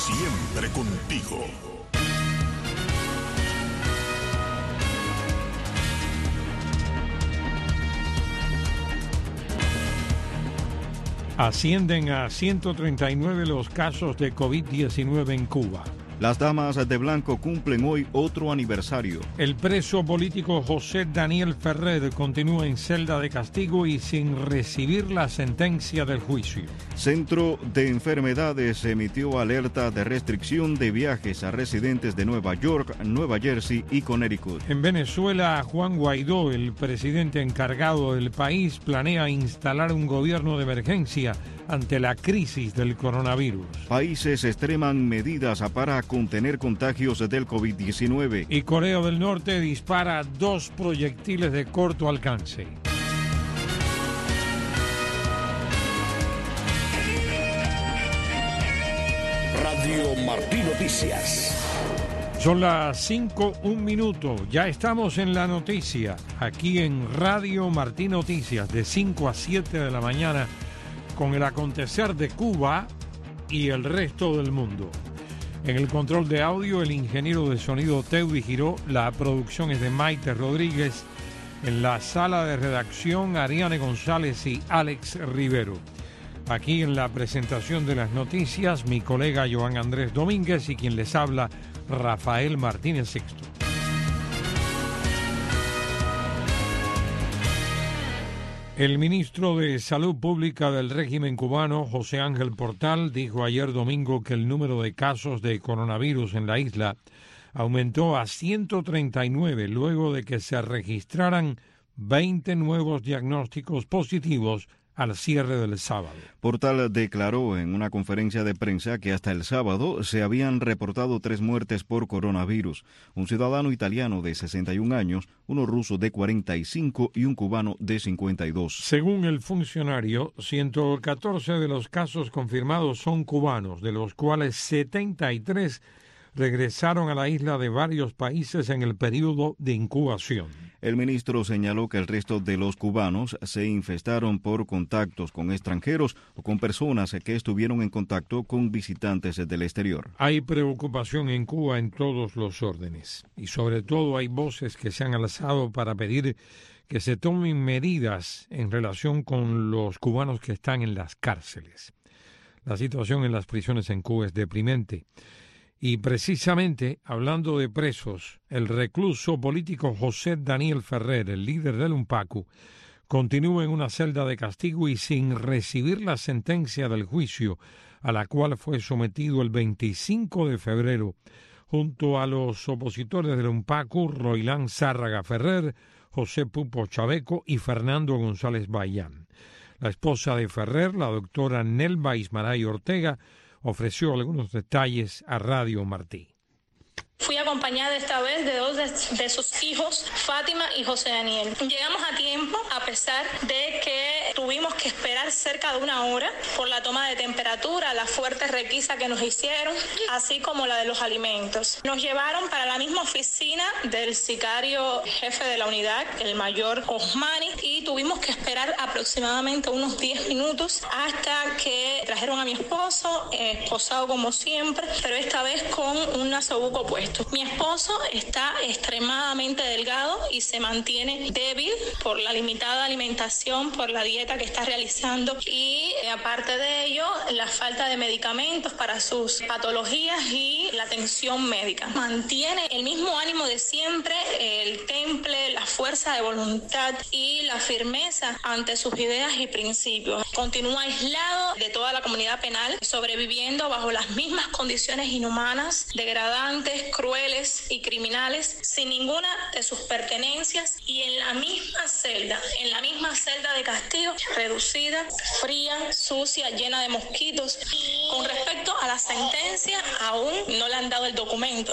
siempre contigo. Ascienden a 139 los casos de COVID-19 en Cuba. Las damas de blanco cumplen hoy otro aniversario. El preso político José Daniel Ferrer continúa en celda de castigo y sin recibir la sentencia del juicio. Centro de Enfermedades emitió alerta de restricción de viajes a residentes de Nueva York, Nueva Jersey y Connecticut. En Venezuela, Juan Guaidó, el presidente encargado del país, planea instalar un gobierno de emergencia ante la crisis del coronavirus. Países extreman medidas para contener contagios del COVID-19. Y Corea del Norte dispara 2 proyectiles de corto alcance. Radio Martí Noticias. Son las 5:01. Ya estamos en la noticia, aquí en Radio Martí Noticias, de 5 a 7 de la mañana, con el acontecer de Cuba y el resto del mundo. En el control de audio, el ingeniero de sonido Teudy Giró. La producción es de Maite Rodríguez. En la sala de redacción, Ariane González y Alex Rivero. Aquí en la presentación de las noticias, mi colega Joan Andrés Domínguez y quien les habla, Rafael Martínez Sixto. El ministro de Salud Pública del régimen cubano, José Ángel Portal, dijo ayer domingo que el número de casos de coronavirus en la isla aumentó a 139 luego de que se registraran 20 nuevos diagnósticos positivos al cierre del sábado. Portal declaró en una conferencia de prensa que hasta el sábado se habían reportado 3 muertes por coronavirus, un ciudadano italiano de 61 años, uno ruso de 45 y un cubano de 52. Según el funcionario, 114 de los casos confirmados son cubanos, de los cuales 73 regresaron a la isla de varios países en el periodo de incubación. El ministro señaló que el resto de los cubanos se infestaron por contactos con extranjeros o con personas que estuvieron en contacto con visitantes del exterior. Hay preocupación en Cuba en todos los órdenes y sobre todo hay voces que se han alzado para pedir que se tomen medidas en relación con los cubanos que están en las cárceles. La situación en las prisiones en Cuba es deprimente. Y precisamente, hablando de presos, el recluso político José Daniel Ferrer, el líder del UNPACU, continúa en una celda de castigo y sin recibir la sentencia del juicio a la cual fue sometido el 25 de febrero, junto a los opositores del UNPACU, Roilán Zárraga Ferrer, José Pupo Chaveco y Fernando González Bayán. La esposa de Ferrer, la doctora Nelva Ismaray Ortega, ofreció algunos detalles a Radio Martí. Fui acompañada esta vez de 2 de sus hijos, Fátima y José Daniel. Llegamos a tiempo, a pesar de que tuvimos que esperar cerca de 1 hora por la toma de temperatura, la fuerte requisa que nos hicieron, así como la de los alimentos. Nos llevaron para la misma oficina del sicario jefe de la unidad, el mayor Osmani, y tuvimos que esperar aproximadamente unos 10 minutos hasta que trajeron a mi esposo, esposado como siempre, pero esta vez con un nasobuco puesto. Mi esposo está extremadamente delgado y se mantiene débil por la limitada alimentación, por la dieta que está realizando y aparte de ello, la falta de medicamentos para sus patologías y la atención médica. Mantiene el mismo ánimo de siempre, el temple, la fuerza de voluntad y la firmeza ante sus ideas y principios. Continúa aislado de toda la comunidad penal, sobreviviendo bajo las mismas condiciones inhumanas, degradantes, crueles y criminales, sin ninguna de sus pertenencias y en la misma celda de castigo, reducida, fría, sucia, llena de mosquitos. Con respecto a la sentencia, aún no le han dado el documento.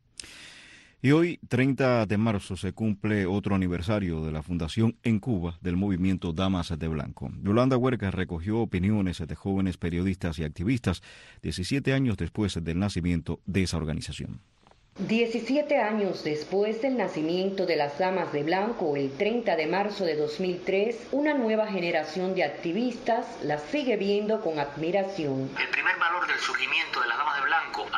Y hoy, 30 de marzo, se cumple otro aniversario de la fundación en Cuba del movimiento Damas de Blanco. Yolanda Huerca recogió opiniones de jóvenes periodistas y activistas 17 años después del nacimiento de esa organización. 17 años después del nacimiento de las Damas de Blanco, el 30 de marzo de 2003, una nueva generación de activistas las sigue viendo con admiración. El primer valor del surgimiento de las Damas de Blanco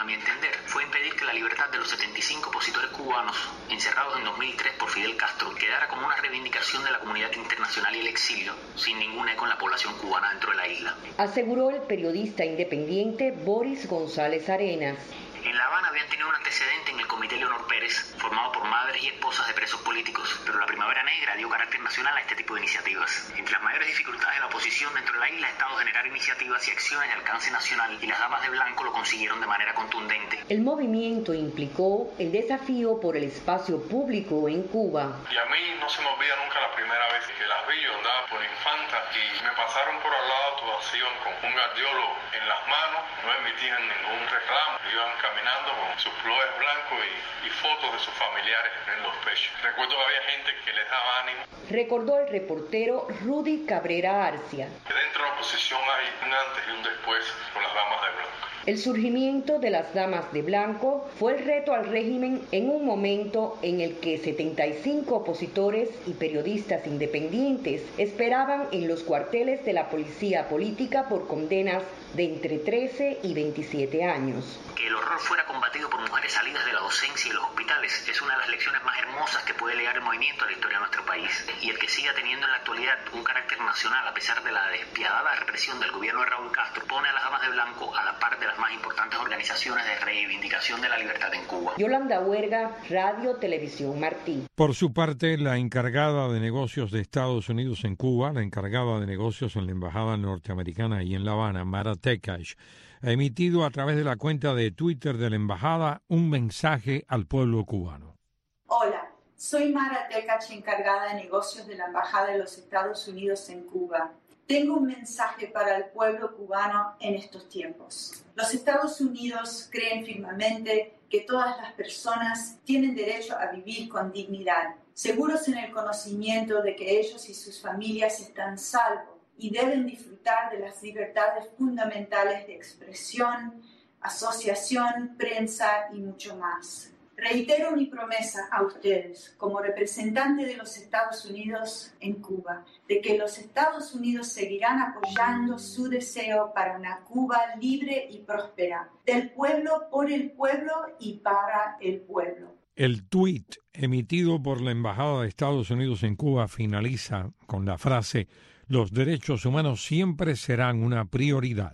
mi entender, fue impedir que la libertad de los 75 opositores cubanos encerrados en 2003 por Fidel Castro quedara como una reivindicación de la comunidad internacional y el exilio, sin ningún eco en la población cubana dentro de la isla. Aseguró el periodista independiente Boris González Arenas. En La Habana habían tenido un antecedente en el Comité Leonor Pérez, formado por madres y esposas de presos políticos, pero la Primavera Negra dio carácter nacional a este tipo de iniciativas. Entre las mayores dificultades de la oposición dentro de la isla ha estado generar iniciativas y acciones de alcance nacional, y las damas de blanco lo consiguieron de manera contundente. El movimiento implicó el desafío por el espacio público en Cuba. Y a mí no se me olvida nunca la primera vez que las vi, yo andaba por Infanta y me pasaron por al lado de actuación con un gardiolo en las manos, no emitían ningún reclamo, iban caminando con sus flores blancos y fotos de sus familiares en los pechos. Recuerdo que había gente que les daba ánimo. Recordó el reportero Rudy Cabrera Arcia. Dentro de la oposición hay un antes y un después con las damas de blanco. El surgimiento de las damas de blanco fue el reto al régimen en un momento en el que 75 opositores y periodistas independientes esperaban en los cuarteles de la policía política por condenas de entre 13 y 27 años. Que el horror fuera combatido por mujeres salidas de la docencia y los hospitales es una de las lecciones más hermosas que puede legar el movimiento a la historia de nuestro país. Y el que siga teniendo en la actualidad un carácter nacional a pesar de la despiadada represión del gobierno de Raúl Castro pone a las damas de blanco a la par de las más importantes organizaciones de reivindicación de la libertad en Cuba. Yolanda Huerga, Radio Televisión Martí. Por su parte, la encargada de negocios de Estados Unidos en Cuba, la encargada de negocios en la Embajada Norteamericana y en La Habana, Mara Tekash, ha emitido a través de la cuenta de Twitter de la Embajada un mensaje al pueblo cubano. Hola, soy Mara Tekash, encargada de negocios de la Embajada de los Estados Unidos en Cuba. Tengo un mensaje para el pueblo cubano en estos tiempos. Los Estados Unidos creen firmemente que todas las personas tienen derecho a vivir con dignidad, seguros en el conocimiento de que ellos y sus familias están salvos y deben disfrutar de las libertades fundamentales de expresión, asociación, prensa y mucho más. Reitero mi promesa a ustedes, como representante de los Estados Unidos en Cuba, de que los Estados Unidos seguirán apoyando su deseo para una Cuba libre y próspera, del pueblo, por el pueblo y para el pueblo. El tuit emitido por la Embajada de Estados Unidos en Cuba finaliza con la frase: los derechos humanos siempre serán una prioridad.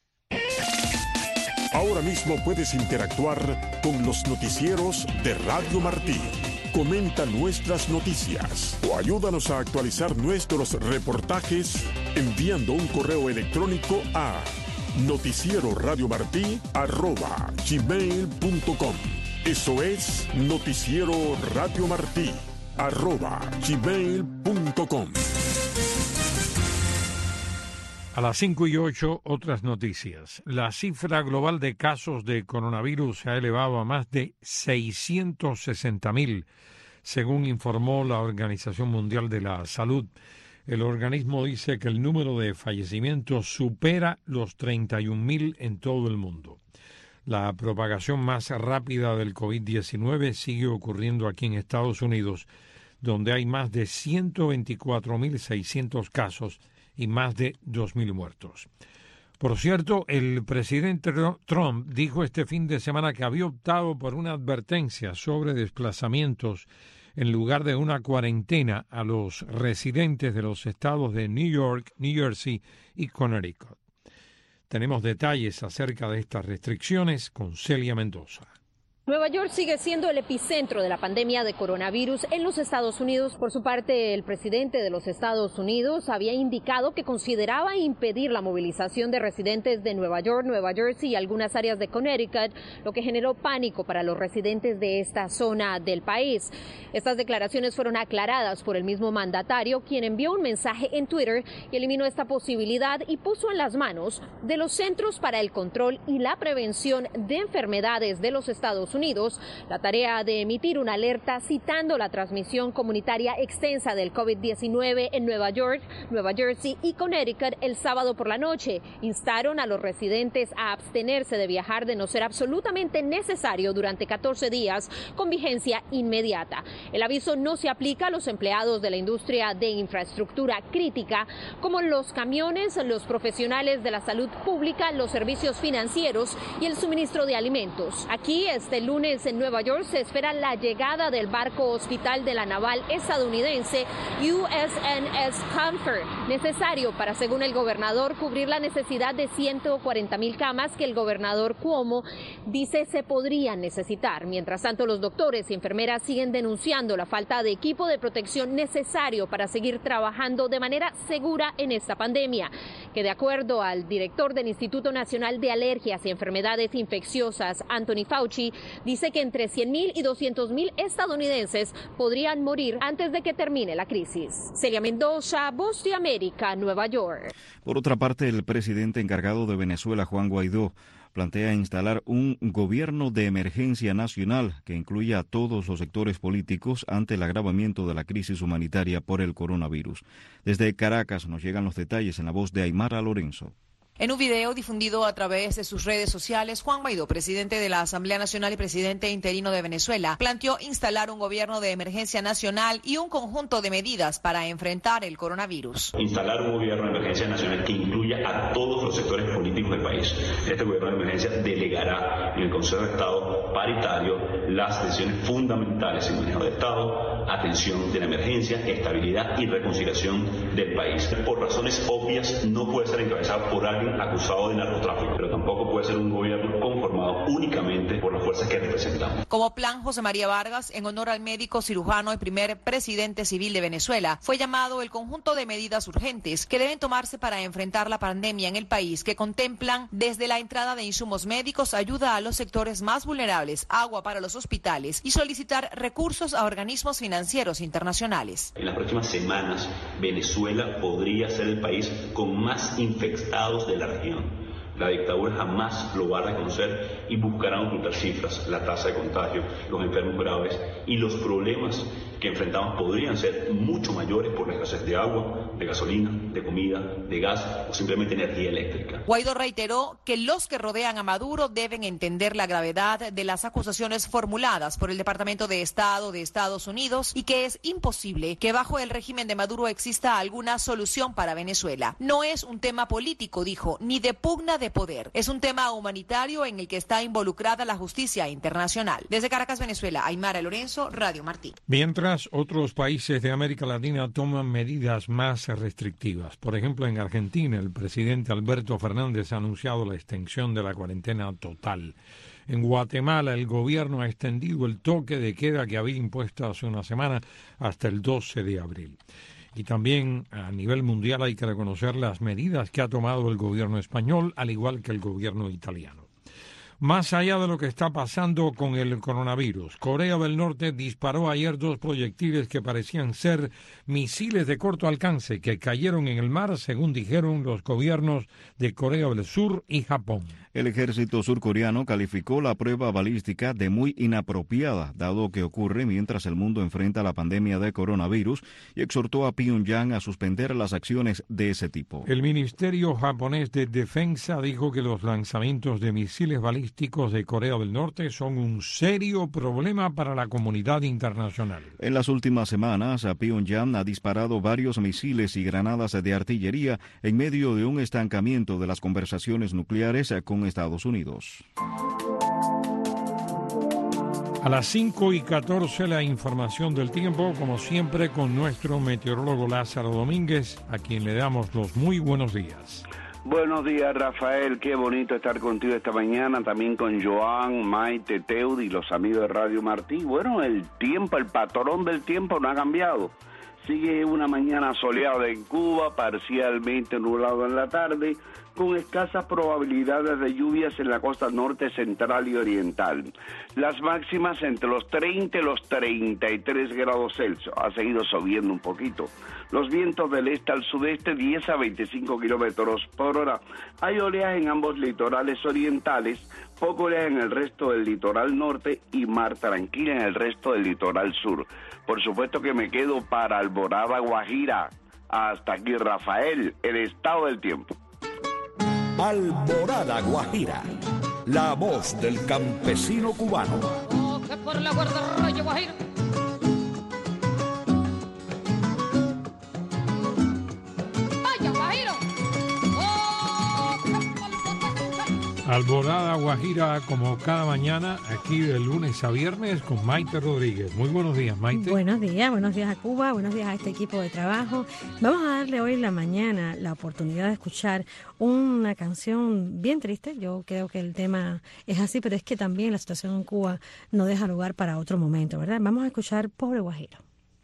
Ahora mismo puedes interactuar con los noticieros de Radio Martí. Comenta nuestras noticias o ayúdanos a actualizar nuestros reportajes enviando un correo electrónico a noticieroradiomartí@gmail.com. Eso es noticieroradiomartí@gmail.com. A las 5:08, otras noticias. La cifra global de casos de coronavirus se ha elevado a más de 660,000, según informó la Organización Mundial de la Salud. El organismo dice que el número de fallecimientos supera los 31,000 en todo el mundo. La propagación más rápida del COVID-19 sigue ocurriendo aquí en Estados Unidos, donde hay más de 124,600 casos y más de 2,000 muertos. Por cierto, el presidente Trump dijo este fin de semana que había optado por una advertencia sobre desplazamientos en lugar de una cuarentena a los residentes de los estados de New York, New Jersey y Connecticut. Tenemos detalles acerca de estas restricciones con Celia Mendoza. Nueva York sigue siendo el epicentro de la pandemia de coronavirus en los Estados Unidos. Por su parte, el presidente de los Estados Unidos había indicado que consideraba impedir la movilización de residentes de Nueva York, Nueva Jersey y algunas áreas de Connecticut, lo que generó pánico para los residentes de esta zona del país. Estas declaraciones fueron aclaradas por el mismo mandatario, quien envió un mensaje en Twitter y eliminó esta posibilidad y puso en las manos de los Centros para el Control y la Prevención de Enfermedades de los Estados Estados Unidos la tarea de emitir una alerta citando la transmisión comunitaria extensa del COVID-19 en Nueva York, Nueva Jersey y Connecticut el sábado por la noche. Instaron a los residentes a abstenerse de viajar de no ser absolutamente necesario durante 14 días con vigencia inmediata. El aviso no se aplica a los empleados de la industria de infraestructura crítica como los camiones, los profesionales de la salud pública, los servicios financieros y el suministro de alimentos. Aquí este lunes en Nueva York se espera la llegada del barco hospital de la naval estadounidense USNS Comfort, necesario para, según el gobernador, cubrir la necesidad de 140,000 camas que el gobernador Cuomo dice se podrían necesitar. Mientras tanto, los doctores y enfermeras siguen denunciando la falta de equipo de protección necesario para seguir trabajando de manera segura en esta pandemia, que de acuerdo al director del Instituto Nacional de Alergias y Enfermedades Infecciosas, Anthony Fauci, dice que entre 100,000 y 200,000 estadounidenses podrían morir antes de que termine la crisis. Celia Mendoza, Voz de América, Nueva York. Por otra parte, el presidente encargado de Venezuela, Juan Guaidó, plantea instalar un gobierno de emergencia nacional que incluya a todos los sectores políticos ante el agravamiento de la crisis humanitaria por el coronavirus. Desde Caracas nos llegan los detalles en la voz de Aymara Lorenzo. En un video difundido a través de sus redes sociales, Juan Guaidó, presidente de la Asamblea Nacional y presidente interino de Venezuela, planteó instalar un gobierno de emergencia nacional y un conjunto de medidas para enfrentar el coronavirus. Instalar un gobierno de emergencia nacional que incluya a todos los sectores políticos del país. Este gobierno de emergencia delegará en el Consejo de Estado paritario las decisiones fundamentales en manejo de Estado, atención de la emergencia, estabilidad y reconciliación del país. Por razones obvias, no puede ser encabezado por alguien acusado de narcotráfico, pero tampoco puede ser un gobierno conformado únicamente por las fuerzas que representamos. Como plan, José María Vargas, en honor al médico cirujano y primer presidente civil de Venezuela, fue llamado el conjunto de medidas urgentes que deben tomarse para enfrentar la pandemia en el país, que contemplan desde la entrada de insumos médicos, ayuda a los sectores más vulnerables, agua para los hospitales y solicitar recursos a organismos financieros internacionales. En las próximas semanas, Venezuela podría ser el país con más infectados de la región. La dictadura jamás lo va a reconocer y buscarán ocultar cifras, la tasa de contagio, los enfermos graves y los problemas que enfrentamos podrían ser mucho mayores por la escasez de agua, de gasolina, de comida, de gas o simplemente energía eléctrica. Guaidó reiteró que los que rodean a Maduro deben entender la gravedad de las acusaciones formuladas por el Departamento de Estado de Estados Unidos y que es imposible que bajo el régimen de Maduro exista alguna solución para Venezuela. No es un tema político, dijo, ni de pugna de poder. Es un tema humanitario en el que está involucrada la justicia internacional. Desde Caracas, Venezuela, Aymara Lorenzo, Radio Martí. Mientras otros países de América Latina toman medidas más restrictivas. Por ejemplo, en Argentina, el presidente Alberto Fernández ha anunciado la extensión de la cuarentena total. En Guatemala, el gobierno ha extendido el toque de queda que había impuesto hace una semana hasta el 12 de abril. Y también a nivel mundial hay que reconocer las medidas que ha tomado el gobierno español, al igual que el gobierno italiano. Más allá de lo que está pasando con el coronavirus, Corea del Norte disparó ayer 2 proyectiles que parecían ser misiles de corto alcance que cayeron en el mar, según dijeron los gobiernos de Corea del Sur y Japón. El ejército surcoreano calificó la prueba balística de muy inapropiada, dado que ocurre mientras el mundo enfrenta la pandemia de coronavirus, y exhortó a Pyongyang a suspender las acciones de ese tipo. El Ministerio japonés de Defensa dijo que los lanzamientos de misiles balísticos de Corea del Norte son un serio problema para la comunidad internacional. En las últimas semanas, Pyongyang ha disparado varios misiles y granadas de artillería en medio de un estancamiento de las conversaciones nucleares con Estados Unidos. A las 5:14 la información del tiempo, como siempre con nuestro meteorólogo Lázaro Domínguez, a quien le damos los muy buenos días. Buenos días, Rafael, qué bonito estar contigo esta mañana, también con Joan, Maite, Teudi y los amigos de Radio Martí. Bueno, el tiempo, el patrón del tiempo no ha cambiado. Sigue una mañana soleada en Cuba, parcialmente nublado en la tarde, con escasas probabilidades de lluvias en la costa norte, central y oriental. Las máximas entre los 30 y los 33 grados Celsius. Ha seguido subiendo un poquito. Los vientos del este al sudeste 10 a 25 kilómetros por hora. Hay oleaje en ambos litorales orientales, poco oleaje en el resto del litoral norte y mar tranquila en el resto del litoral sur. Por supuesto que me quedo para Alborada, Guajira. Hasta aquí, Rafael, el estado del tiempo. Alborada, Guajira, la voz del campesino cubano. Por la Guardarraya, Guajira. Vaya, Guajiro. Alborada Guajira, como cada mañana, aquí de lunes a viernes con Maite Rodríguez. Muy buenos días, Maite. Buenos días a Cuba, buenos días a este equipo de trabajo. Vamos a darle hoy en la mañana la oportunidad de escuchar una canción bien triste. Yo creo que el tema es así, pero es que también la situación en Cuba no deja lugar para otro momento, ¿verdad? Vamos a escuchar Pobre Guajiro.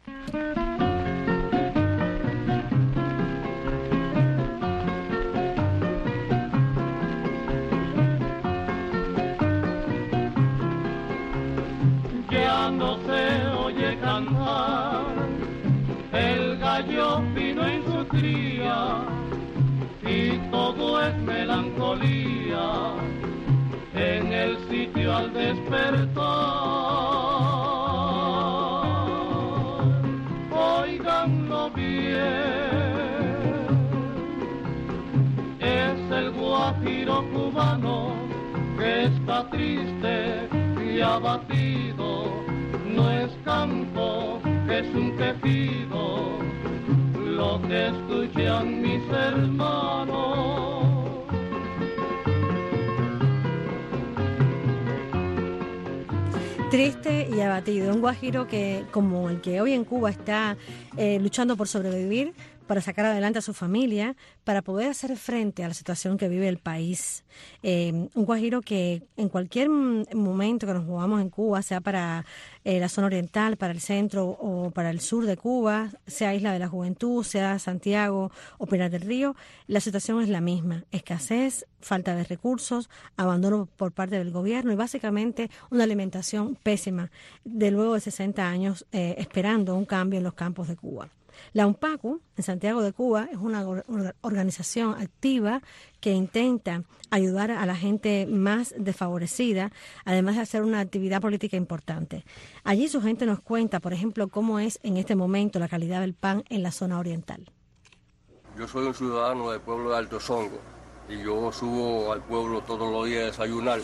No se oye cantar el gallo fino en su cría y todo es melancolía en el sitio al despertar. Óiganlo bien, es el guajiro cubano que está triste y abatido. No es canto, es un quejido, lo que escuchan mis hermanos. Triste y abatido, un guajiro que, como el que hoy en Cuba está luchando por sobrevivir, para sacar adelante a su familia, para poder hacer frente a la situación que vive el país. Un guajiro que en cualquier momento que nos movamos en Cuba, sea para la zona oriental, para el centro o para el sur de Cuba, sea Isla de la Juventud, sea Santiago o Pinar del Río, la situación es la misma. Escasez, falta de recursos, abandono por parte del gobierno y básicamente una alimentación pésima de luego de 60 años esperando un cambio en los campos de Cuba. La UNPACU, en Santiago de Cuba, es una organización activa que intenta ayudar a la gente más desfavorecida, además de hacer una actividad política importante. Allí su gente nos cuenta, por ejemplo, cómo es en este momento la calidad del pan en la zona oriental. Yo soy un ciudadano del pueblo de Alto Songo y yo subo al pueblo todos los días a desayunar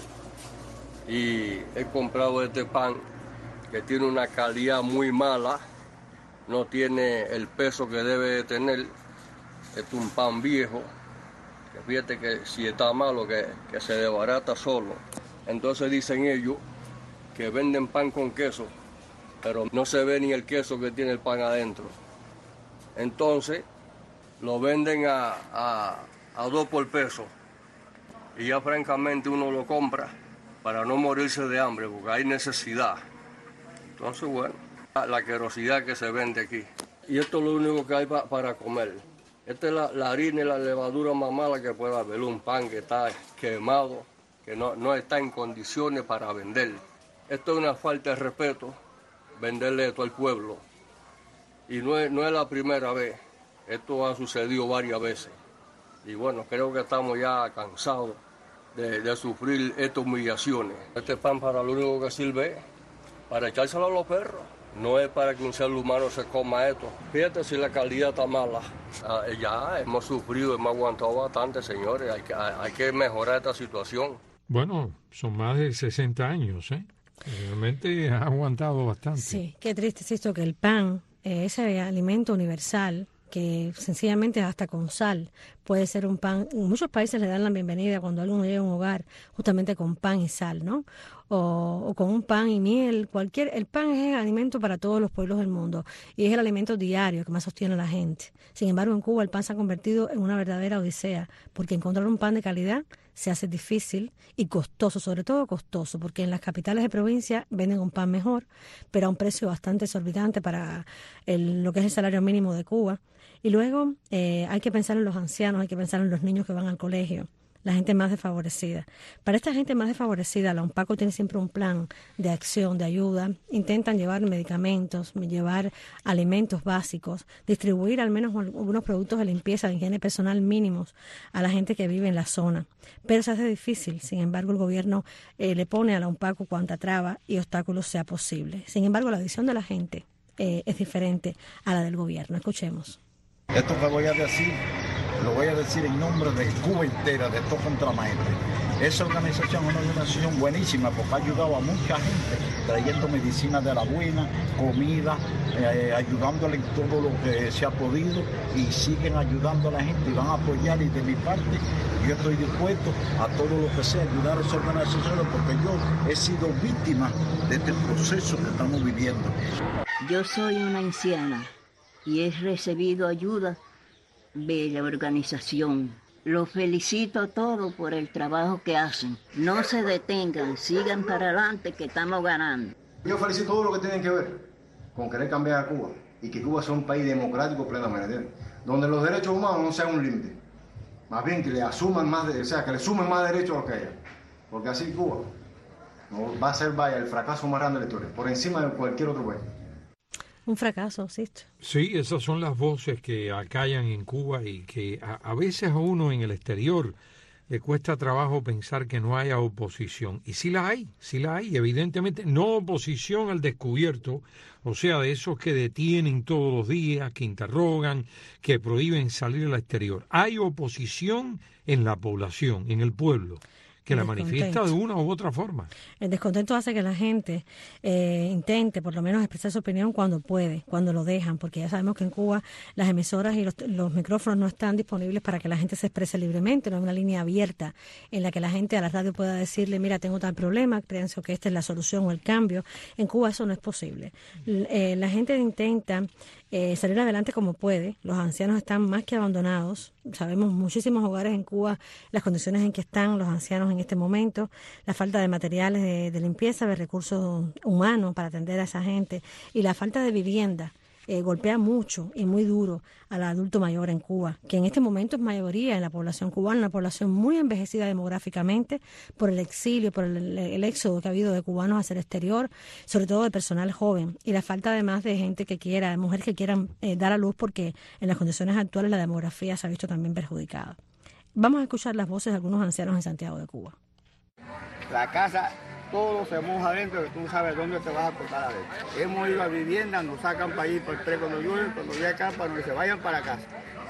y he comprado este pan que tiene una calidad muy mala. No tiene el peso que debe de tener, es un pan viejo, que fíjate que si está malo que se desbarata solo. Entonces dicen ellos que venden pan con queso, pero no se ve ni el queso que tiene el pan adentro. Entonces lo venden a 2 por peso y ya francamente uno lo compra para no morirse de hambre porque hay necesidad. Entonces bueno, la querosidad que se vende aquí. Y esto es lo único que hay para comer. Esta es la harina y la levadura más mala que puede haber. Un pan que está quemado, que no está en condiciones para vender. Esto es una falta de respeto, venderle esto al pueblo. Y no es la primera vez. Esto ha sucedido varias veces. Y bueno, creo que estamos ya cansados de sufrir estas humillaciones. Este pan para lo único que sirve para echárselo a los perros. No es para que un ser humano se coma esto. Fíjate si la calidad está mala. Ya hemos sufrido, hemos aguantado bastante, señores. Hay que mejorar esta situación. Bueno, son más de 60 años, ¿eh? Realmente ha aguantado bastante. Sí, qué triste es esto que el pan, ese alimento universal, que sencillamente hasta con sal puede ser un pan. En muchos países le dan la bienvenida cuando alguien llega a un hogar justamente con pan y sal, ¿no? o con un pan y miel, el pan es el alimento para todos los pueblos del mundo y es el alimento diario que más sostiene a la gente. Sin embargo, en Cuba el pan se ha convertido en una verdadera odisea, porque encontrar un pan de calidad se hace difícil y costoso, sobre todo costoso, porque en las capitales de provincia venden un pan mejor, pero a un precio bastante exorbitante para lo que es el salario mínimo de Cuba. Y luego hay que pensar en los ancianos, hay que pensar en los niños que van al colegio, la gente más desfavorecida. Para esta gente más desfavorecida, la UNPACO tiene siempre un plan de acción, de ayuda. Intentan llevar medicamentos, llevar alimentos básicos, distribuir al menos algunos productos de limpieza, de higiene personal mínimos a la gente que vive en la zona. Pero se hace difícil. Sin embargo, el gobierno le pone a la UNPACO cuanta traba y obstáculos sea posible. Sin embargo, la visión de la gente es diferente a la del gobierno. Escuchemos. Esto que voy a decir, lo voy a decir en nombre de Cuba entera, de todo Contramaestre. Esa organización es una organización buenísima porque ha ayudado a mucha gente, trayendo medicina de la buena, comida, ayudándole en todo lo que se ha podido y siguen ayudando a la gente y van a apoyar. Y de mi parte, yo estoy dispuesto a todo lo que sea, ayudar a esas organizaciones porque yo he sido víctima de este proceso que estamos viviendo. Yo soy una anciana y he recibido ayuda de la organización. Los felicito a todos por el trabajo que hacen. No se detengan, sigan para adelante que estamos ganando. Yo felicito todo lo que tienen que ver con querer cambiar a Cuba y que Cuba sea un país democrático plenamente, donde los derechos humanos no sean un límite. Más bien que le asuman más, que le sumen más derechos a los que haya. Porque así Cuba no va a ser, el fracaso más grande de la historia, por encima de cualquier otro país. Un fracaso, Sisto. Sí, esas son las voces que acallan en Cuba y que a veces a uno en el exterior le cuesta trabajo pensar que no haya oposición. Y sí la hay, evidentemente, no oposición al descubierto, o sea, de esos que detienen todos los días, que interrogan, que prohíben salir al exterior. Hay oposición en la población, en el pueblo, que la manifiesta de una u otra forma. El descontento hace que la gente intente por lo menos expresar su opinión cuando puede, cuando lo dejan, porque ya sabemos que en Cuba las emisoras y los micrófonos no están disponibles para que la gente se exprese libremente, no hay una línea abierta en la que la gente a la radio pueda decirle, mira, tengo tal problema, pienso que esta es la solución o el cambio. En Cuba eso no es posible. La gente intenta salir adelante como puede. Los ancianos están más que abandonados. Sabemos muchísimos hogares en Cuba, las condiciones en que están los ancianos en este momento, la falta de materiales de limpieza, de recursos humanos para atender a esa gente y la falta de vivienda. Golpea mucho y muy duro al adulto mayor en Cuba, que en este momento es mayoría en la población cubana, una población muy envejecida demográficamente por el exilio, por el éxodo que ha habido de cubanos hacia el exterior, sobre todo de personal joven, y la falta además de gente que quiera, de mujeres que quieran dar a luz, porque en las condiciones actuales la demografía se ha visto también perjudicada. Vamos a escuchar las voces de algunos ancianos en Santiago de Cuba. La casa, todo se moja adentro, que tú no sabes dónde te vas a acostar adentro. Hemos ido a viviendas, nos sacan para allí por el tren cuando llueve, cuando llega acá, para que se vayan para casa.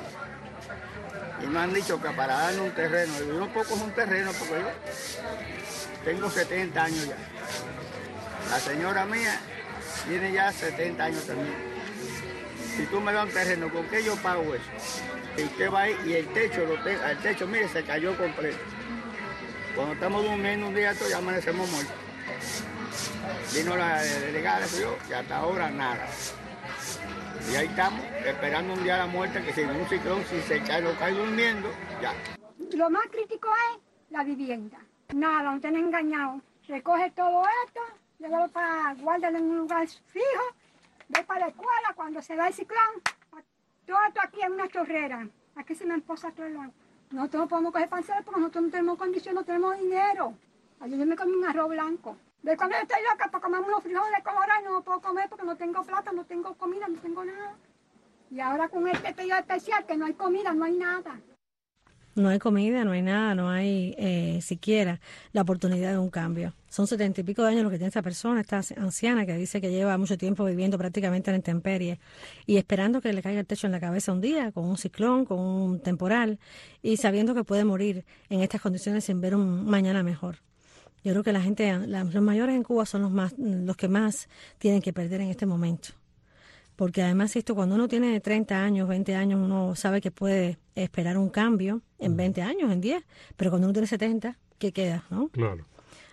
Y me han dicho que para darnos un terreno, yo no puedo coger un terreno porque yo tengo 70 años ya. La señora mía tiene ya 70 años también. Si tú me das un terreno, ¿con qué yo pago eso? Y usted va ahí y el techo, mire, se cayó completo. Cuando estamos durmiendo un día, ya amanecemos muertos. Vino la delegada, y hasta ahora nada. Y ahí estamos, esperando un día la muerte, que si un ciclón, si se cae, lo cae durmiendo, ya. Lo más crítico es la vivienda. Nada, no tienen engañado. Recoge todo esto, llévalo para guardarlo en un lugar fijo, ve para la escuela, cuando se da el ciclón, todo esto aquí es una chorrera. Aquí se me empoza todo el agua. Nosotros no podemos coger pancera porque nosotros no tenemos condición, no tenemos dinero. Ayúdenme con un arroz blanco. De cuando estoy loca para comerme unos frijoles colorados, no puedo comer porque no tengo plata, no tengo comida, no tengo nada. Y ahora con este pedido especial, que no hay comida, no hay nada. No hay comida, no hay nada, no hay siquiera la oportunidad de un cambio. Son 70 y pico de años lo que tiene esta persona, esta anciana que dice que lleva mucho tiempo viviendo prácticamente en la intemperie y esperando que le caiga el techo en la cabeza un día, con un ciclón, con un temporal, y sabiendo que puede morir en estas condiciones sin ver un mañana mejor. Yo creo que la gente, los mayores en Cuba son los que más tienen que perder en este momento. Porque además cuando uno tiene 30 años, 20 años, uno sabe que puede esperar un cambio en 20 años, en 10, pero cuando uno tiene 70, ¿qué queda? ¿No? Claro.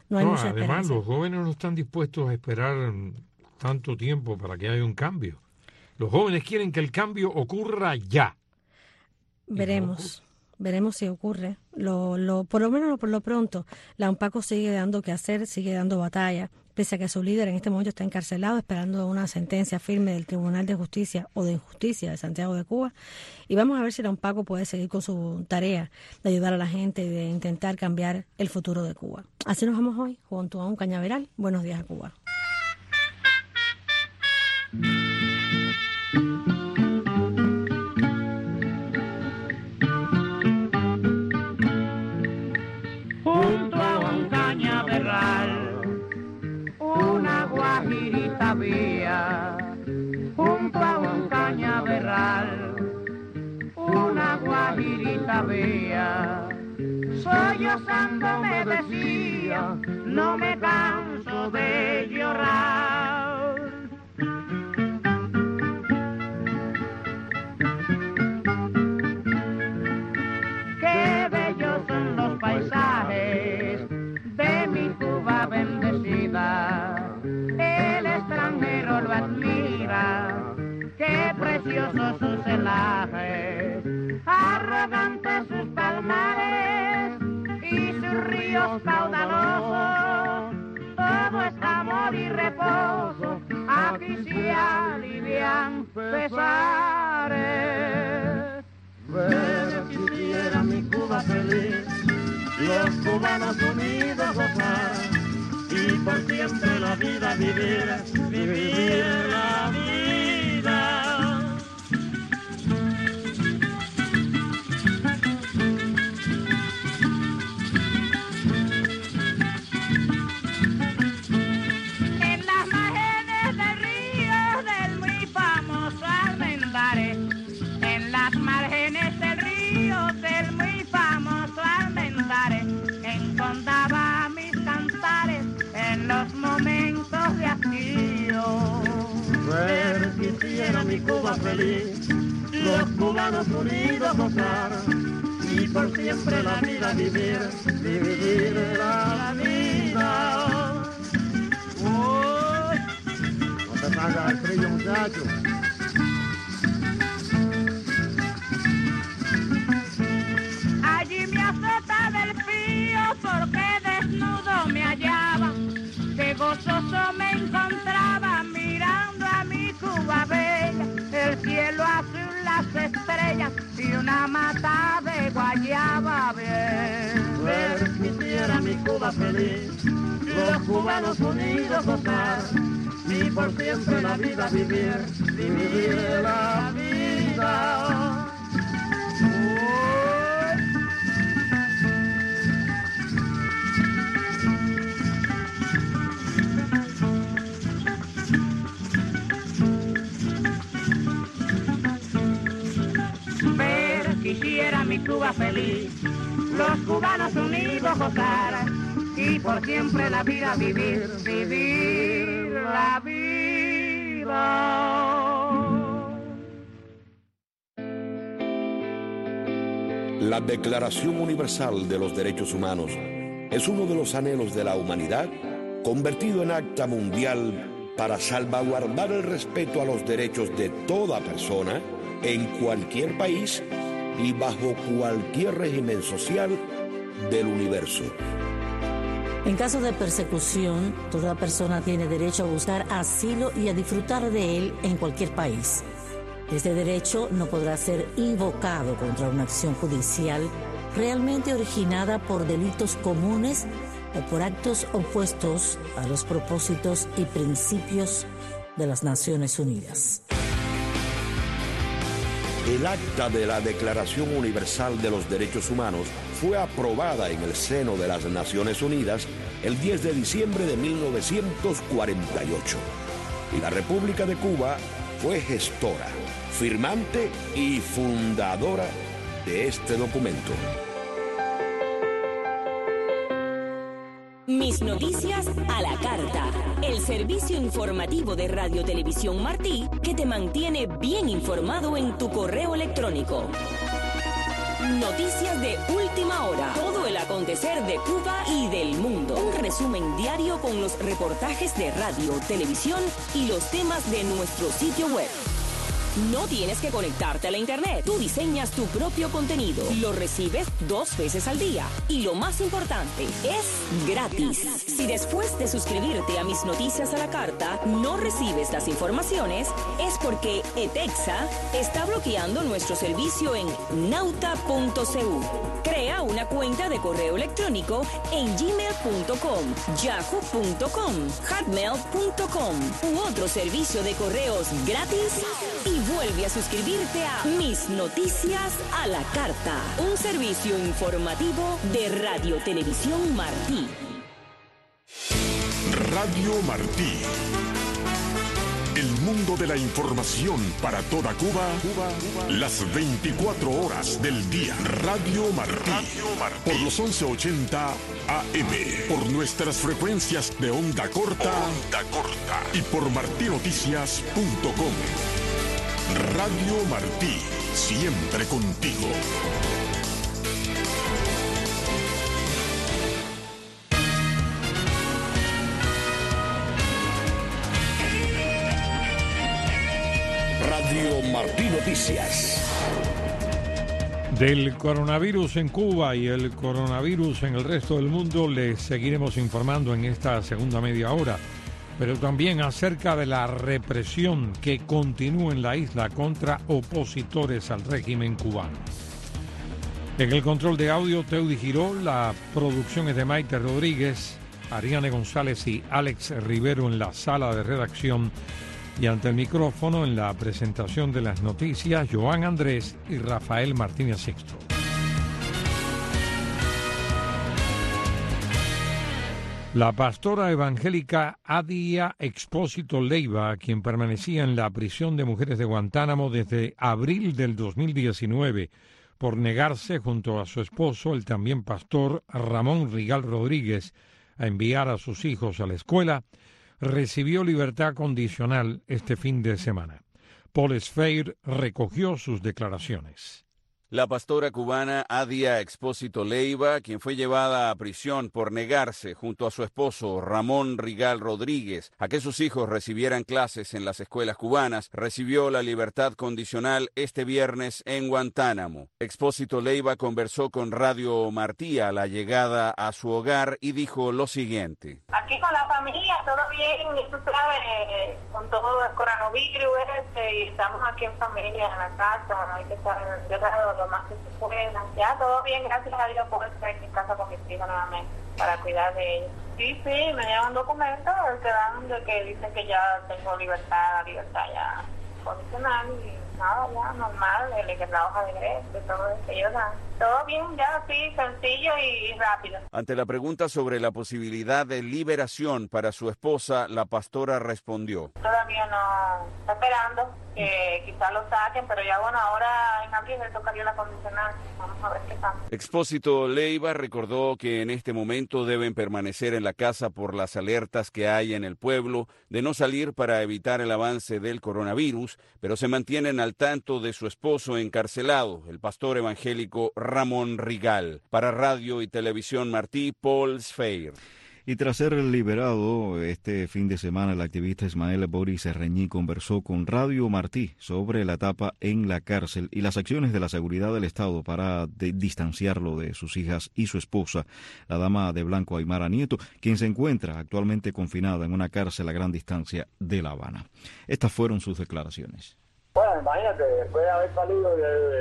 no hay mucha además, esperanza. los jóvenes no están dispuestos a esperar tanto tiempo para que haya un cambio. Los jóvenes quieren que el cambio ocurra ya. Veremos si ocurre. Por lo menos por lo pronto, la UNPACO sigue dando que hacer, sigue dando batalla, pese a que su líder en este momento está encarcelado esperando una sentencia firme del Tribunal de Justicia o de Injusticia de Santiago de Cuba. Y vamos a ver si la UNPACO puede seguir con su tarea de ayudar a la gente y de intentar cambiar el futuro de Cuba. Así nos vamos hoy, junto a un cañaveral. Buenos días a Cuba. Junto a un cañaveral, una guajirita vía. Junto a un cañaveral, una guajirita vía. Sollozando me decía, no me canso de llorar. Qué bellos son los paisajes de mi Cuba bendecida. El extranjero lo admira, qué preciosos sus celajes, arrogantes sus palmares y sus ríos caudalosos. Todo es amor y reposo, aquí se alivian pesares. Ver quisiera mi Cuba feliz, los cubanos unidos gozar, y por siempre la vida vivir, vivir la vida. En las márgenes del río del muy famoso Almendares, en las márgenes del río del muy famoso Almendares, encontraba mis cantares en los momentos de hastío. Ver quisiera mi Cuba feliz, los cubanos unidos gozar, y por siempre la vida vivir, vivir la vida. Oh, no te salga el frío, muchacho. Allí me azotaba el frío porque desnudo me hallaba, que gozoso me encontraba mirando a mi Cuba bella, el cielo azul, las estrellas y una mata de guayaba bien. Ver quisiera mi Cuba feliz, los cubanos unidos gozar, y por siempre la vida vivir, vivir la vida. Ver quisiera mi Cuba feliz, los cubanos unidos gozar, y por siempre la vida vivir, vivir la vida. La Declaración Universal de los Derechos Humanos es uno de los anhelos de la humanidad convertido en acta mundial para salvaguardar el respeto a los derechos de toda persona en cualquier país y bajo cualquier régimen social del universo. En caso de persecución, toda persona tiene derecho a buscar asilo y a disfrutar de él en cualquier país. Este derecho no podrá ser invocado contra una acción judicial realmente originada por delitos comunes o por actos opuestos a los propósitos y principios de las Naciones Unidas. El acta de la Declaración Universal de los Derechos Humanos fue aprobada en el seno de las Naciones Unidas el 10 de diciembre de 1948. Y la República de Cuba fue gestora, firmante y fundadora de este documento. Mis noticias a la carta. El servicio informativo de Radio Televisión Martí que te mantiene bien informado en tu correo electrónico. Noticias de última hora. Todo el acontecer de Cuba y del mundo. Un resumen diario con los reportajes de radio, televisión y los temas de nuestro sitio web. No tienes que conectarte a la internet. Tú diseñas tu propio contenido. Lo recibes 2 veces al día. Y lo más importante, es gratis. Si después de suscribirte a Mis Noticias a la Carta no recibes las informaciones, es porque ETEXA está bloqueando nuestro servicio en nauta.cu. Crea una cuenta de correo electrónico en gmail.com, yahoo.com, hotmail.com u otro servicio de correos gratis y vuelve a suscribirte a Mis Noticias a la Carta, un servicio informativo de Radio Televisión Martí. Radio Martí. El mundo de la información para toda Cuba, las 24 horas del día. Radio Martí. Por los 1180 AM. Por nuestras frecuencias de onda corta. Y por martinoticias.com. Radio Martí, siempre contigo. Radio Martí Noticias. Del coronavirus en Cuba y el coronavirus en el resto del mundo les seguiremos informando en esta segunda media hora, pero también acerca de la represión que continúa en la isla contra opositores al régimen cubano. En el control de audio, Teudi Giró, la producción es de Maite Rodríguez, Ariane González y Alex Rivero en la sala de redacción, y ante el micrófono en la presentación de las noticias, Joan Andrés y Rafael Martínez Sixto. La pastora evangélica Adia Expósito Leiva, quien permanecía en la prisión de mujeres de Guantánamo desde abril del 2019 por negarse junto a su esposo, el también pastor Ramón Rigal Rodríguez, a enviar a sus hijos a la escuela, recibió libertad condicional este fin de semana. Paul Sfeir recogió sus declaraciones. La pastora cubana Adia Expósito Leiva, quien fue llevada a prisión por negarse junto a su esposo Ramón Rigal Rodríguez a que sus hijos recibieran clases en las escuelas cubanas, recibió la libertad condicional este viernes en Guantánamo. Expósito Leiva conversó con Radio Martí a la llegada a su hogar y dijo lo siguiente. Aquí con la familia, todo bien, y tú sabes, con todo el coronavirus, y estamos aquí en familia, en la casa, hay que estar encerrados lo más que se pueda. Ya todo bien, gracias a Dios, puedo estar en mi casa con mis hijos nuevamente para cuidar de ellos. Sí, me llevan documentos que dan de que dicen que ya tengo libertad ya condicional y nada, ya normal, la hoja de ingreso, todo eso que ellos dan. Todo bien, ya sí, sencillo y rápido. Ante la pregunta sobre la posibilidad de liberación para su esposa, la pastora respondió. Todavía no, está esperando que quizás lo saquen, pero ya bueno, ahora en abril le tocaría la condicional. Vamos a ver qué pasa. Expósito Leiva recordó que en este momento deben permanecer en la casa por las alertas que hay en el pueblo de no salir para evitar el avance del coronavirus, pero se mantienen al tanto de su esposo encarcelado, el pastor evangélico Ramón Rigal. Para Radio y Televisión Martí, Paul Sfeir. Y tras ser liberado este fin de semana, el activista Ismael Boris Serreñí conversó con Radio Martí sobre la etapa en la cárcel y las acciones de la seguridad del Estado para distanciarlo de sus hijas y su esposa, la dama de blanco Aymara Nieto, quien se encuentra actualmente confinada en una cárcel a gran distancia de La Habana. Estas fueron sus declaraciones. Bueno, imagínate, después de haber salido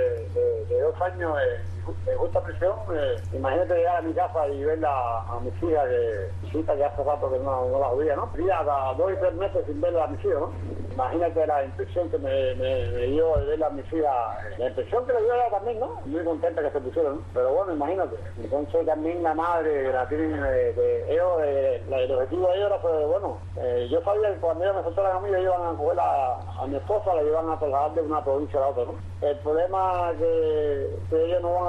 de 2 años de justa prisión, imagínate llegar a mi casa y ver a mis hijas, que hace rato que no las veía, ¿no? Fui hasta 2 y 3 meses sin ver a mis hijas, ¿no? Imagínate la impresión que me dio de ver a mis hijas, la impresión que le dio a ella también, ¿no? Muy contenta que se pusieron, ¿no? Pero bueno, imagínate. Entonces también la madre la tienen, el objetivo de ellos era, pues bueno, yo sabía que cuando ellos me soltaran a mí, ellos iban a coger a mi esposa, la iban a trasladar de una provincia a la otra, ¿no? El problema es que ellos no van a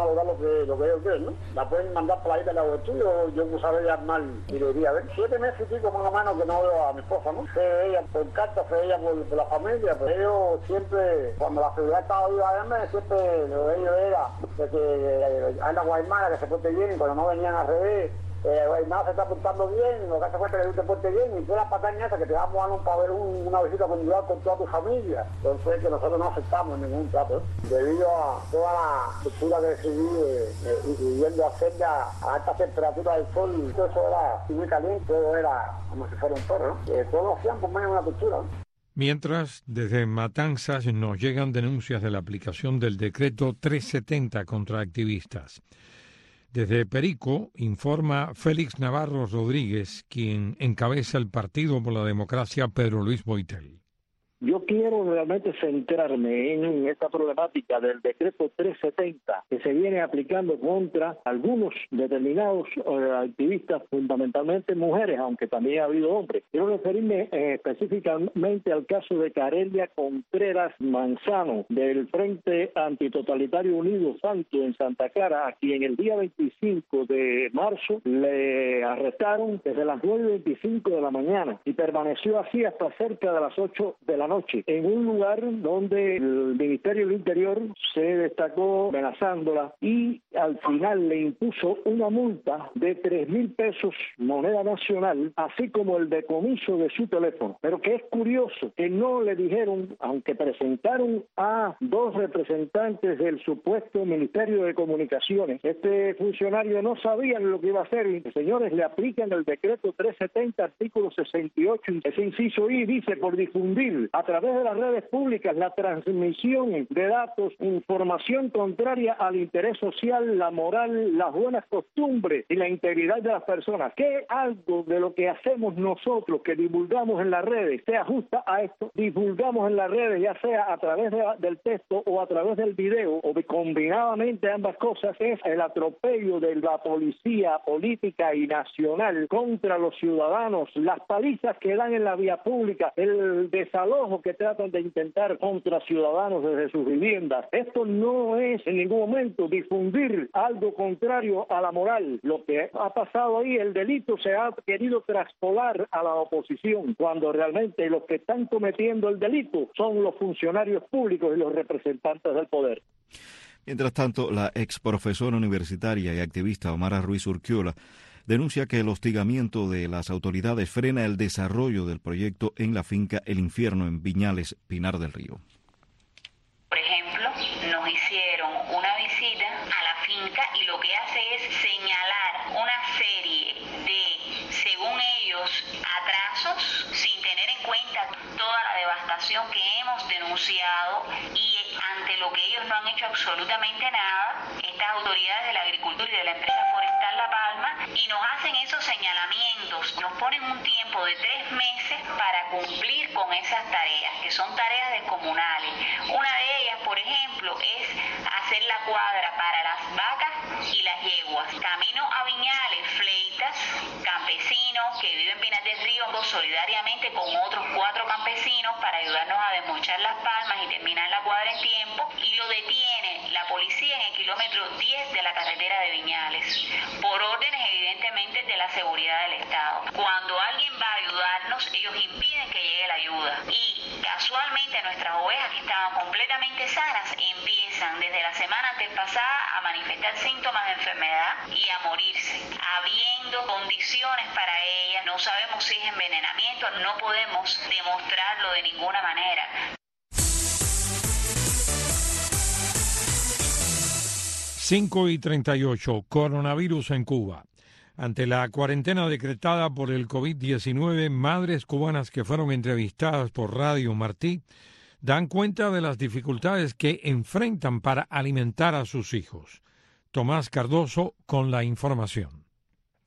votar lo que ellos quieren, ¿no? La pueden mandar por ahí de la juventud, yo sabré llamar y le diría, a ver, 7 meses y pico más o menos que no veo a mi esposa, ¿no? Sé ella por carta, sé ella por la familia, pero ellos siempre, cuando la seguridad estaba viva además, siempre lo de ellos era de que hay la Guaymara que se porte bien, y cuando no venían al revés, Guaymara se está portando bien, lo que hace falta es que tú te portes bien, y tú la pataña esa que te vamos a dar para ver una visita conjugal con toda tu familia. Entonces que nosotros no aceptamos ningún trato, debido a toda la estructura que recibí viviendo a celda a alta temperatura del sol, todo eso era muy caliente, todo era como si fuera un perro, ¿no? Todos lo hacían por medio de una tortura, ¿no? Mientras, desde Matanzas nos llegan denuncias de la aplicación del decreto 370 contra activistas. Desde Perico informa Félix Navarro Rodríguez, quien encabeza el Partido por la Democracia Pedro Luis Boitel. Yo quiero realmente centrarme en esta problemática del decreto 370 que se viene aplicando contra algunos determinados activistas, fundamentalmente mujeres, aunque también ha habido hombres. Quiero referirme específicamente al caso de Carelia Contreras Manzano, del Frente Antitotalitario Unido Santo en Santa Clara, a quien el día 25 de marzo le arrestaron desde las 9:25 de la mañana y permaneció así hasta cerca de las 8 de la noche, en un lugar donde el Ministerio del Interior se destacó amenazándola y al final le impuso una multa de 3,000 pesos moneda nacional, así como el decomiso de su teléfono. Pero que es curioso que no le dijeron, aunque presentaron a 2 representantes del supuesto Ministerio de Comunicaciones, este funcionario no sabía lo que iba a hacer y, señores, le aplican el decreto 370, artículo 68, ese inciso I, dice, por difundir a través de las redes públicas la transmisión de datos, información contraria al interés social, la moral, las buenas costumbres y la integridad de las personas. ¿Qué algo de lo que hacemos nosotros, que divulgamos en las redes, se ajusta a esto? Divulgamos en las redes, ya sea a través del texto o a través del video, o combinadamente ambas cosas, es el atropello de la policía política y nacional contra los ciudadanos, las palizas que dan en la vía pública, el desalojo que tratan de intentar contra ciudadanos desde sus viviendas. Esto no es en ningún momento difundir algo contrario a la moral. Lo que ha pasado ahí, el delito se ha querido traspolar a la oposición, cuando realmente los que están cometiendo el delito son los funcionarios públicos y los representantes del poder. Mientras tanto, la ex profesora universitaria y activista Omara Ruiz Urquiola denuncia que el hostigamiento de las autoridades frena el desarrollo del proyecto en la finca El Infierno en Viñales, Pinar del Río. Por ejemplo, nos hicieron una visita a la finca y lo que hace es señalar una serie de, según ellos, atrasos sin tener en cuenta toda la devastación que hemos denunciado y ante lo que ellos no han hecho absolutamente nada, estas autoridades de la agricultura y de la empresa forestal La Palma, y nos hacen esos señalamientos, nos ponen un tiempo de 3 meses para cumplir con esas tareas, que son tareas descomunales. Una de ellas, por ejemplo, es hacer la cuadra para las vacas y las yeguas. Camino a Viñales, fleitas, campesinos que viven en Pinar del Río, solidariamente con otros 4 campesinos para ayudarnos a desmochar las palmas y terminar la cuadra en tiempo, y lo detiene la policía en el kilómetro 10 de la carretera de Viñales, por órdenes evidentemente de la seguridad del Estado. Cuando alguien va a ayudarnos, ellos impiden que llegue la ayuda, y casualmente nuestras ovejas, que estaban completamente sanas, empiezan desde la semana antepasada a manifestar síntomas de enfermedad y a morirse, habiendo condiciones para ellas. No sabemos si es envenenamiento, no podemos demostrarlo de ninguna manera. 5:38, coronavirus en Cuba. Ante la cuarentena decretada por el COVID-19, madres cubanas que fueron entrevistadas por Radio Martí dan cuenta de las dificultades que enfrentan para alimentar a sus hijos. Tomás Cardoso con la información.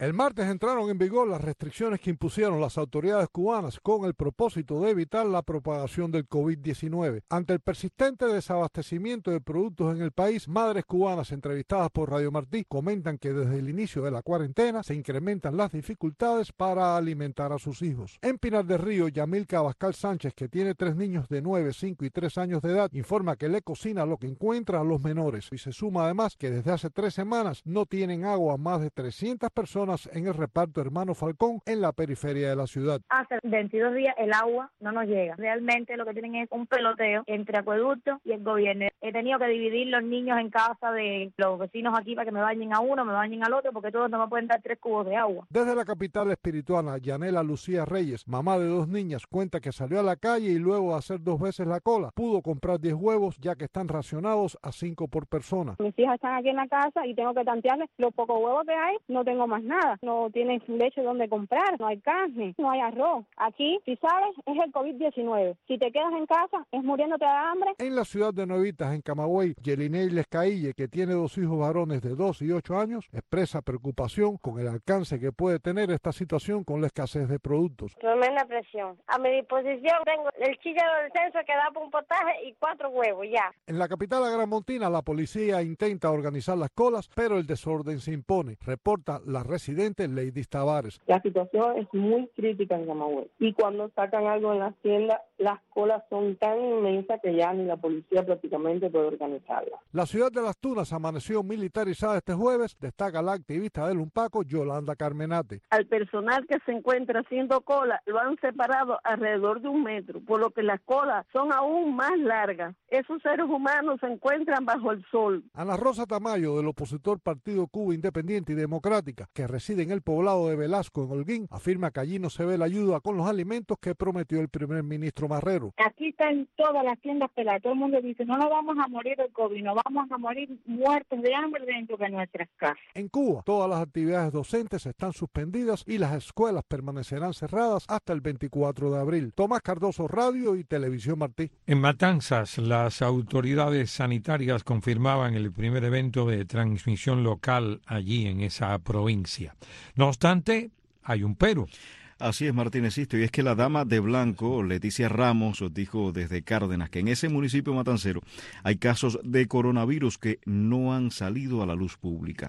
El martes entraron en vigor las restricciones que impusieron las autoridades cubanas con el propósito de evitar la propagación del COVID-19. Ante el persistente desabastecimiento de productos en el país, madres cubanas entrevistadas por Radio Martí comentan que desde el inicio de la cuarentena se incrementan las dificultades para alimentar a sus hijos. En Pinar del Río, Yamilca Abascal Sánchez, que tiene 3 niños de 9, 5 y 3 años de edad, informa que le cocina lo que encuentra a los menores y se suma además que desde hace 3 semanas no tienen agua más de 300 personas en el reparto Hermano Falcón en la periferia de la ciudad. Hace 22 días el agua no nos llega. Realmente lo que tienen es un peloteo entre acueductos y el gobierno. He tenido que dividir los niños en casa de los vecinos aquí para que me bañen a uno, me bañen al otro, porque todos no me pueden dar 3 cubos de agua. Desde la capital espirituana, Yanela Lucía Reyes, mamá de 2 niñas, cuenta que salió a la calle y luego de hacer 2 veces la cola, pudo comprar 10 huevos ya que están racionados a 5 por persona. Mis hijas están aquí en la casa y tengo que tantearles los pocos huevos que hay, no tengo más nada. No tienes leche donde comprar, no hay carne, no hay arroz. Aquí, si sabes, es el COVID-19. Si te quedas en casa, es muriéndote de hambre. En la ciudad de Nuevitas, en Camagüey, Yelinei Lescaille, que tiene 2 hijos varones de 2 y 8 años, expresa preocupación con el alcance que puede tener esta situación con la escasez de productos. Tremenda presión. A mi disposición tengo el chícharo del censo que da para un potaje y 4 huevos ya. En la capital agramontina, la policía intenta organizar las colas, pero el desorden se impone, reporta la residente Lady Tavares. La situación es muy crítica en Camagüey y cuando sacan algo en la tienda, las colas son tan inmensas que ya ni la policía prácticamente puede organizarlas. La ciudad de Las Tunas amaneció militarizada este jueves, destaca la activista del Unpaco, Yolanda Carmenate. Al personal que se encuentra haciendo cola lo han separado alrededor de 1 metro, por lo que las colas son aún más largas. Esos seres humanos se encuentran bajo el sol. Ana Rosa Tamayo, del opositor Partido Cuba Independiente y Democrática, que reside en el poblado de Velasco, en Holguín, afirma que allí no se ve la ayuda con los alimentos que prometió el primer ministro Marrero. Aquí están todas las tiendas peladas. Todo el mundo dice, no nos vamos a morir del COVID, no vamos a morir muertos de hambre dentro de nuestras casas. En Cuba, todas las actividades docentes están suspendidas y las escuelas permanecerán cerradas hasta el 24 de abril. Tomás Cardoso, Radio y Televisión Martí. En Matanzas, las autoridades sanitarias confirmaban el primer evento de transmisión local allí en esa provincia. No obstante, hay un pero. Así es, Martínez Sisto, y es que la dama de blanco, Leticia Ramos, dijo desde Cárdenas que en ese municipio matancero hay casos de coronavirus que no han salido a la luz pública.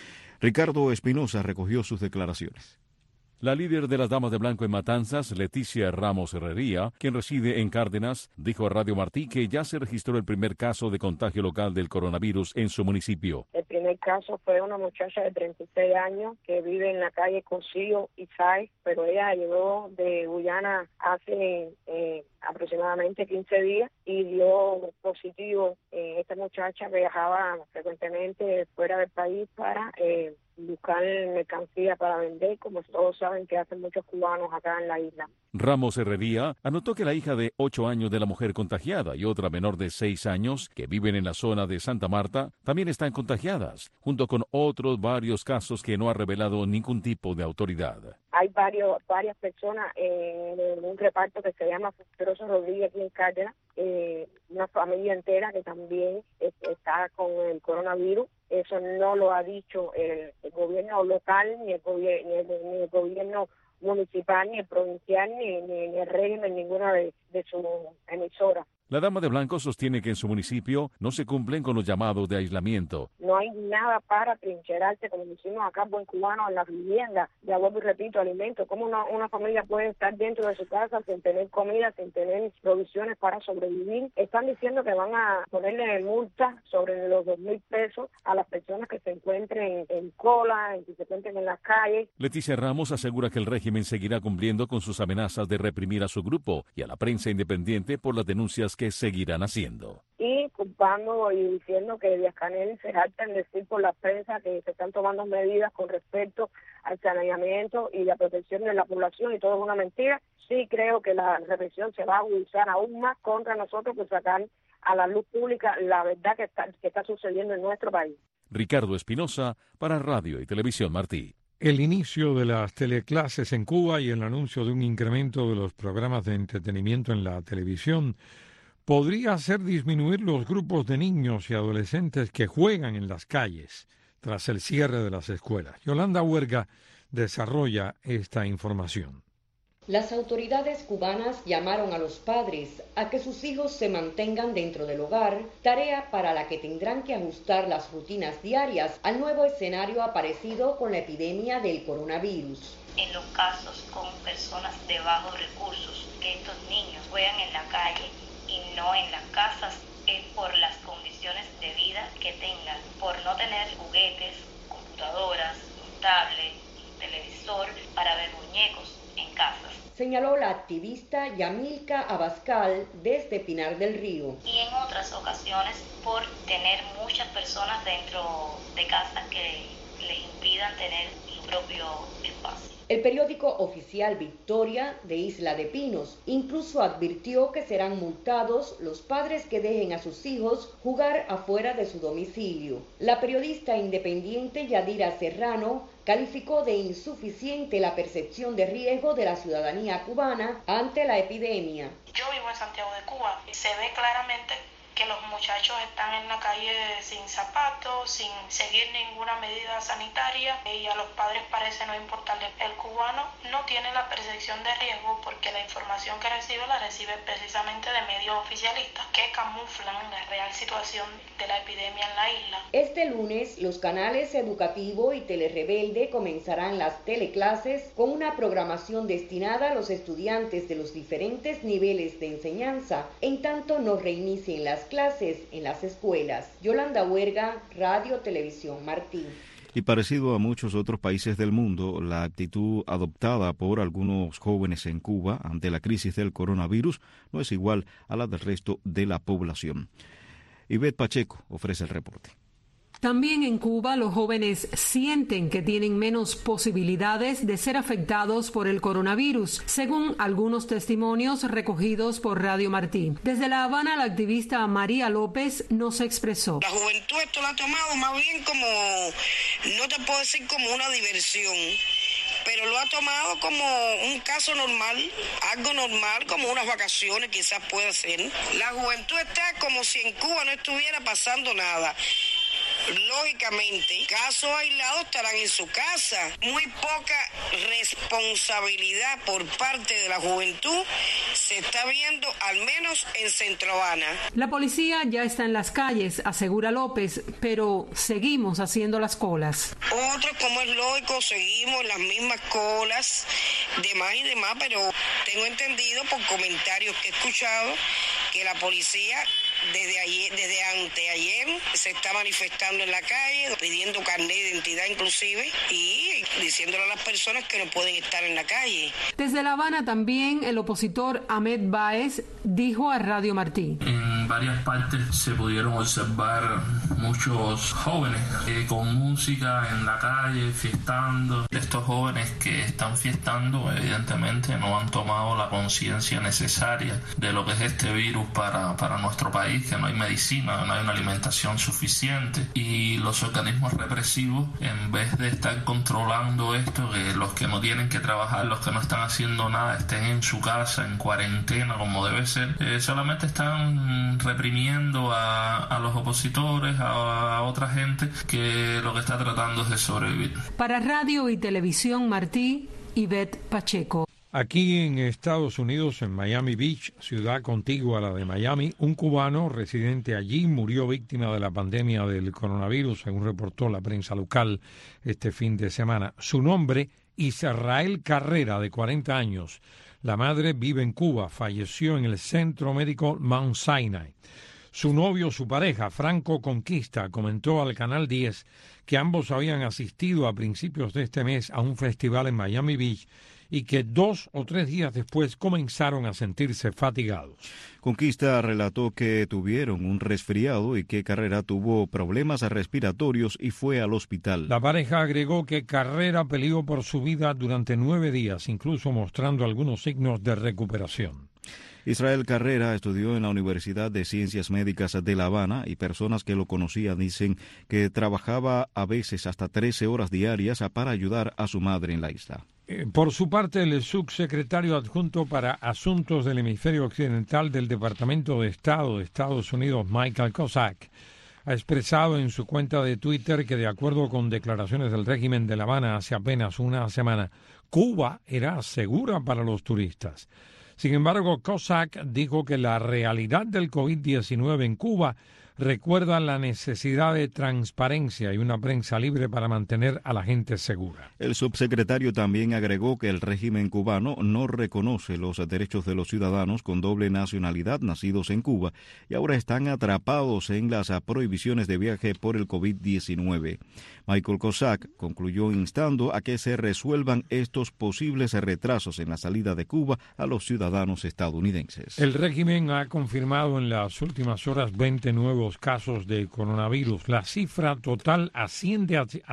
Ricardo Espinosa recogió sus declaraciones. La líder de las Damas de Blanco en Matanzas, Leticia Ramos Herrería, quien reside en Cárdenas, dijo a Radio Martí que ya se registró el primer caso de contagio local del coronavirus en su municipio. El primer caso fue una muchacha de 36 años que vive en la calle Cosío y Sáez, pero ella llegó de Guyana hace aproximadamente 15 días y dio positivo. Esta muchacha viajaba frecuentemente fuera del país para buscar mercancía para vender, como todos saben que hacen muchos cubanos acá en la isla. Ramos Herrería anotó que la hija de 8 años de la mujer contagiada y otra menor de 6 años que viven en la zona de Santa Marta también están contagiadas, junto con otros varios casos que no ha revelado ningún tipo de autoridad. Hay varias personas en un reparto que se llama Fructuoso Rodríguez aquí en Cárdenas, una familia entera que también está con el coronavirus. Eso no lo ha dicho el gobierno local, ni el gobierno municipal, ni el provincial, ni el régimen, ninguna de sus emisoras. La dama de blanco sostiene que en su municipio no se cumplen con los llamados de aislamiento. No hay nada para trincherarse, como decimos acá, buen cubano, en las viviendas. Ya vuelvo y repito, alimentos. ¿Cómo una familia puede estar dentro de su casa sin tener comida, sin tener provisiones para sobrevivir? Están diciendo que van a ponerle multa sobre los 2,000 pesos a las personas que se encuentren en cola, que se encuentren en las calles. Leticia Ramos asegura que el régimen seguirá cumpliendo con sus amenazas de reprimir a su grupo y a la prensa independiente por las denuncias que seguirán haciendo. Y culpando y diciendo que Díaz-Canel se jacta en decir por la prensa que se están tomando medidas con respecto al saneamiento y la protección de la población y todo es una mentira. Sí creo que la represión se va a agudizar aún más contra nosotros por sacar a la luz pública la verdad que está sucediendo en nuestro país. Ricardo Espinosa para Radio y Televisión Martí. El inicio de las teleclases en Cuba y el anuncio de un incremento de los programas de entretenimiento en la televisión podría hacer disminuir los grupos de niños y adolescentes que juegan en las calles tras el cierre de las escuelas. Yolanda Huerga desarrolla esta información. Las autoridades cubanas llamaron a los padres a que sus hijos se mantengan dentro del hogar, tarea para la que tendrán que ajustar las rutinas diarias al nuevo escenario aparecido con la epidemia del coronavirus. En los casos con personas de bajos recursos, que estos niños juegan en la calle y no en las casas, es por las condiciones de vida que tengan, por no tener juguetes, computadoras, tablet, televisor para ver muñecos en casas. Señaló la activista Yamilka Abascal desde Pinar del Río. Y en otras ocasiones por tener muchas personas dentro de casa que les impidan tener su propio espacio. El periódico oficial Victoria de Isla de Pinos incluso advirtió que serán multados los padres que dejen a sus hijos jugar afuera de su domicilio. La periodista independiente Yadira Serrano calificó de insuficiente la percepción de riesgo de la ciudadanía cubana ante la epidemia. Yo vivo en Santiago de Cuba y se ve claramente que los muchachos están en la calle sin zapatos, sin seguir ninguna medida sanitaria, y a los padres parece no importarles. El cubano no tiene la percepción de riesgo porque la información que recibe la recibe precisamente de medios oficialistas que camuflan la real situación de la epidemia en la isla. Este lunes, los canales Educativo y Telerebelde comenzarán las teleclases con una programación destinada a los estudiantes de los diferentes niveles de enseñanza, en tanto no reinicien las clases en las escuelas. Yolanda Huerga, Radio Televisión Martí. Y parecido a muchos otros países del mundo, la actitud adoptada por algunos jóvenes en Cuba ante la crisis del coronavirus no es igual a la del resto de la población. Ivette Pacheco ofrece el reporte. También en Cuba, los jóvenes sienten que tienen menos posibilidades de ser afectados por el coronavirus, según algunos testimonios recogidos por Radio Martí. Desde La Habana, la activista María López nos expresó. La juventud esto lo ha tomado más bien como, no te puedo decir como una diversión, pero lo ha tomado como un caso normal, algo normal, como unas vacaciones quizás puede ser. La juventud está como si en Cuba no estuviera pasando nada. Lógicamente, casos aislados estarán en su casa. Muy poca responsabilidad por parte de la juventud se está viendo, al menos en Centro Habana. La policía ya está en las calles, asegura López, pero seguimos haciendo las colas. Otros, como es lógico, seguimos las mismas colas, demás y demás, pero tengo entendido por comentarios que he escuchado que la policía desde anteayer se está manifestando en la calle, pidiendo carnet de identidad inclusive y diciéndole a las personas que no pueden estar en la calle. Desde La Habana también el opositor Ahmed Báez dijo a Radio Martí. En varias partes se pudieron observar muchos jóvenes con música en la calle, fiestando. Estos jóvenes que están fiestando evidentemente no han tomado la conciencia necesaria de lo que es este virus para nuestro país, que no hay medicina, no hay una alimentación suficiente, y los organismos represivos, en vez de estar controlando esto, que los que no tienen que trabajar, los que no están haciendo nada, estén en su casa, en cuarentena como debe ser, solamente están reprimiendo a los opositores, a otra gente que lo que está tratando es de sobrevivir. Para Radio y Televisión Martí, Ivette Pacheco. Aquí en Estados Unidos, en Miami Beach, ciudad contigua a la de Miami, un cubano residente allí murió víctima de la pandemia del coronavirus, según reportó la prensa local este fin de semana. Su nombre, Israel Carrera, de 40 años. La madre vive en Cuba, falleció en el Centro Médico Mount Sinai. Su novio, su pareja, Franco Conquista, comentó al Canal 10 que ambos habían asistido a principios de este mes a un festival en Miami Beach y que 2 o 3 días después comenzaron a sentirse fatigados. Conquista relató que tuvieron un resfriado y que Carrera tuvo problemas respiratorios y fue al hospital. La pareja agregó que Carrera peleó por su vida durante 9 días, incluso mostrando algunos signos de recuperación. Israel Carrera estudió en la Universidad de Ciencias Médicas de La Habana y personas que lo conocían dicen que trabajaba a veces hasta 13 horas diarias para ayudar a su madre en la isla. Por su parte, el subsecretario adjunto para Asuntos del Hemisferio Occidental del Departamento de Estado de Estados Unidos, Michael Kozak, ha expresado en su cuenta de Twitter que, de acuerdo con declaraciones del régimen de La Habana hace apenas una semana, Cuba era segura para los turistas. Sin embargo, Cossack dijo que la realidad del COVID-19 en Cuba recuerda la necesidad de transparencia y una prensa libre para mantener a la gente segura. El subsecretario también agregó que el régimen cubano no reconoce los derechos de los ciudadanos con doble nacionalidad nacidos en Cuba y ahora están atrapados en las prohibiciones de viaje por el COVID-19. Michael Cossack concluyó instando a que se resuelvan estos posibles retrasos en la salida de Cuba a los ciudadanos estadounidenses. El régimen ha confirmado en las últimas horas 20 nuevos casos de coronavirus. La cifra total asciende a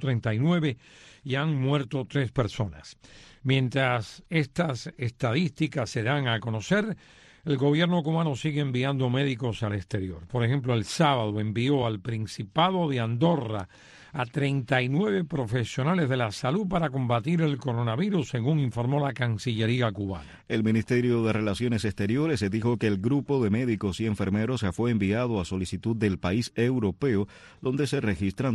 139 y han muerto 3 personas. Mientras estas estadísticas se dan a conocer, el gobierno cubano sigue enviando médicos al exterior. Por ejemplo, el sábado envió al Principado de Andorra a 39 profesionales de la salud para combatir el coronavirus, según informó la Cancillería cubana. El Ministerio de Relaciones Exteriores dijo que el grupo de médicos y enfermeros fue enviado a solicitud del país europeo, donde se registran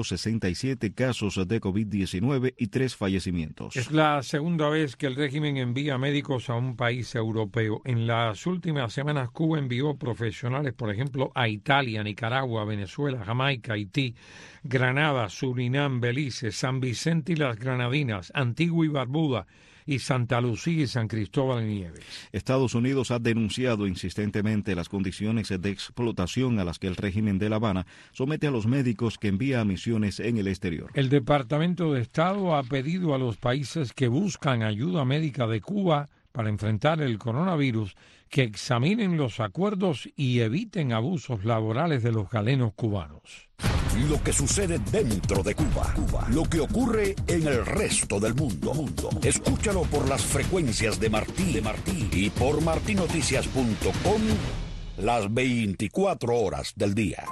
267 casos de COVID-19 y 3 fallecimientos. Es la segunda vez que el régimen envía médicos a un país europeo. En las últimas semanas, Cuba envió profesionales, por ejemplo, a Italia, Nicaragua, Venezuela, Jamaica, Haití, Granada, Surinam, Belice, San Vicente y las Granadinas, Antigua y Barbuda, y Santa Lucía y San Cristóbal y Nieves. Estados Unidos ha denunciado insistentemente las condiciones de explotación a las que el régimen de La Habana somete a los médicos que envía a misiones en el exterior. El Departamento de Estado ha pedido a los países que buscan ayuda médica de Cuba para enfrentar el coronavirus que examinen los acuerdos y eviten abusos laborales de los galenos cubanos. Lo que sucede dentro de Cuba, lo que ocurre en el resto del mundo. Escúchalo por las frecuencias de Martí y por martinoticias.com las 24 horas del día.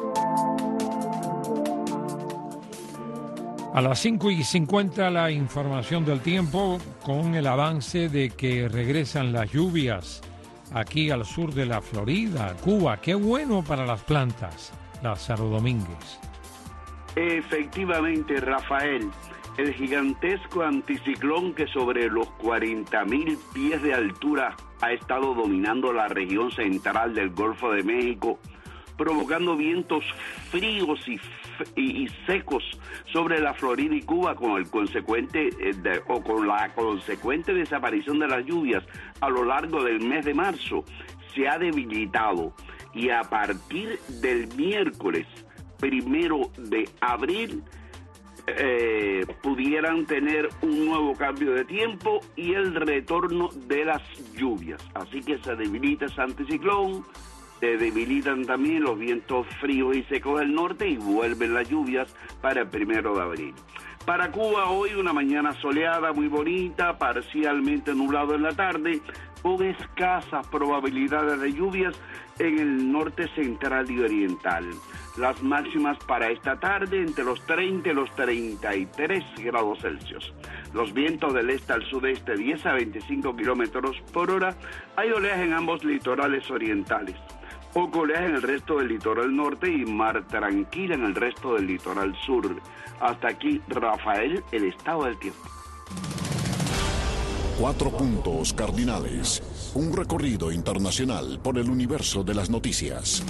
A las 5:50 la información del tiempo con el avance de que regresan las lluvias aquí al sur de la Florida, Cuba. Qué bueno para las plantas. Lázaro Domínguez. Efectivamente, Rafael, el gigantesco anticiclón que sobre los 40.000 pies de altura ha estado dominando la región central del Golfo de México, provocando vientos fríos y secos sobre la Florida y Cuba con la consecuente desaparición de las lluvias a lo largo del mes de marzo, se ha debilitado. Y a partir del miércoles 1 de abril pudieran tener un nuevo cambio de tiempo y el retorno de las lluvias. Así que se debilita ese anticiclón, se debilitan también los vientos fríos y secos del norte y vuelven las lluvias para el 1 de abril. Para Cuba hoy una mañana soleada, muy bonita, parcialmente nublado en la tarde, con escasas probabilidades de lluvias en el norte central y oriental. Las máximas para esta tarde entre los 30 y los 33 grados Celsius. Los vientos del este al sudeste 10 a 25 kilómetros por hora. Hay oleaje en ambos litorales orientales. Poco oleaje en el resto del litoral norte y mar tranquila en el resto del litoral sur. Hasta aquí, Rafael, el estado del tiempo. 4 puntos cardinales. Un recorrido internacional por el universo de las noticias.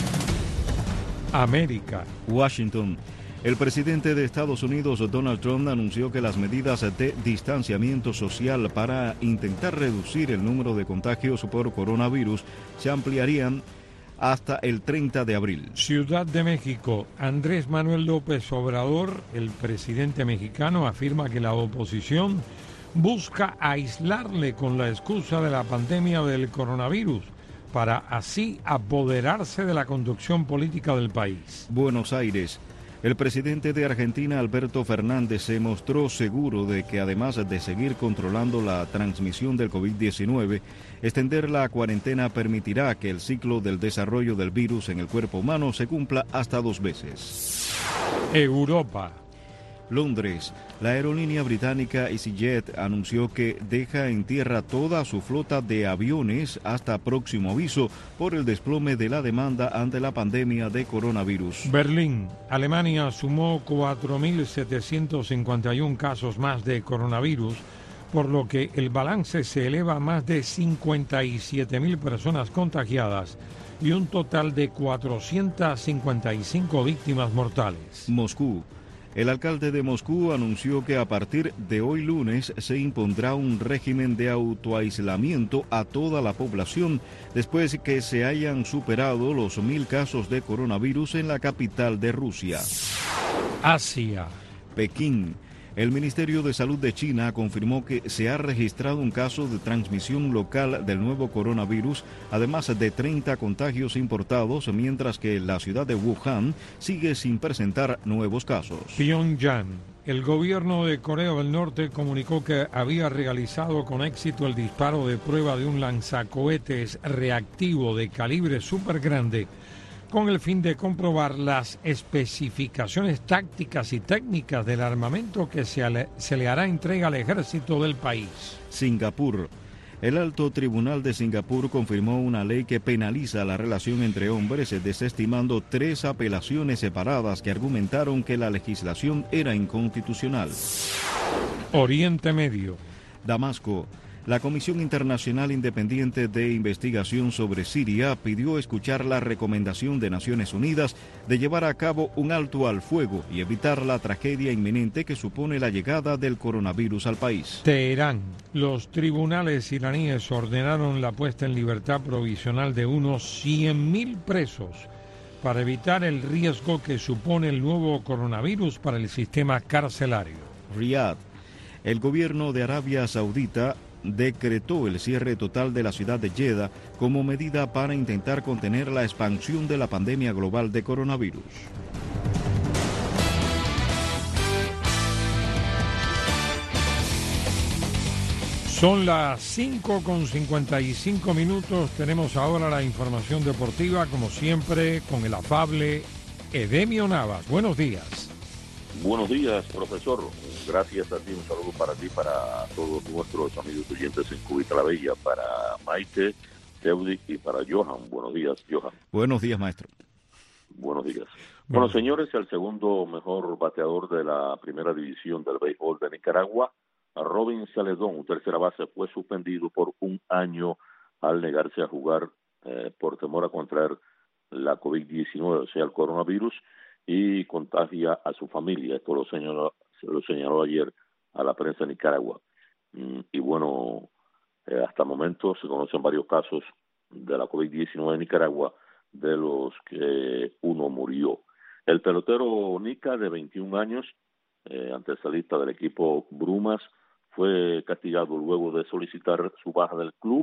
América. Washington. El presidente de Estados Unidos, Donald Trump, anunció que las medidas de distanciamiento social para intentar reducir el número de contagios por coronavirus se ampliarían hasta el 30 de abril. Ciudad de México. Andrés Manuel López Obrador, el presidente mexicano, afirma que la oposición busca aislarle con la excusa de la pandemia del coronavirus para así apoderarse de la conducción política del país. Buenos Aires. El presidente de Argentina, Alberto Fernández, se mostró seguro de que además de seguir controlando la transmisión del COVID-19, extender la cuarentena permitirá que el ciclo del desarrollo del virus en el cuerpo humano se cumpla hasta 2 veces. Europa. Londres. La aerolínea británica EasyJet anunció que deja en tierra toda su flota de aviones hasta próximo aviso por el desplome de la demanda ante la pandemia de coronavirus. Berlín. Alemania sumó 4.751 casos más de coronavirus, por lo que el balance se eleva a más de 57.000 personas contagiadas y un total de 455 víctimas mortales. Moscú. El alcalde de Moscú anunció que a partir de hoy lunes se impondrá un régimen de autoaislamiento a toda la población después que se hayan superado los 1.000 casos de coronavirus en la capital de Rusia. Asia. Pekín. El Ministerio de Salud de China confirmó que se ha registrado un caso de transmisión local del nuevo coronavirus, además de 30 contagios importados, mientras que la ciudad de Wuhan sigue sin presentar nuevos casos. Pyongyang. El gobierno de Corea del Norte comunicó que había realizado con éxito el disparo de prueba de un lanzacohetes reactivo de calibre súper grande, con el fin de comprobar las especificaciones tácticas y técnicas del armamento que se le hará entrega al ejército del país. Singapur. El Alto Tribunal de Singapur confirmó una ley que penaliza la relación entre hombres, desestimando 3 apelaciones separadas que argumentaron que la legislación era inconstitucional. Oriente Medio. Damasco. La Comisión Internacional Independiente de Investigación sobre Siria pidió escuchar la recomendación de Naciones Unidas de llevar a cabo un alto al fuego y evitar la tragedia inminente que supone la llegada del coronavirus al país. Teherán. Los tribunales iraníes ordenaron la puesta en libertad provisional de unos 100.000 presos para evitar el riesgo que supone el nuevo coronavirus para el sistema carcelario. Riad. El gobierno de Arabia Saudita decretó el cierre total de la ciudad de Jeddah como medida para intentar contener la expansión de la pandemia global de coronavirus. Son las 5:55. Tenemos ahora la información deportiva, como siempre, con el afable Edemio Navas. Buenos días. Buenos días, profesor. Gracias a ti, un saludo para ti, para todos nuestros amigos oyentes en Cubita la Bella, para Maite, Teudi y para Johan. Buenos días, Johan. Buenos días, maestro. Buenos días. Bueno, señores, el segundo mejor bateador de la primera división del béisbol de Nicaragua, Robin Celedón, tercera base, fue suspendido por un año al negarse a jugar por temor a contraer la COVID-19, o sea, el coronavirus, y contagia a su familia. Esto lo señaló ayer a la prensa de Nicaragua. Y bueno, hasta el momento se conocen varios casos de la COVID-19 en Nicaragua, de los que uno murió. El pelotero Nica, de 21 años, antecedista del equipo Brumas, fue castigado luego de solicitar su baja del club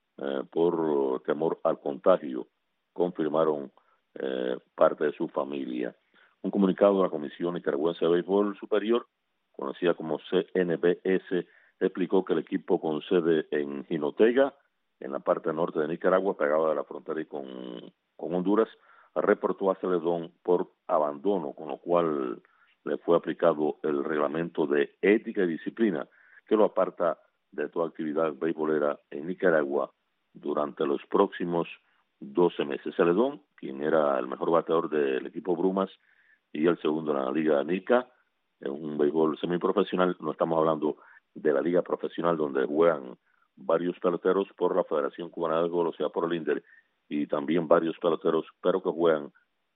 por temor al contagio, confirmaron parte de su familia. Un comunicado de la Comisión Nicaragüense de Béisbol Superior, conocida como CNBS, explicó que el equipo con sede en Jinotega, en la parte norte de Nicaragua, pegada a la frontera y con Honduras, reportó a Celedón por abandono, con lo cual le fue aplicado el reglamento de ética y disciplina que lo aparta de toda actividad beisbolera en Nicaragua durante los próximos 12 meses. Celedón, quien era el mejor bateador del equipo Brumas y el segundo en la Liga Nica, en un béisbol semiprofesional, no estamos hablando de la Liga Profesional donde juegan varios peloteros por la Federación Cubana de Béisbol, o sea, por el INDER, y también varios peloteros, pero que juegan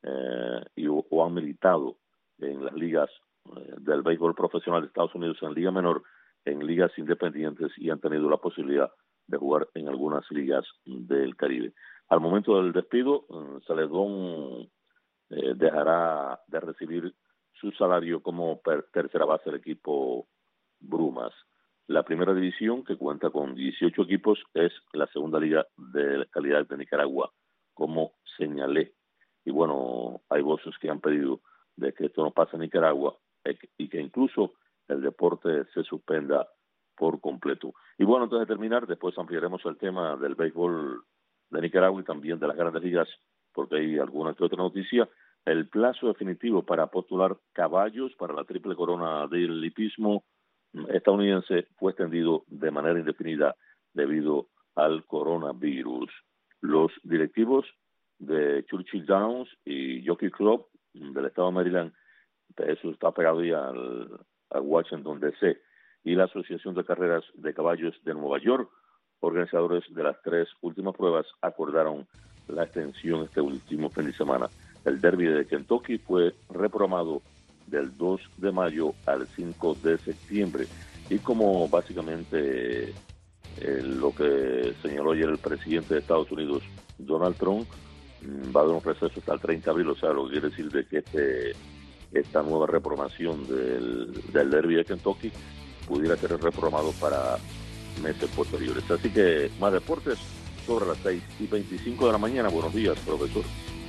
o han militado en las ligas del béisbol profesional de Estados Unidos, en Liga Menor, en ligas independientes, y han tenido la posibilidad de jugar en algunas ligas del Caribe. Al momento del despido, Celedón dejará de recibir su salario como tercera base del equipo Brumas. La primera división, que cuenta con 18 equipos, es la segunda liga de calidad de Nicaragua, como señalé. Y bueno, hay voces que han pedido de que esto no pase en Nicaragua y que incluso el deporte se suspenda por completo. Y bueno, antes de terminar, después ampliaremos el tema del béisbol de Nicaragua y también de las grandes ligas, porque hay alguna que otra noticia. el plazo definitivo para postular caballos para la triple corona del hipismo estadounidense fue extendido de manera indefinida debido al coronavirus. Los directivos de Churchill Downs y Jockey Club del estado de Maryland, eso está pegado ya a Washington DC, y la Asociación de Carreras de Caballos de Nueva York, organizadores de las 3 últimas pruebas, acordaron la extensión este último fin de semana. El Derby de Kentucky fue reprogramado del 2 de mayo al 5 de septiembre. Y como básicamente lo que señaló ayer el presidente de Estados Unidos, Donald Trump, va a haber un receso hasta el 30 de abril, o sea, lo que quiere decir de que esta nueva reprogramación del Derby de Kentucky pudiera ser reprogramado para meses posteriores. Así que más deportes sobre las 6:25 de la mañana. Buenos días, profesor.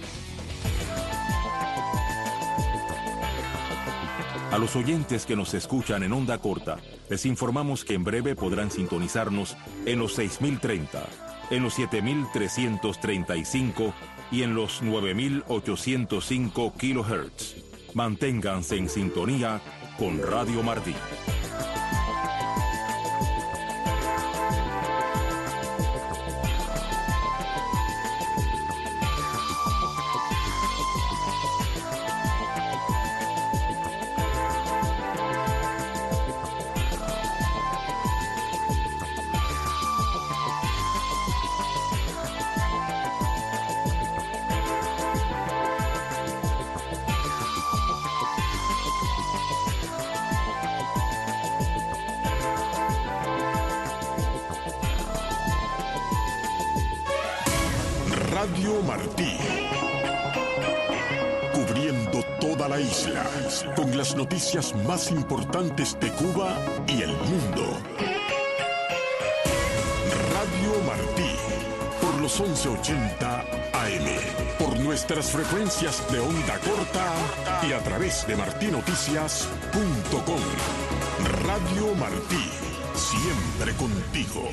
A los oyentes que nos escuchan en onda corta, les informamos que en breve podrán sintonizarnos en los 6030, en los 7335 y en los 9805 kHz. Manténganse en sintonía con Radio Martí. Radio Martí, cubriendo toda la isla, con las noticias más importantes de Cuba y el mundo. Radio Martí, por los 1180 AM, por nuestras frecuencias de onda corta y a través de martinoticias.com. Radio Martí, siempre contigo.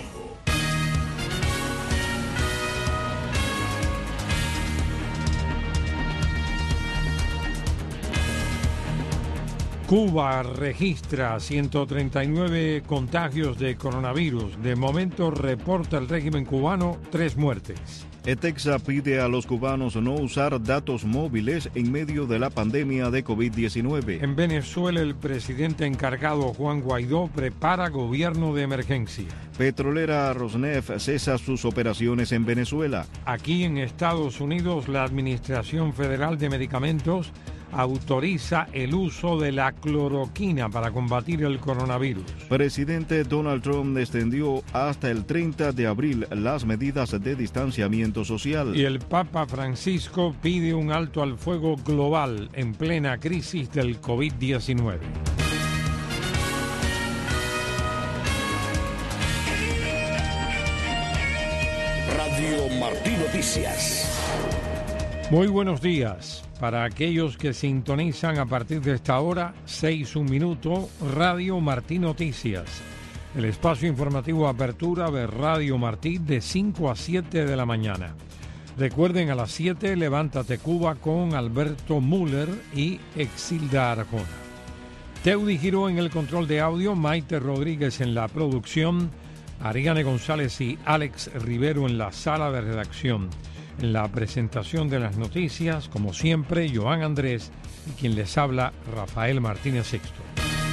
Cuba registra 139 contagios de coronavirus. De momento reporta el régimen cubano 3 muertes. ETEXA pide a los cubanos no usar datos móviles en medio de la pandemia de COVID-19. En Venezuela, el presidente encargado Juan Guaidó prepara gobierno de emergencia. Petrolera Rosneft cesa sus operaciones en Venezuela. Aquí en Estados Unidos, la Administración Federal de Medicamentos autoriza el uso de la cloroquina para combatir el coronavirus. Presidente Donald Trump extendió hasta el 30 de abril las medidas de distanciamiento social. Y el Papa Francisco pide un alto al fuego global en plena crisis del COVID-19. Radio Martí Noticias. Muy buenos días. Para aquellos que sintonizan a partir de esta hora, 6:01 minuto, Radio Martí Noticias. El espacio informativo Apertura de Radio Martí de 5 a 7 de la mañana. Recuerden, a las 7, Levántate Cuba con Alberto Müller y Exilda Arjona. Teudi Giró en el control de audio, Maite Rodríguez en la producción, Ariane González y Alex Rivero en la sala de redacción. En la presentación de las noticias, como siempre, Joan Andrés y quien les habla, Rafael Martínez Sexto.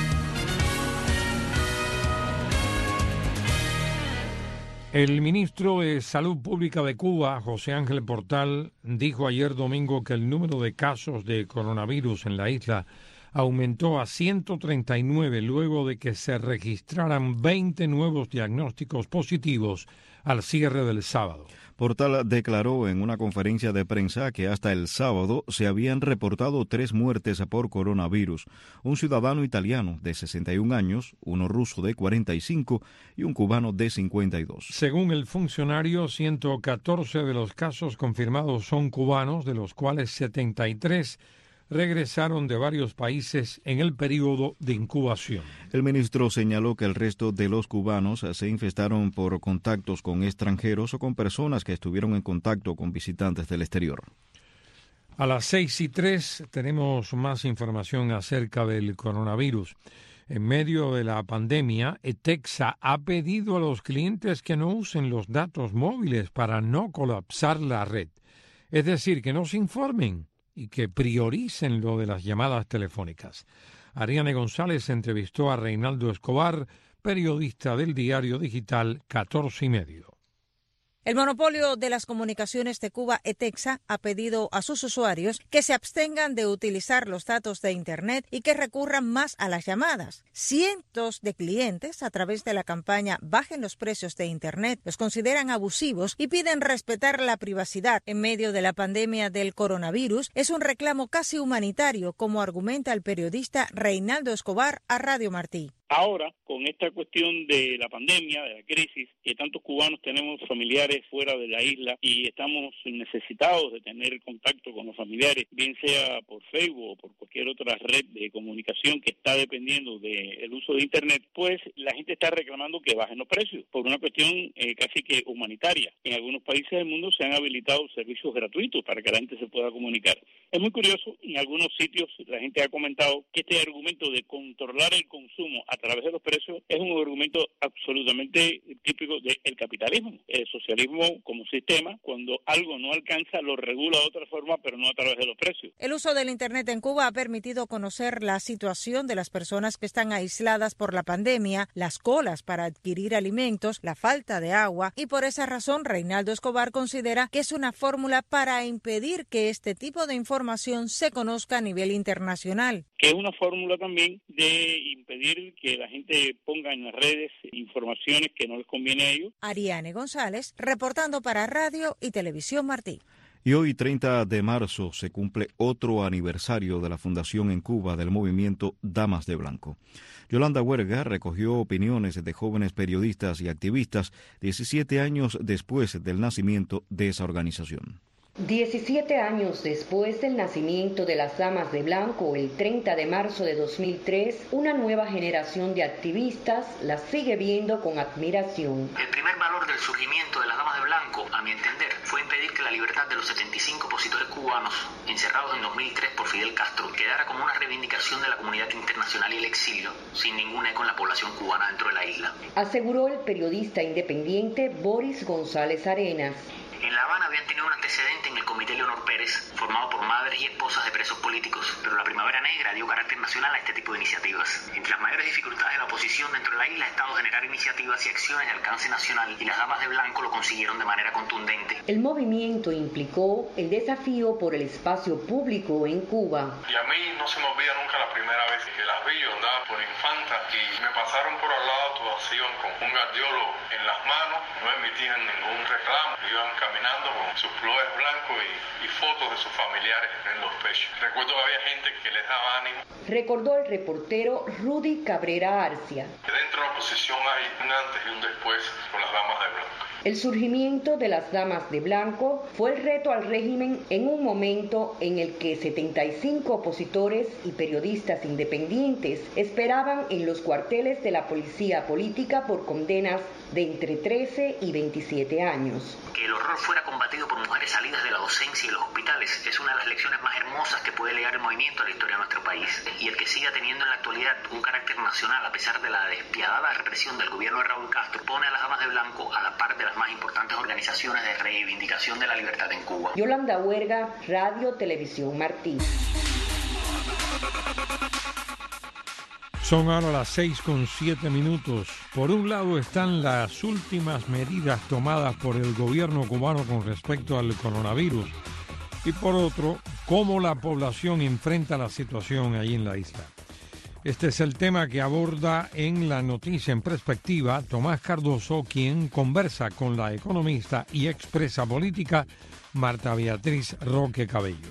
El ministro de Salud Pública de Cuba, José Ángel Portal, dijo ayer domingo que el número de casos de coronavirus en la isla aumentó a 139 luego de que se registraran 20 nuevos diagnósticos positivos al cierre del sábado. Portal declaró en una conferencia de prensa que hasta el sábado se habían reportado 3 muertes por coronavirus, un ciudadano italiano de 61 años, uno ruso de 45 y un cubano de 52. Según el funcionario, 114 de los casos confirmados son cubanos, de los cuales 73 regresaron de varios países en el periodo de incubación. El ministro señaló que el resto de los cubanos se infectaron por contactos con extranjeros o con personas que estuvieron en contacto con visitantes del exterior. A las 6:03 tenemos más información acerca del coronavirus. En medio de la pandemia, ETEXA ha pedido a los clientes que no usen los datos móviles para no colapsar la red. Es decir, que no se informen y que prioricen lo de las llamadas telefónicas. Ariane González entrevistó a Reinaldo Escobar, periodista del diario digital 14y medio. El monopolio de las comunicaciones de Cuba, ETEXA, ha pedido a sus usuarios que se abstengan de utilizar los datos de Internet y que recurran más a las llamadas. Cientos de clientes, a través de la campaña Bajen los precios de Internet, los consideran abusivos y piden respetar la privacidad. En medio de la pandemia del coronavirus, es un reclamo casi humanitario, como argumenta el periodista Reinaldo Escobar a Radio Martí. Ahora, con esta cuestión de la pandemia, de la crisis, que tantos cubanos tenemos familiares fuera de la isla y estamos necesitados de tener contacto con los familiares, bien sea por Facebook o por cualquier otra red de comunicación que está dependiendo del uso de Internet, pues la gente está reclamando que bajen los precios por una cuestión casi que humanitaria. En algunos países del mundo se han habilitado servicios gratuitos para que la gente se pueda comunicar. Es muy curioso, en algunos sitios la gente ha comentado que este argumento de controlar el consumo a través de los precios es un argumento absolutamente típico del capitalismo. El socialismo como sistema, cuando algo no alcanza, lo regula de otra forma, pero no a través de los precios. El uso del Internet en Cuba ha permitido conocer la situación de las personas que están aisladas por la pandemia, las colas para adquirir alimentos, la falta de agua, y por esa razón Reinaldo Escobar considera que es una fórmula para impedir que este tipo de información se conozca a nivel internacional. Que es una fórmula también de impedir que la gente ponga en las redes informaciones que no les conviene a ellos. Ariane González, reportando para Radio y Televisión Martí. Y hoy, 30 de marzo, se cumple otro aniversario de la fundación en Cuba del movimiento Damas de Blanco. Yolanda Huerga recogió opiniones de jóvenes periodistas y activistas 17 años después del nacimiento de esa organización. 17 años después del nacimiento de las Damas de Blanco, el 30 de marzo de 2003, una nueva generación de activistas las sigue viendo con admiración. El primer valor del surgimiento de las Damas de Blanco, a mi entender, fue impedir que la libertad de los 75 opositores cubanos, encerrados en 2003 por Fidel Castro, quedara como una reivindicación de la comunidad internacional y el exilio, sin ningún eco en la población cubana dentro de la isla. Aseguró el periodista independiente Boris González Arenas. En La Habana habían tenido un antecedente en el Comité Leonor Pérez, formado por madres y esposas de presos políticos, pero la Primavera Negra dio carácter nacional a este tipo de iniciativas. Entre las mayores dificultades de la oposición dentro de la isla ha estado generar iniciativas y acciones de alcance nacional, y las Damas de Blanco lo consiguieron de manera contundente. El movimiento implicó el desafío por el espacio público en Cuba. Y a mí no se me olvida nunca la primera vez que las vi, yo andaba por Infanta y me pasaron por al lado todas iban con un gardiolo en las manos, no emitían ningún reclamo, iban caminando con sus flores blancos y fotos de sus familiares en los pechos. Recuerdo que había gente que les daba ánimo. Recordó el reportero Rudy Cabrera Arcia. Dentro de la oposición hay un antes y un después con las Damas de Blanco. El surgimiento de las Damas de Blanco fue el reto al régimen en un momento en el que 75 opositores y periodistas independientes esperaban en los cuarteles de la policía política por condenas de entre 13 y 27 años. Que el horror fuera combatido por mujeres salidas de la docencia y los hospitales es una de las lecciones más hermosas que puede legar el movimiento a la historia de nuestro país. Y el que siga teniendo en la actualidad un carácter nacional a pesar de la despiadada represión del gobierno de Raúl Castro pone a las Damas de Blanco a la par de las más importantes organizaciones de reivindicación de la libertad en Cuba. Yolanda Huerga, Radio Televisión Martí. Son ahora las 6:07. Por un lado están las últimas medidas tomadas por el gobierno cubano con respecto al coronavirus y por otro, cómo la población enfrenta la situación ahí en la isla. Este es el tema que aborda en La Noticia en Perspectiva Tomás Cardoso, quien conversa con la economista y expresa política Marta Beatriz Roque Cabello.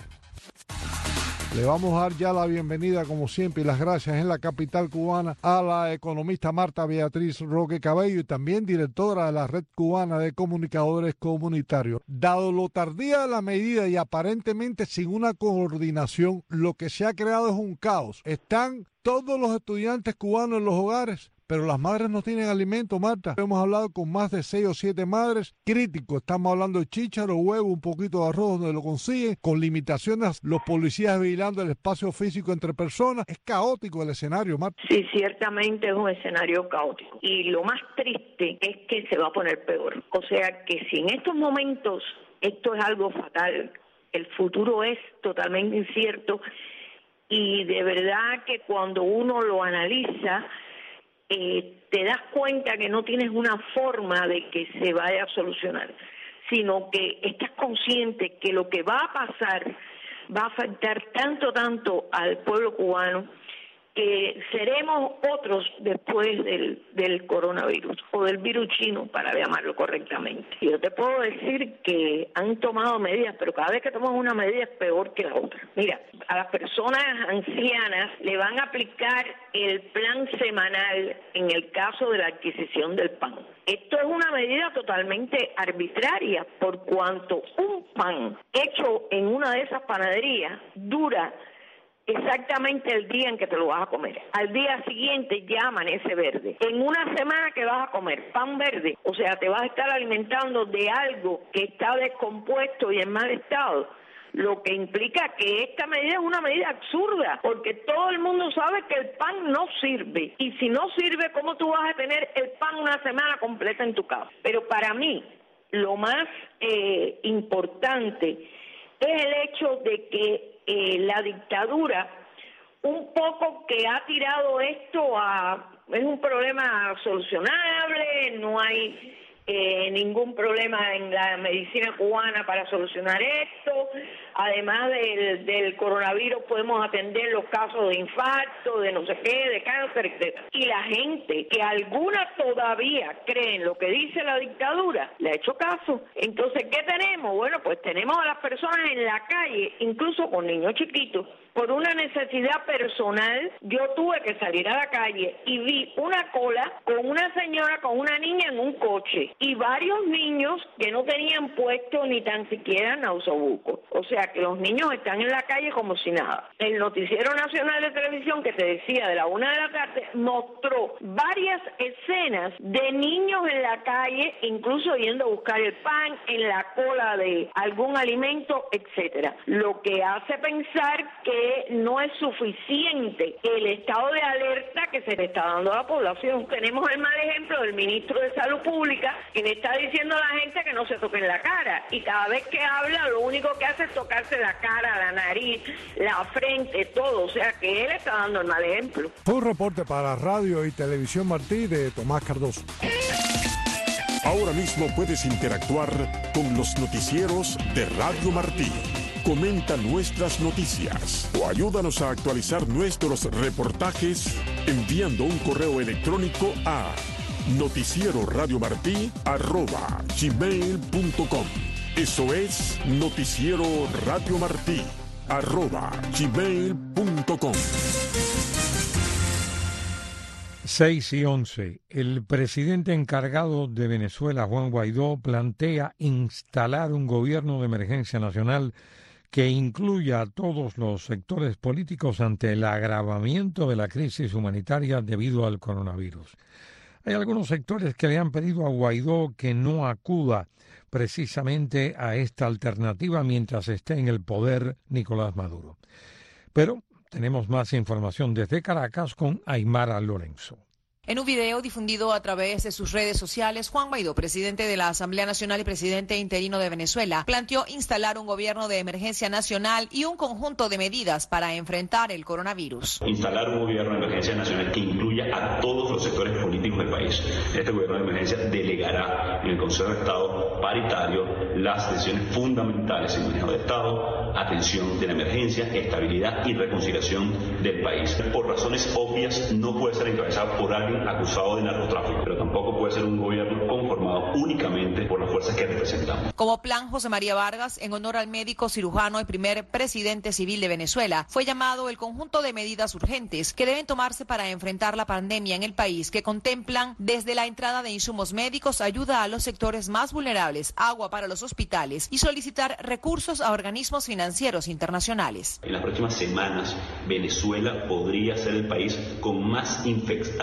Le vamos a dar ya la bienvenida, como siempre, y las gracias en la capital cubana a la economista Marta Beatriz Roque Cabello y también directora de la Red Cubana de Comunicadores Comunitarios. Dado lo tardía de la medida y aparentemente sin una coordinación, lo que se ha creado es un caos. Están todos los estudiantes cubanos en los hogares, pero las madres no tienen alimento, Marta. Hemos hablado con más de 6 o 7 madres, críticos. Estamos hablando de chícharo, huevo, un poquito de arroz donde lo consiguen, con limitaciones, los policías vigilando el espacio físico entre personas. Es caótico el escenario, Marta. Sí, ciertamente es un escenario caótico. Y lo más triste es que se va a poner peor. O sea que si en estos momentos esto es algo fatal, el futuro es totalmente incierto y de verdad que cuando uno lo analiza, te das cuenta que no tienes una forma de que se vaya a solucionar, sino que estás consciente que lo que va a pasar va a afectar tanto al pueblo cubano que seremos otros después del coronavirus o del virus chino, para llamarlo correctamente. Yo te puedo decir que han tomado medidas, pero cada vez que toman una medida es peor que la otra. Mira, a las personas ancianas le van a aplicar el plan semanal en el caso de la adquisición del pan. Esto es una medida totalmente arbitraria, por cuanto un pan hecho en una de esas panaderías dura exactamente el día en que te lo vas a comer. Al día siguiente ya amanece verde. En una semana que vas a comer pan verde, o sea, te vas a estar alimentando de algo que está descompuesto y en mal estado, lo que implica que esta medida es una medida absurda, porque todo el mundo sabe que el pan no sirve. Y si no sirve, ¿cómo tú vas a tener el pan una semana completa en tu casa? Pero para mí, lo más importante es el hecho de que la dictadura, un poco que ha tirado esto es un problema solucionable, no hay ningún problema en la medicina cubana para solucionar esto. Además del coronavirus podemos atender los casos de infarto, de no sé qué, de cáncer, etc. Y la gente que alguna todavía cree en lo que dice la dictadura, le ha hecho caso. Entonces, ¿qué tenemos? Bueno, pues tenemos a las personas en la calle, incluso con niños chiquitos. Por una necesidad personal, yo tuve que salir a la calle y vi una cola con una señora con una niña en un coche y varios niños que no tenían puesto ni tan siquiera nausobuco. O sea que los niños están en la calle como si nada. El Noticiero Nacional de Televisión, que te decía de la 1 de la tarde, mostró varias escenas de niños en la calle, incluso yendo a buscar el pan, en la cola de algún alimento, etcétera. Lo que hace pensar que no es suficiente el estado de alerta que se le está dando a la población. Tenemos el mal ejemplo del ministro de Salud Pública, que le está diciendo a la gente que no se toquen la cara, y cada vez que habla lo único que hace es tocarse la cara, la nariz, la frente, todo. O sea que él está dando el mal ejemplo. Fue un reporte para Radio y Televisión Martí de Tomás Cardoso. Ahora mismo puedes interactuar con los noticieros de Radio Martí. Comenta nuestras noticias o ayúdanos a actualizar nuestros reportajes enviando un correo electrónico a noticieroradiomartí@gmail.com. Eso es noticieroradiomartí@gmail.com. 6:11. El presidente encargado de Venezuela, Juan Guaidó, plantea instalar un gobierno de emergencia nacional que incluya a todos los sectores políticos ante el agravamiento de la crisis humanitaria debido al coronavirus. Hay algunos sectores que le han pedido a Guaidó que no acuda precisamente a esta alternativa mientras esté en el poder Nicolás Maduro. Pero tenemos más información desde Caracas con Aymara Lorenzo. En un video difundido a través de sus redes sociales, Juan Guaidó, presidente de la Asamblea Nacional y presidente interino de Venezuela, planteó instalar un gobierno de emergencia nacional y un conjunto de medidas para enfrentar el coronavirus. Instalar un gobierno de emergencia nacional que incluya a todos los sectores políticos del país. Este gobierno de emergencia delegará en el Consejo de Estado paritario las decisiones fundamentales en manejo de Estado, atención de la emergencia, estabilidad y reconciliación del país. Por razones obvias, no puede ser encabezado por alguien acusado de narcotráfico, pero tampoco puede ser un gobierno conformado únicamente por las fuerzas que representamos. Como plan José María Vargas, en honor al médico cirujano y primer presidente civil de Venezuela, fue llamado el conjunto de medidas urgentes que deben tomarse para enfrentar la pandemia en el país, que contemplan desde la entrada de insumos médicos, ayuda a los sectores más vulnerables, agua para los hospitales y solicitar recursos a organismos financieros internacionales. En las próximas semanas, Venezuela podría ser el país con más infectados del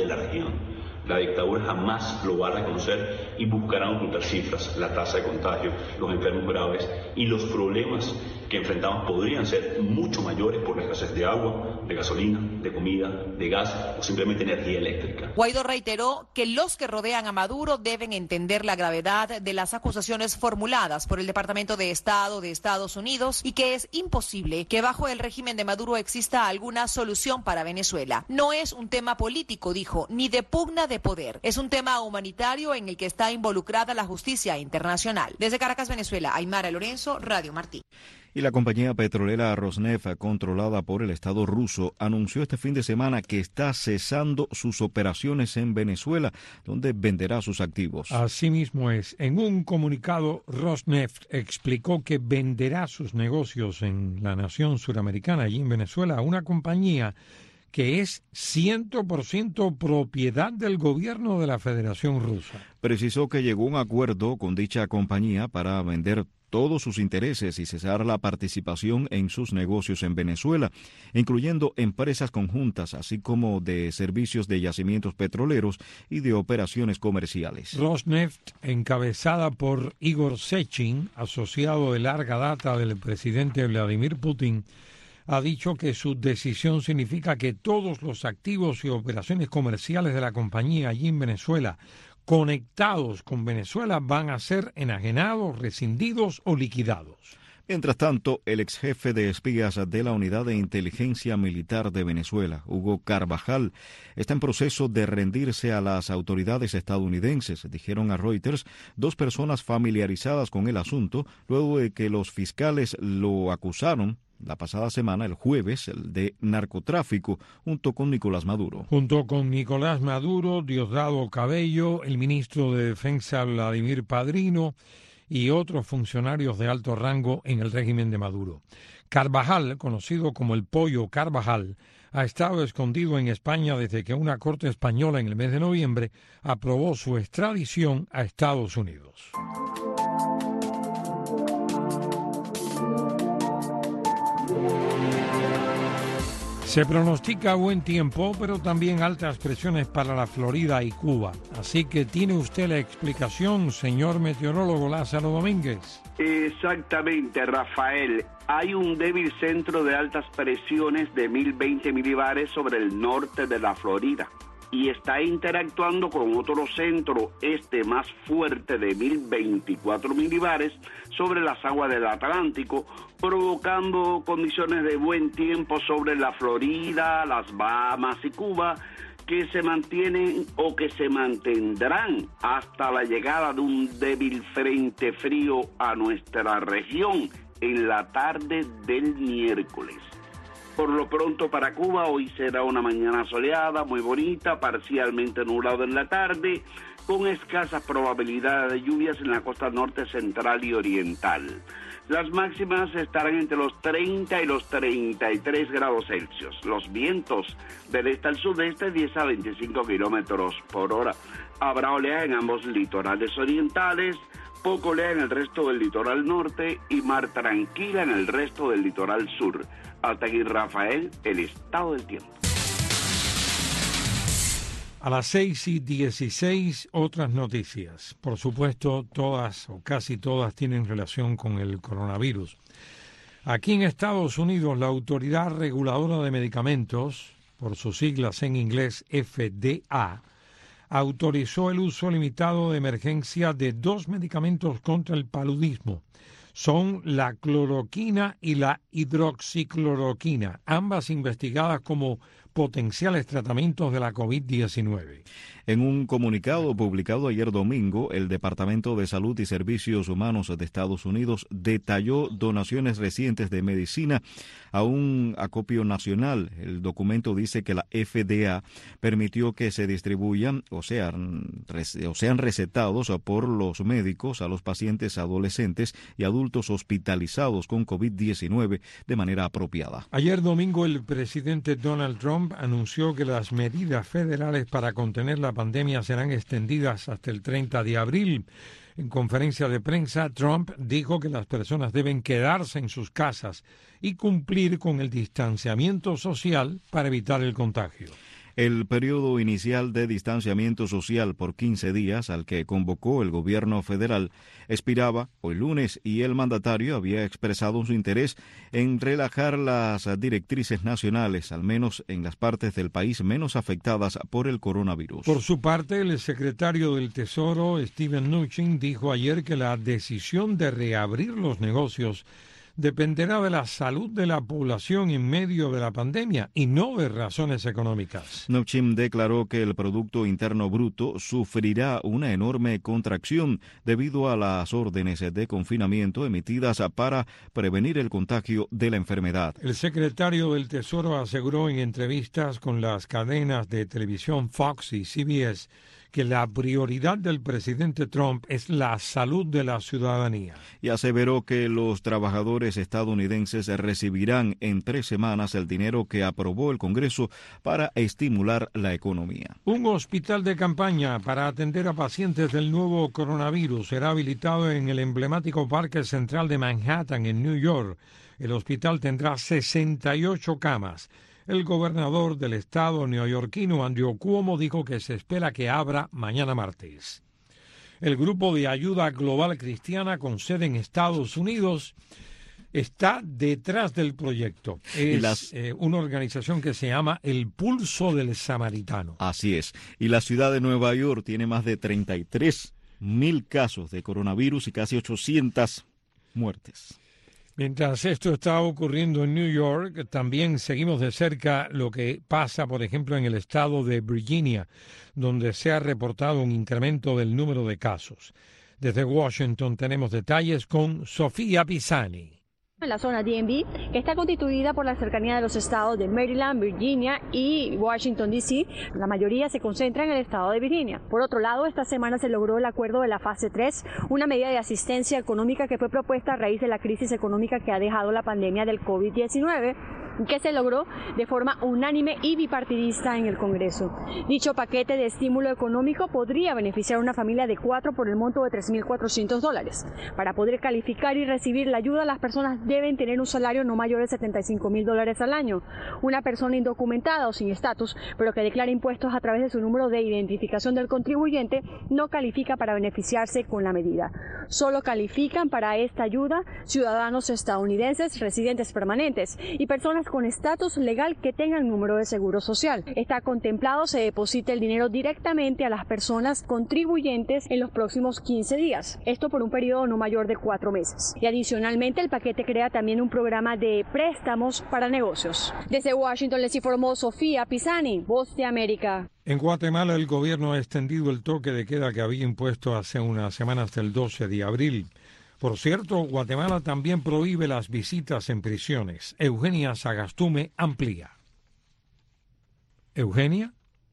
la región. La dictadura jamás lo va a reconocer y buscarán ocultar cifras, la tasa de contagio, los enfermos graves y los problemas que enfrentamos podrían ser mucho mayores por la escasez de agua, de gasolina, de comida, de gas o simplemente energía eléctrica. Guaidó reiteró que los que rodean a Maduro deben entender la gravedad de las acusaciones formuladas por el Departamento de Estado de Estados Unidos y que es imposible que bajo el régimen de Maduro exista alguna solución para Venezuela. No es un tema político, dijo, ni de pugna de poder. Es un tema humanitario en el que está involucrada la justicia internacional. Desde Caracas, Venezuela, Aymara Lorenzo, Radio Martí. Y la compañía petrolera Rosneft, controlada por el Estado ruso, anunció este fin de semana que está cesando sus operaciones en Venezuela, donde venderá sus activos. Así mismo es. En un comunicado, Rosneft explicó que venderá sus negocios en la nación suramericana, allí en Venezuela, a una compañía que es 100% propiedad del gobierno de la Federación Rusa. Precisó que llegó a un acuerdo con dicha compañía para vender todos sus intereses y cesar la participación en sus negocios en Venezuela, incluyendo empresas conjuntas, así como de servicios de yacimientos petroleros y de operaciones comerciales. Rosneft, encabezada por Igor Sechin, asociado de larga data del presidente Vladimir Putin, ha dicho que su decisión significa que todos los activos y operaciones comerciales de la compañía allí en Venezuela conectados con Venezuela van a ser enajenados, rescindidos o liquidados. Mientras tanto, el ex jefe de espías de la Unidad de Inteligencia Militar de Venezuela, Hugo Carvajal, está en proceso de rendirse a las autoridades estadounidenses, dijeron a Reuters dos personas familiarizadas con el asunto, luego de que los fiscales lo acusaron la pasada semana, el jueves, de narcotráfico, junto con Nicolás Maduro. Junto con Nicolás Maduro, Diosdado Cabello, el ministro de Defensa Vladimir Padrino y otros funcionarios de alto rango en el régimen de Maduro. Carvajal, conocido como el Pollo Carvajal, ha estado escondido en España desde que una corte española en el mes de noviembre aprobó su extradición a Estados Unidos. Se pronostica buen tiempo, pero también altas presiones para la Florida y Cuba. Así que tiene usted la explicación, señor meteorólogo Lázaro Domínguez. Exactamente, Rafael. Hay un débil centro de altas presiones de 1020 milibares sobre el norte de la Florida y está interactuando con otro centro más fuerte de 1024 milibares sobre las aguas del Atlántico, provocando condiciones de buen tiempo sobre la Florida, las Bahamas y Cuba, que se mantienen o que se mantendrán hasta la llegada de un débil frente frío a nuestra región en la tarde del miércoles. Por lo pronto para Cuba hoy será una mañana soleada, muy bonita, parcialmente nublado en la tarde, con escasas probabilidades de lluvias en la costa norte, central y oriental. Las máximas estarán entre los 30 y los 33 grados Celsius. Los vientos del este al sudeste 10 a 25 kilómetros por hora. Habrá oleaje en ambos litorales orientales, poco oleaje en el resto del litoral norte y mar tranquila en el resto del litoral sur. Hasta aquí, Rafael, el estado del tiempo. A las 6:16, otras noticias. Por supuesto, todas o casi todas tienen relación con el coronavirus. Aquí en Estados Unidos, la Autoridad Reguladora de Medicamentos, por sus siglas en inglés FDA, autorizó el uso limitado de emergencia de dos medicamentos contra el paludismo. Son la cloroquina y la hidroxicloroquina, ambas investigadas como potenciales tratamientos de la COVID-19. En un comunicado publicado ayer domingo, el Departamento de Salud y Servicios Humanos de Estados Unidos detalló donaciones recientes de medicina a un acopio nacional. El documento dice que la FDA permitió que se distribuyan o sean recetados por los médicos a los pacientes adolescentes y adultos hospitalizados con COVID-19 de manera apropiada. Ayer domingo, el presidente Donald Trump anunció que las medidas federales para contener la pandemia serán extendidas hasta el 30 de abril. En conferencia de prensa, Trump dijo que las personas deben quedarse en sus casas y cumplir con el distanciamiento social para evitar el contagio. El periodo inicial de distanciamiento social por 15 días al que convocó el gobierno federal expiraba hoy lunes y el mandatario había expresado su interés en relajar las directrices nacionales, al menos en las partes del país menos afectadas por el coronavirus. Por su parte, el secretario del Tesoro, Steven Mnuchin, dijo ayer que la decisión de reabrir los negocios dependerá de la salud de la población en medio de la pandemia y no de razones económicas. Mnuchin declaró que el Producto Interno Bruto sufrirá una enorme contracción debido a las órdenes de confinamiento emitidas para prevenir el contagio de la enfermedad. El secretario del Tesoro aseguró en entrevistas con las cadenas de televisión Fox y CBS que la prioridad del presidente Trump es la salud de la ciudadanía. Y aseveró que los trabajadores estadounidenses recibirán en 3 semanas el dinero que aprobó el Congreso para estimular la economía. Un hospital de campaña para atender a pacientes del nuevo coronavirus será habilitado en el emblemático Parque Central de Manhattan, en New York. El hospital tendrá 68 camas. El gobernador del estado neoyorquino, Andrew Cuomo, dijo que se espera que abra mañana martes. El Grupo de Ayuda Global Cristiana, con sede en Estados Unidos, está detrás del proyecto. Es una organización que se llama El Pulso del Samaritano. Así es. Y la ciudad de Nueva York tiene más de 33,000 casos de coronavirus y casi 800 muertes. Mientras esto está ocurriendo en New York, también seguimos de cerca lo que pasa, por ejemplo, en el estado de Virginia, donde se ha reportado un incremento del número de casos. Desde Washington tenemos detalles con Sofía Pisani. En la zona DMV, que está constituida por la cercanía de los estados de Maryland, Virginia y Washington, D.C., la mayoría se concentra en el estado de Virginia. Por otro lado, esta semana se logró el acuerdo de la fase 3, una medida de asistencia económica que fue propuesta a raíz de la crisis económica que ha dejado la pandemia del COVID-19, que se logró de forma unánime y bipartidista en el Congreso. Dicho paquete de estímulo económico podría beneficiar a una familia de 4 por el monto de $3,400. Para poder calificar y recibir la ayuda, las personas deben tener un salario no mayor de $75,000 al año. Una persona indocumentada o sin estatus, pero que declara impuestos a través de su número de identificación del contribuyente, no califica para beneficiarse con la medida. Solo califican para esta ayuda ciudadanos estadounidenses, residentes permanentes y personas con estatus legal que tengan número de seguro social. Está contemplado se deposite el dinero directamente a las personas contribuyentes en los próximos 15 días. Esto por un periodo no mayor de 4 meses. Y adicionalmente el paquete crea también un programa de préstamos para negocios. Desde Washington les informó Sofía Pisani, Voz de América. En Guatemala el gobierno ha extendido el toque de queda que había impuesto hace unas semanas hasta el 12 de abril. Por cierto, Guatemala también prohíbe las visitas en prisiones. Eugenia Sagastume amplía. ¿Eugenia?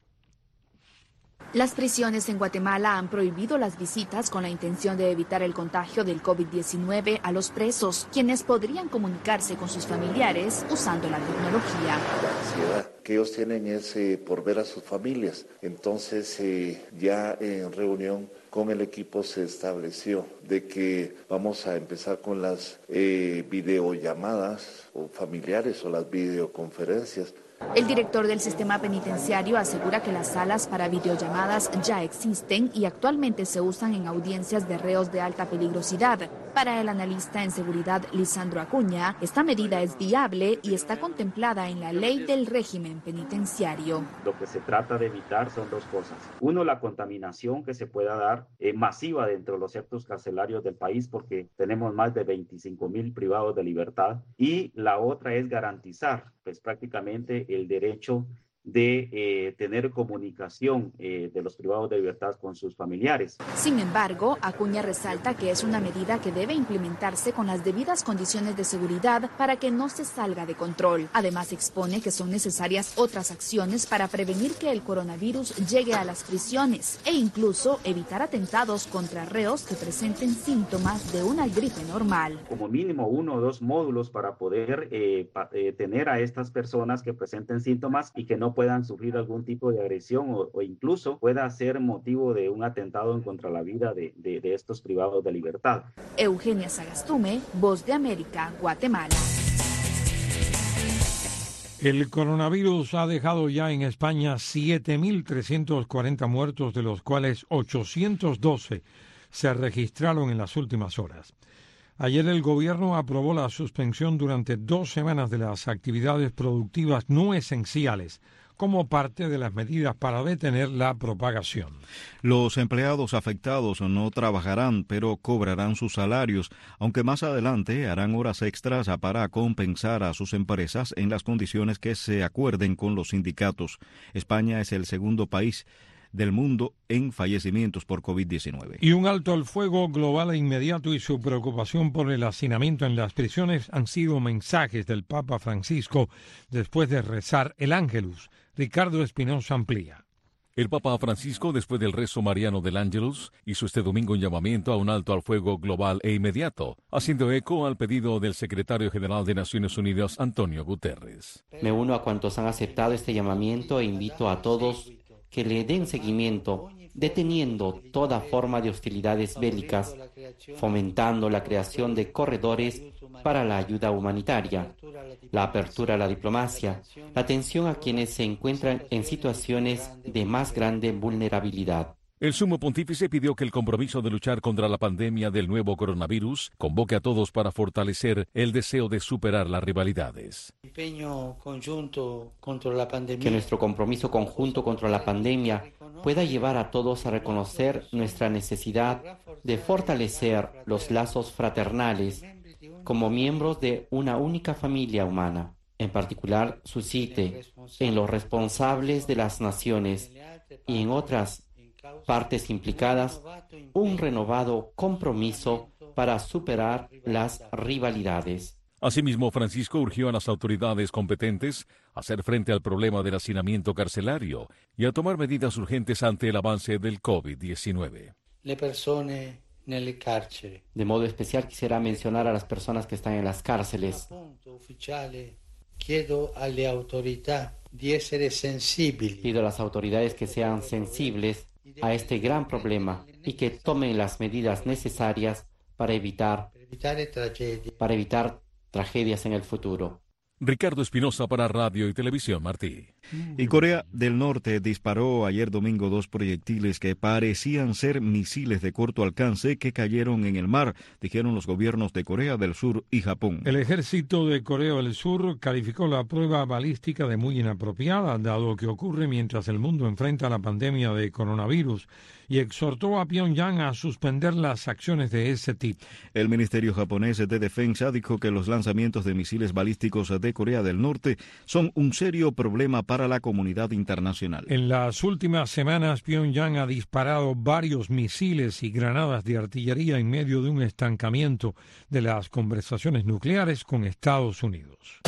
Las prisiones en Guatemala han prohibido las visitas con la intención de evitar el contagio del COVID-19 a los presos, quienes podrían comunicarse con sus familiares usando la tecnología. La ansiedad que ellos tienen es por ver a sus familias. Entonces, ya en reunión con el equipo se estableció de que vamos a empezar con las videollamadas o familiares o las videoconferencias. El director del sistema penitenciario asegura que las salas para videollamadas ya existen y actualmente se usan en audiencias de reos de alta peligrosidad. Para el analista en seguridad Lisandro Acuña, esta medida es viable y está contemplada en la ley del régimen penitenciario. Lo que se trata de evitar son 2 cosas. Uno, la contaminación que se pueda dar masiva dentro de los centros carcelarios del país, porque tenemos más de 25,000 privados de libertad. Y la otra es garantizar, pues prácticamente el derecho de tener comunicación de los privados de libertad con sus familiares. Sin embargo, Acuña resalta que es una medida que debe implementarse con las debidas condiciones de seguridad para que no se salga de control. Además, expone que son necesarias otras acciones para prevenir que el coronavirus llegue a las prisiones e incluso evitar atentados contra reos que presenten síntomas de una gripe normal. Como mínimo 1 o 2 módulos para poder tener a estas personas que presenten síntomas y que no puedan sufrir algún tipo de agresión o incluso pueda ser motivo de un atentado en contra la vida de estos privados de libertad. Eugenia Sagastume, Voz de América, Guatemala. El coronavirus ha dejado ya en España 7.340 muertos, de los cuales 812 se registraron en las últimas horas. Ayer el gobierno aprobó la suspensión durante 2 semanas de las actividades productivas no esenciales, como parte de las medidas para detener la propagación. Los empleados afectados no trabajarán, pero cobrarán sus salarios, aunque más adelante harán horas extras para compensar a sus empresas en las condiciones que se acuerden con los sindicatos. España es el segundo país del mundo en fallecimientos por COVID-19. Y un alto al fuego global e inmediato y su preocupación por el hacinamiento en las prisiones han sido mensajes del Papa Francisco después de rezar el Ángelus. Ricardo Espinosa amplía. El Papa Francisco, después del rezo mariano del Ángelus, hizo este domingo un llamamiento a un alto al fuego global e inmediato, haciendo eco al pedido del secretario general de Naciones Unidas, Antonio Guterres. Me uno a cuantos han aceptado este llamamiento e invito a todos que le den seguimiento, deteniendo toda forma de hostilidades bélicas, fomentando la creación de corredores para la ayuda humanitaria, la apertura a la diplomacia, la atención a quienes se encuentran en situaciones de más grande vulnerabilidad. El sumo pontífice pidió que el compromiso de luchar contra la pandemia del nuevo coronavirus convoque a todos para fortalecer el deseo de superar las rivalidades. Que nuestro compromiso conjunto contra la pandemia pueda llevar a todos a reconocer nuestra necesidad de fortalecer los lazos fraternales como miembros de una única familia humana. En particular, suscite en los responsables de las naciones y en otras partes implicadas un renovado compromiso para superar las rivalidades. Asimismo, Francisco urgió a las autoridades competentes a hacer frente al problema del hacinamiento carcelario y a tomar medidas urgentes ante el avance del COVID-19. De modo especial quisiera mencionar a las personas que están en las cárceles. Pido a las autoridades que sean sensibles a este gran problema y que tomen las medidas necesarias para evitar tragedias en el futuro. Ricardo Espinosa para Radio y Televisión Martí. Y Corea del Norte disparó ayer domingo 2 proyectiles que parecían ser misiles de corto alcance que cayeron en el mar, dijeron los gobiernos de Corea del Sur y Japón. El ejército de Corea del Sur calificó la prueba balística de muy inapropiada, dado que ocurre mientras el mundo enfrenta la pandemia de coronavirus, y exhortó a Pyongyang a suspender las acciones de ese tipo. El Ministerio japonés de Defensa dijo que los lanzamientos de misiles balísticos de Corea del Norte son un serio problema para la comunidad internacional. En las últimas semanas, Pyongyang ha disparado varios misiles y granadas de artillería en medio de un estancamiento de las conversaciones nucleares con Estados Unidos.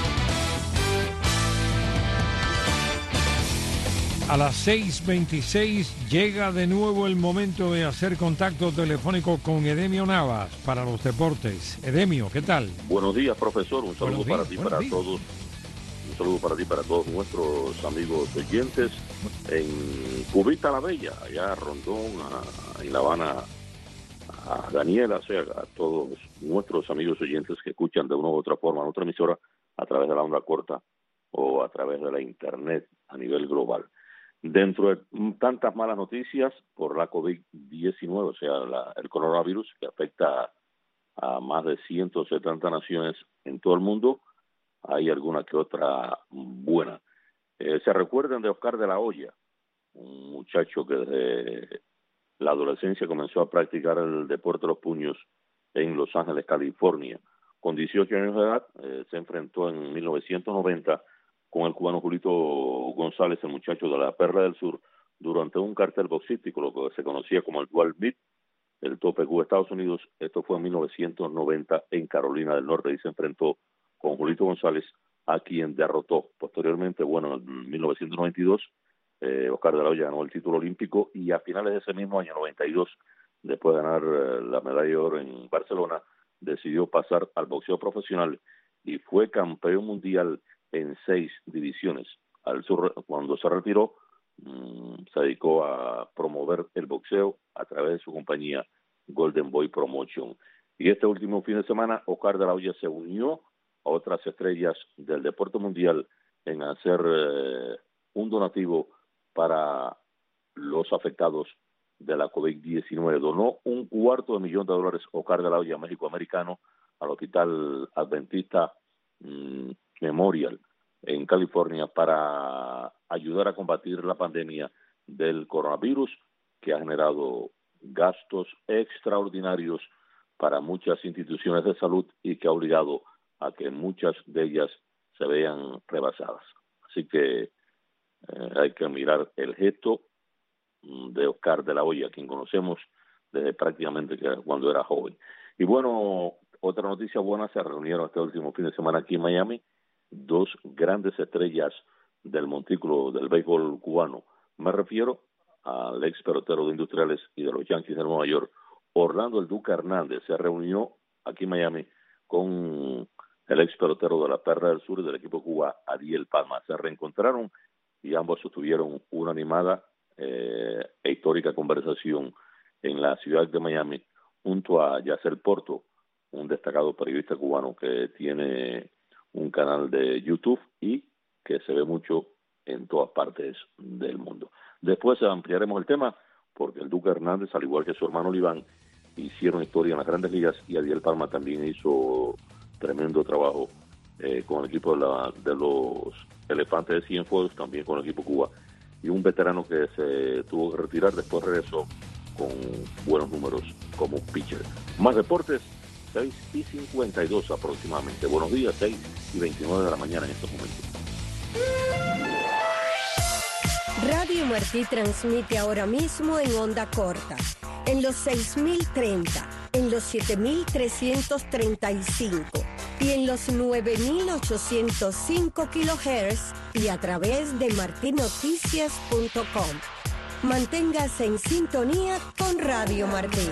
A las 6:26 llega de nuevo el momento de hacer contacto telefónico con Edemio Navas para los deportes. Edemio, ¿qué tal? Buenos días, profesor. Un saludo para ti, para todos. Un saludo para ti, para todos nuestros amigos oyentes en Cubita la Bella, allá a Rondón, en La Habana, a Daniela, o sea, a todos nuestros amigos oyentes que escuchan de una u otra forma, en otra emisora, a través de la onda corta o a través de la internet a nivel global. Dentro de tantas malas noticias por la COVID-19, o sea, el coronavirus que afecta a más de 170 naciones en todo el mundo, hay alguna que otra buena. Se recuerdan de Oscar de la Hoya, un muchacho que desde la adolescencia comenzó a practicar el deporte de los puños en Los Ángeles, California. Con 18 años de edad se enfrentó en 1990 con el cubano Julito González, el muchacho de la Perla del Sur, durante un cartel boxístico, lo que se conocía como el Dual Meet, el tope Cuba-Estados Unidos. Esto fue en 1990 en Carolina del Norte y se enfrentó con Julito González, a quien derrotó. Posteriormente, bueno, en 1992, Oscar de la Hoya ganó el título olímpico y a finales de ese mismo año, 92, después de ganar la medalla de oro en Barcelona, decidió pasar al boxeo profesional y fue campeón mundial en 6 divisiones. Cuando se retiró, se dedicó a promover el boxeo a través de su compañía Golden Boy Promotion. Y este último fin de semana, Oscar de la Hoya se unió a otras estrellas del deporte mundial en hacer un donativo para los afectados de la COVID-19. Donó $250,000 Oscar de la Hoya, México-americano, al Hospital Adventista Memorial en California para ayudar a combatir la pandemia del coronavirus, que ha generado gastos extraordinarios para muchas instituciones de salud y que ha obligado a que muchas de ellas se vean rebasadas. Así que hay que mirar el gesto de Oscar de la Hoya, quien conocemos desde prácticamente cuando era joven. Y bueno, otra noticia buena, se reunieron este último fin de semana aquí en Miami dos grandes estrellas del montículo del béisbol cubano. Me refiero al ex pelotero de Industriales y de los Yankees de Nueva York, Orlando El Duque Hernández. Se reunió aquí en Miami con el ex pelotero de la Perla del Sur y del equipo Cuba, Adiel Palma. Se reencontraron y ambos sostuvieron una animada e histórica conversación en la ciudad de Miami junto a Yacel Porto, un destacado periodista cubano que tiene un canal de YouTube y que se ve mucho en todas partes del mundo. Después ampliaremos el tema porque el Duque Hernández, al igual que su hermano Oliván, hicieron historia en las Grandes Ligas y Adiel Palma también hizo tremendo trabajo con el equipo de los Elefantes de Cienfuegos, también con el equipo Cuba, y un veterano que se tuvo que retirar, después regresó con buenos números como pitcher. Más deportes, 6:52 aproximadamente. Buenos días, 6:29 de la mañana en estos momentos. Radio Martí transmite ahora mismo en onda corta, en los 6.030, en los 7.335 y en los 9.805 kHz y a través de martinoticias.com. Manténgase en sintonía con Radio Martí.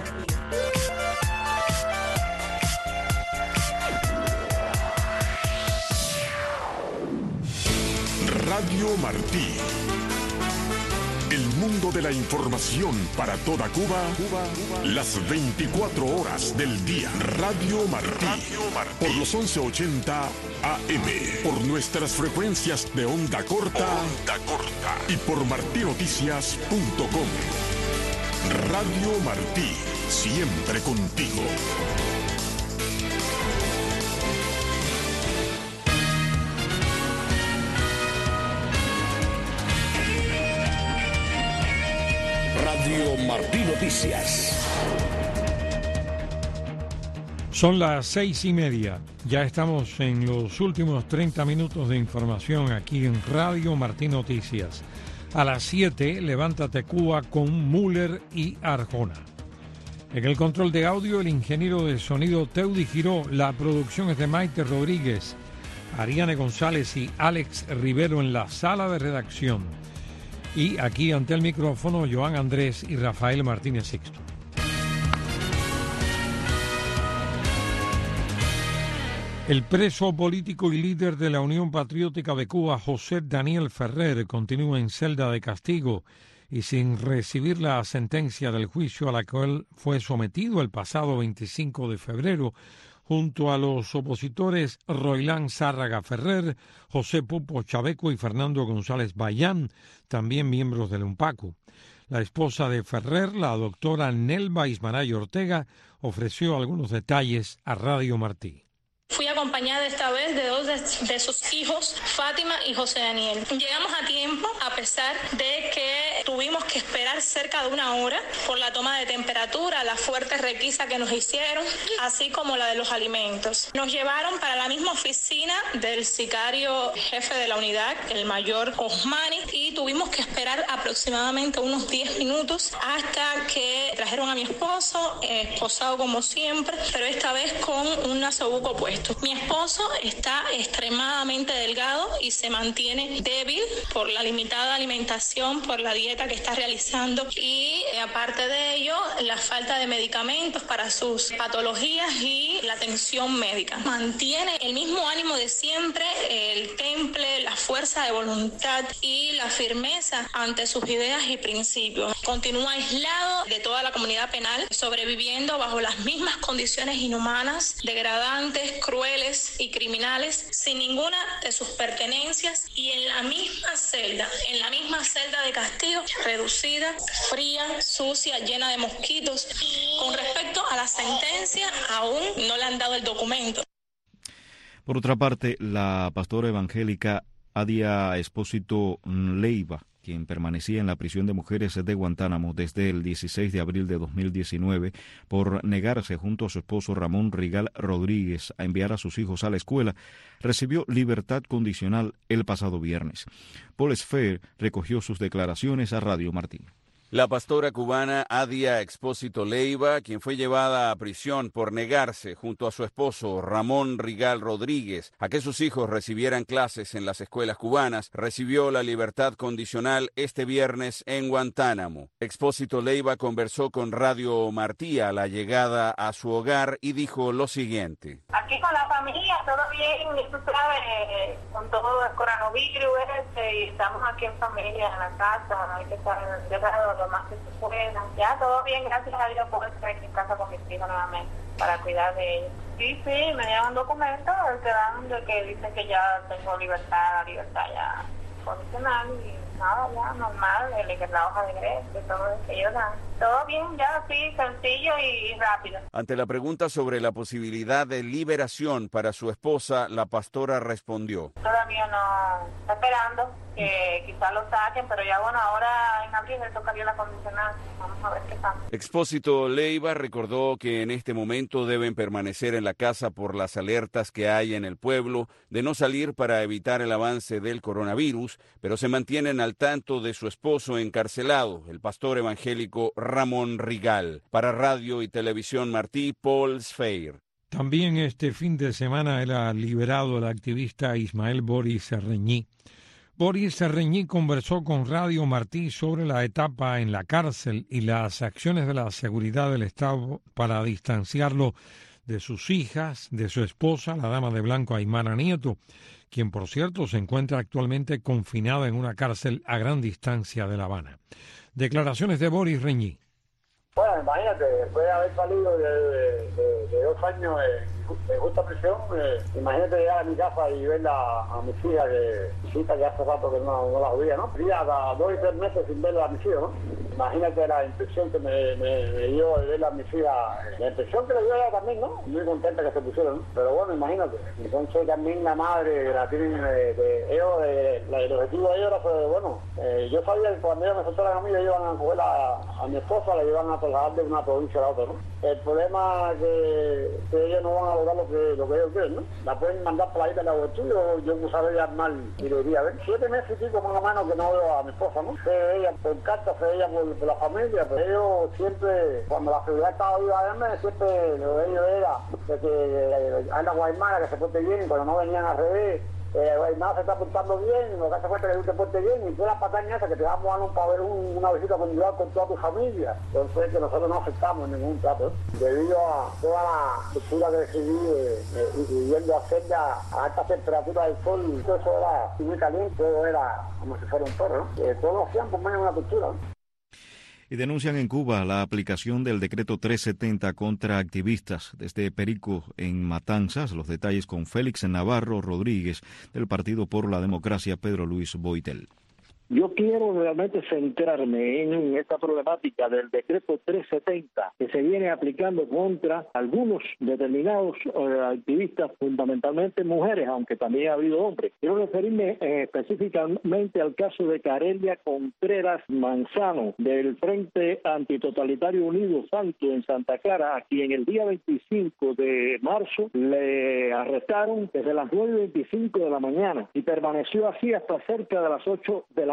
Radio Martí. El mundo de la información para toda Cuba, las 24 horas del día. Radio Martí, por los 1180 AM, por nuestras frecuencias de onda corta, y por martinoticias.com. Radio Martí, siempre contigo. Radio Martí Noticias. Son las 6:30. Ya estamos en los últimos 30 minutos de información aquí en Radio Martí Noticias. A las 7, Levántate Cuba con Müller y Arjona. En el control de audio, el ingeniero de sonido Teudi Giró. La producción es de Maite Rodríguez, Ariane González y Alex Rivero en la sala de redacción. Y aquí ante el micrófono, Joan Andrés y Rafael Martínez Sixto. El preso político y líder de la Unión Patriótica de Cuba, José Daniel Ferrer, continúa en celda de castigo y sin recibir la sentencia del juicio a la que él fue sometido el pasado 25 de febrero, junto a los opositores Roilán Zárraga Ferrer, José Pupo Chaveco y Fernando González Bayán, también miembros del UNPACU. La esposa de Ferrer, la doctora Nelva Ismaray Ortega, ofreció algunos detalles a Radio Martí. Fui acompañada esta vez de dos de sus hijos, Fátima y José Daniel. Llegamos a tiempo, a pesar de que tuvimos que esperar cerca de una hora por la toma de temperatura, la fuerte requisa que nos hicieron, así como la de los alimentos. Nos llevaron para la misma oficina del sicario jefe de la unidad, el mayor Osmani, y tuvimos que esperar aproximadamente unos 10 minutos hasta que trajeron a mi esposo, esposado como siempre, pero esta vez con un nasobuco puesto. Mi esposo está extremadamente delgado y se mantiene débil por la limitada alimentación, por la dieta dieta que está realizando y aparte de ello la falta de medicamentos para sus patologías y la atención médica. Mantiene el mismo ánimo de siempre, el temple, la fuerza de voluntad y la firmeza ante sus ideas y principios. Continúa aislado de toda la comunidad penal, sobreviviendo bajo las mismas condiciones inhumanas, degradantes, crueles y criminales, sin ninguna de sus pertenencias y en la misma celda de castigo, reducida, fría, sucia, llena de mosquitos. Con respecto a la sentencia, aún no le han dado el documento. Por otra parte, la pastora evangélica Adia Expósito Leiva, quien permanecía en la prisión de mujeres de Guantánamo desde el 16 de abril de 2019 por negarse junto a su esposo Ramón Rigal Rodríguez a enviar a sus hijos a la escuela, recibió libertad condicional el pasado viernes. Paul Sfer recogió sus declaraciones a Radio Martí. La pastora cubana Adia Expósito Leiva, quien fue llevada a prisión por negarse junto a su esposo Ramón Rigal Rodríguez a que sus hijos recibieran clases en las escuelas cubanas, recibió la libertad condicional este viernes en Guantánamo. Expósito Leiva conversó con Radio Martí a la llegada a su hogar y dijo lo siguiente. Aquí con la familia, todo bien, tú sabes, con todo el coronavirus y estamos aquí en familia, en la casa, hay que estar encerrados lo más que se pueda. Ya todo bien, gracias a Dios, puedo estar aquí en casa con mis hijos nuevamente para cuidar de ellos. Sí, me llevan documentos que dan de que dicen que ya tengo libertad ya condicional y nada, ya normal, la hoja de ingreso, todo lo que ellos dan. Todo bien, ya sí, sencillo y rápido. Ante la pregunta sobre la posibilidad de liberación para su esposa, la pastora respondió. Todavía no, está esperando que quizás lo saquen, pero ya bueno, ahora en abril le tocaría la condicional. Vamos a ver qué pasa. Expósito Leiva recordó que en este momento deben permanecer en la casa por las alertas que hay en el pueblo de no salir para evitar el avance del coronavirus, pero se mantienen al tanto de su esposo encarcelado, el pastor evangélico Ramón Rigal. Para Radio y Televisión Martí, Paul Sfer. También este fin de semana era liberado el activista Ismael Boris Reñí. Boris Reñí conversó con Radio Martí sobre la etapa en la cárcel y las acciones de la seguridad del Estado para distanciarlo de sus hijas, de su esposa, la dama de blanco Aymara Nieto, quien por cierto se encuentra actualmente confinada en una cárcel a gran distancia de La Habana. Declaraciones de Boris Reñí. Bueno, imagínate, después de haber salido de 2 años de justa prisión, imagínate llegar a mi casa y ver a mis hijas, que hace rato que no las veía, ¿no? Tenía 2 y 3 meses sin ver a mis hijos, ¿no? Imagínate la impresión que me dio de ver a mis hijas, la impresión que le dio a ella también, ¿no? Muy contenta que se pusieron, ¿no? Pero bueno, imagínate. Entonces también la madre la tienen el objetivo de ellos era, pues, bueno, yo sabía que cuando ellos me soltaran a mí, ellos iban a coger a mi esposa, la iban a trasladar de una provincia a la otra, ¿no? El problema es que ellos no van a lograr lo que ellos quieren, ¿no? La pueden mandar por ahí de la juventud, yo usaré ya mal y le diría, a ver, 7 meses y pico más o menos que no veo a mi esposa, ¿no? Sé ella por carta, sé ella por la familia, pero ellos siempre, cuando la seguridad estaba viva, siempre lo de ellos era de que anda Guaymara, que se porte bien, y cuando no venían al revés, Guaymara se está portando bien, lo que hace falta es que tú te portes bien, y tú las patañas que te vamos a dar para ver una visita conjugal con toda tu familia. Entonces que nosotros no aceptamos ningún trato, debido a toda la cultura que recibí y yendo a hacer a altas temperaturas del sol, todo eso era muy caliente, todo era como si fuera un perro, ¿no? Todos lo hacían por medio de una cultura, ¿no? Y denuncian en Cuba la aplicación del decreto 370 contra activistas desde Perico en Matanzas. Los detalles con Félix Navarro Rodríguez del Partido por la Democracia, Pedro Luis Boitel. Yo quiero realmente centrarme en esta problemática del decreto 370 que se viene aplicando contra algunos determinados activistas, fundamentalmente mujeres, aunque también ha habido hombres. Quiero referirme específicamente al caso de Carelia Contreras Manzano, del Frente Antitotalitario Unido Santo en Santa Clara, a quien el día 25 de marzo le arrestaron desde las 9:25 de la mañana y permaneció así hasta cerca de las 8 de la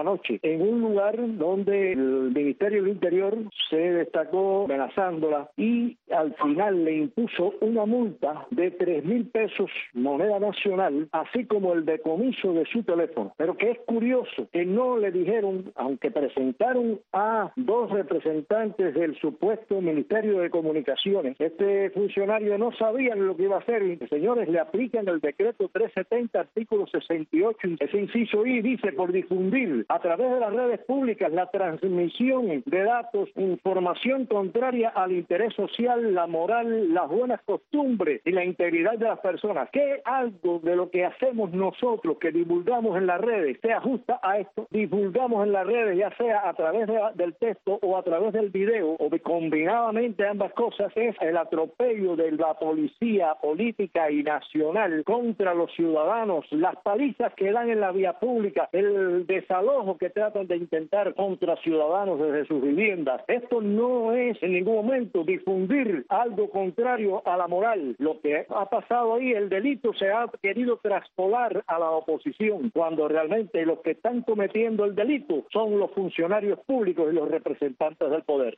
la noche, en un lugar donde el Ministerio del Interior se destacó amenazándola y al final le impuso una multa de 3,000 pesos moneda nacional, así como el decomiso de su teléfono. Pero que es curioso que no le dijeron, aunque presentaron a 2 representantes del supuesto Ministerio de Comunicaciones, este funcionario no sabían lo que iba a hacer y, señores, le aplican el decreto 370, artículo 68, ese inciso I, dice: por difundir a través de las redes públicas la transmisión de datos, información contraria al interés social, la moral, las buenas costumbres y la integridad de las personas. ¿Qué algo de lo que hacemos nosotros, que divulgamos en las redes, se ajusta a esto? Divulgamos en las redes, ya sea a través del texto o a través del video, o combinadamente ambas cosas, es el atropello de la policía política y nacional contra los ciudadanos, las palizas que dan en la vía pública, el desalojo que tratan de intentar contra ciudadanos desde sus viviendas. Esto no es en ningún momento difundir algo contrario a la moral. Lo que ha pasado ahí, el delito se ha querido traspolar a la oposición, cuando realmente los que están cometiendo el delito son los funcionarios públicos y los representantes del poder.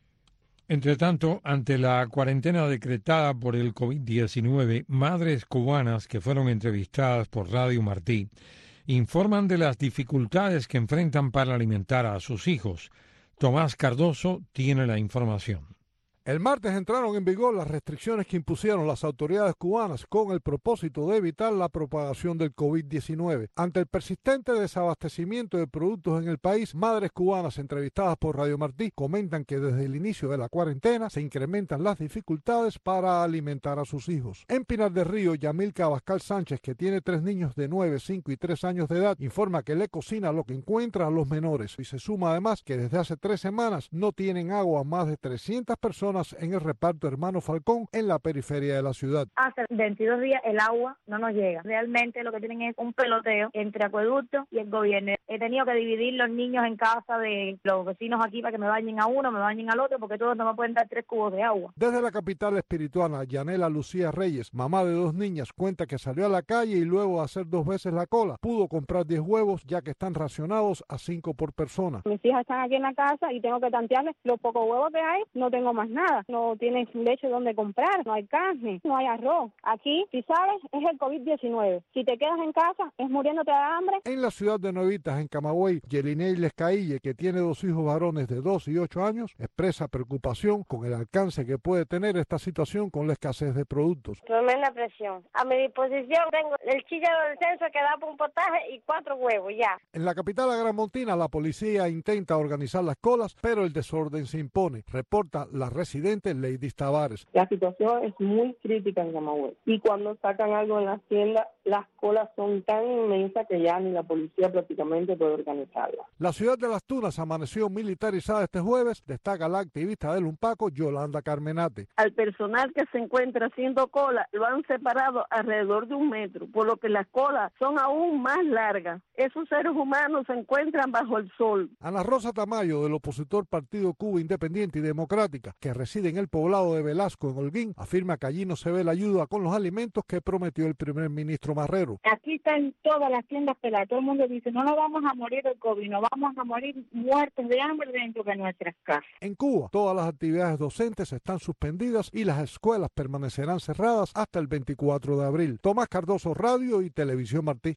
Entre tanto, ante la cuarentena decretada por el COVID-19, madres cubanas que fueron entrevistadas por Radio Martí informan de las dificultades que enfrentan para alimentar a sus hijos. Tomás Cardoso tiene la información. El martes entraron en vigor las restricciones que impusieron las autoridades cubanas con el propósito de evitar la propagación del COVID-19. Ante el persistente desabastecimiento de productos en el país, madres cubanas entrevistadas por Radio Martí comentan que desde el inicio de la cuarentena se incrementan las dificultades para alimentar a sus hijos. En Pinar del Río, Yamilca Abascal Sánchez, que tiene 3 niños de 9, 5 y 3 años de edad, informa que le cocina lo que encuentra a los menores y se suma además que desde hace 3 semanas no tienen agua a más de 300 personas en el reparto Hermano Falcón en la periferia de la ciudad. Hace 22 días el agua no nos llega. Realmente lo que tienen es un peloteo entre acueducto y el gobierno. He tenido que dividir los niños en casa de los vecinos aquí para que me bañen a uno, me bañen al otro, porque todos no me pueden dar 3 cubos de agua. Desde la capital espirituana, Yanela Lucía Reyes, mamá de 2 niñas, cuenta que salió a la calle y luego de hacer 2 veces la cola, pudo comprar 10 huevos ya que están racionados a 5 por persona. Mis hijas están aquí en la casa y tengo que tantearles los pocos huevos que hay, no tengo más nada. No tienes leche donde comprar, no hay carne, no hay arroz. Aquí, si sabes, es el COVID-19. Si te quedas en casa, es muriéndote de hambre. En la ciudad de Nuevitas, en Camagüey, Yelinei Lescaille, que tiene 2 hijos varones de 2 y 8 años, expresa preocupación con el alcance que puede tener esta situación con la escasez de productos. Tremenda presión. A mi disposición tengo el chícharo del censo que da para un potaje y 4 huevos ya. En la capital agramontina, la policía intenta organizar las colas, pero el desorden se impone, reporta la residente Lady Tavares. La situación es muy crítica en Camagüey y cuando sacan algo en la hacienda, las colas son tan inmensas que ya ni la policía prácticamente puede organizarlas. La ciudad de Las Tunas amaneció militarizada este jueves, destaca la activista del Unpaco, Yolanda Carmenate. Al personal que se encuentra haciendo cola lo han separado alrededor de 1 metro, por lo que las colas son aún más largas. Esos seres humanos se encuentran bajo el sol. Ana Rosa Tamayo, del opositor Partido Cuba Independiente y Democrática, que reside en el poblado de Velasco, en Holguín, afirma que allí no se ve la ayuda con los alimentos que prometió el primer ministro Marrero. Aquí están todas las tiendas peladas, todo el mundo dice, no nos vamos a morir del COVID, no vamos a morir muertos de hambre dentro de nuestras casas. En Cuba, todas las actividades docentes están suspendidas y las escuelas permanecerán cerradas hasta el 24 de abril. Tomás Cardoso, Radio y Televisión Martí.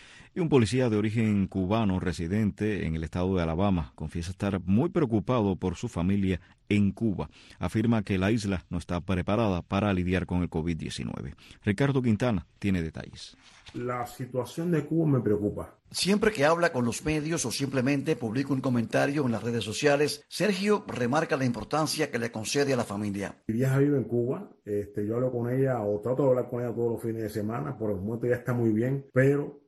Y un policía de origen cubano residente en el estado de Alabama confiesa estar muy preocupado por su familia en Cuba. Afirma que la isla no está preparada para lidiar con el COVID-19. Ricardo Quintana tiene detalles. La situación de Cuba me preocupa. Siempre que habla con los medios o simplemente publica un comentario en las redes sociales, Sergio remarca la importancia que le concede a la familia. Mi vieja vive en Cuba, yo hablo con ella o trato de hablar con ella todos los fines de semana, por el momento ya está muy bien, pero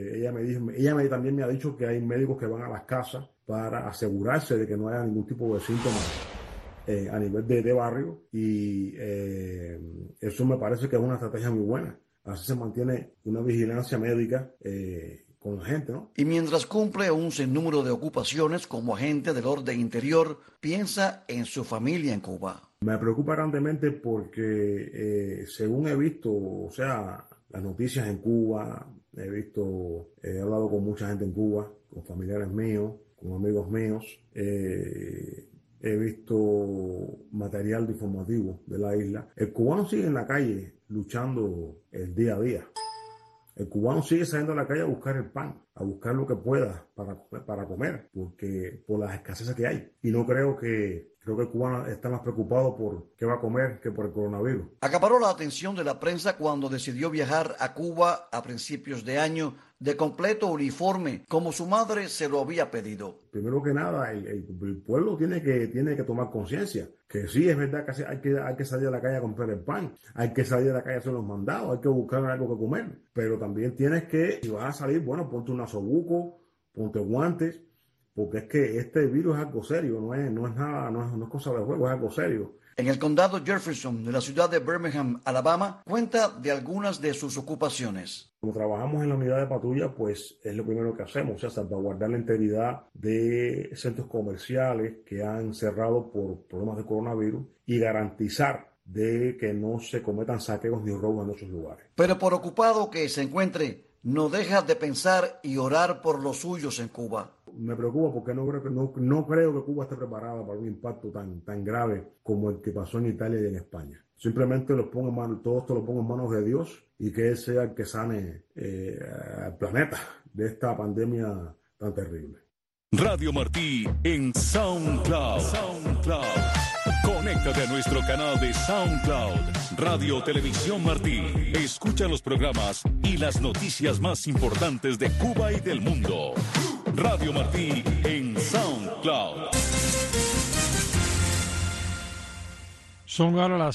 ella también me ha dicho que hay médicos que van a las casas para asegurarse de que no haya ningún tipo de síntomas a nivel de barrio y eso me parece que es una estrategia muy buena. Así se mantiene una vigilancia médica con la gente, ¿no? Y mientras cumple un sinnúmero de ocupaciones como agente del orden interior, piensa en su familia en Cuba. Me preocupa grandemente porque según he visto, las noticias en Cuba, he hablado con mucha gente en Cuba, con familiares míos, con amigos míos, he visto material informativo de la isla. El cubano sigue en la calle luchando el día a día. El cubano sigue saliendo a la calle a buscar el pan, a buscar lo que pueda para comer, porque por las escaseces que hay. Y no creo que el cubano está más preocupado por qué va a comer que por el coronavirus. Acaparó la atención de la prensa cuando decidió viajar a Cuba a principios de año de completo uniforme, como su madre se lo había pedido. Primero que nada, el pueblo tiene que tomar conciencia, que sí, es verdad que hay que salir a la calle a comprar el pan, hay que salir a la calle a hacer los mandados, hay que buscar algo que comer, pero también tienes que, si vas a salir, bueno, ponte un nasobuco, ponte guantes, porque es que este virus es algo serio, no es cosa de juego, es algo serio. En el condado Jefferson, de la ciudad de Birmingham, Alabama, cuenta de algunas de sus ocupaciones. Como trabajamos en la unidad de patrulla, pues es lo primero que hacemos, o sea, salvaguardar la integridad de centros comerciales que han cerrado por problemas de coronavirus y garantizar de que no se cometan saqueos ni robos en esos lugares. Pero por ocupado que se encuentre, no deja de pensar y orar por los suyos en Cuba. Me preocupa porque no creo que Cuba esté preparada para un impacto tan grave como el que pasó en Italia y en España. Simplemente todo esto lo pongo en manos de Dios y que Él sea el que sane al planeta de esta pandemia tan terrible. Radio Martí en SoundCloud. Conéctate a nuestro canal de SoundCloud, Radio Televisión Martí. Escucha los programas y las noticias más importantes de Cuba y del mundo. Radio Martí en SoundCloud. Son ahora las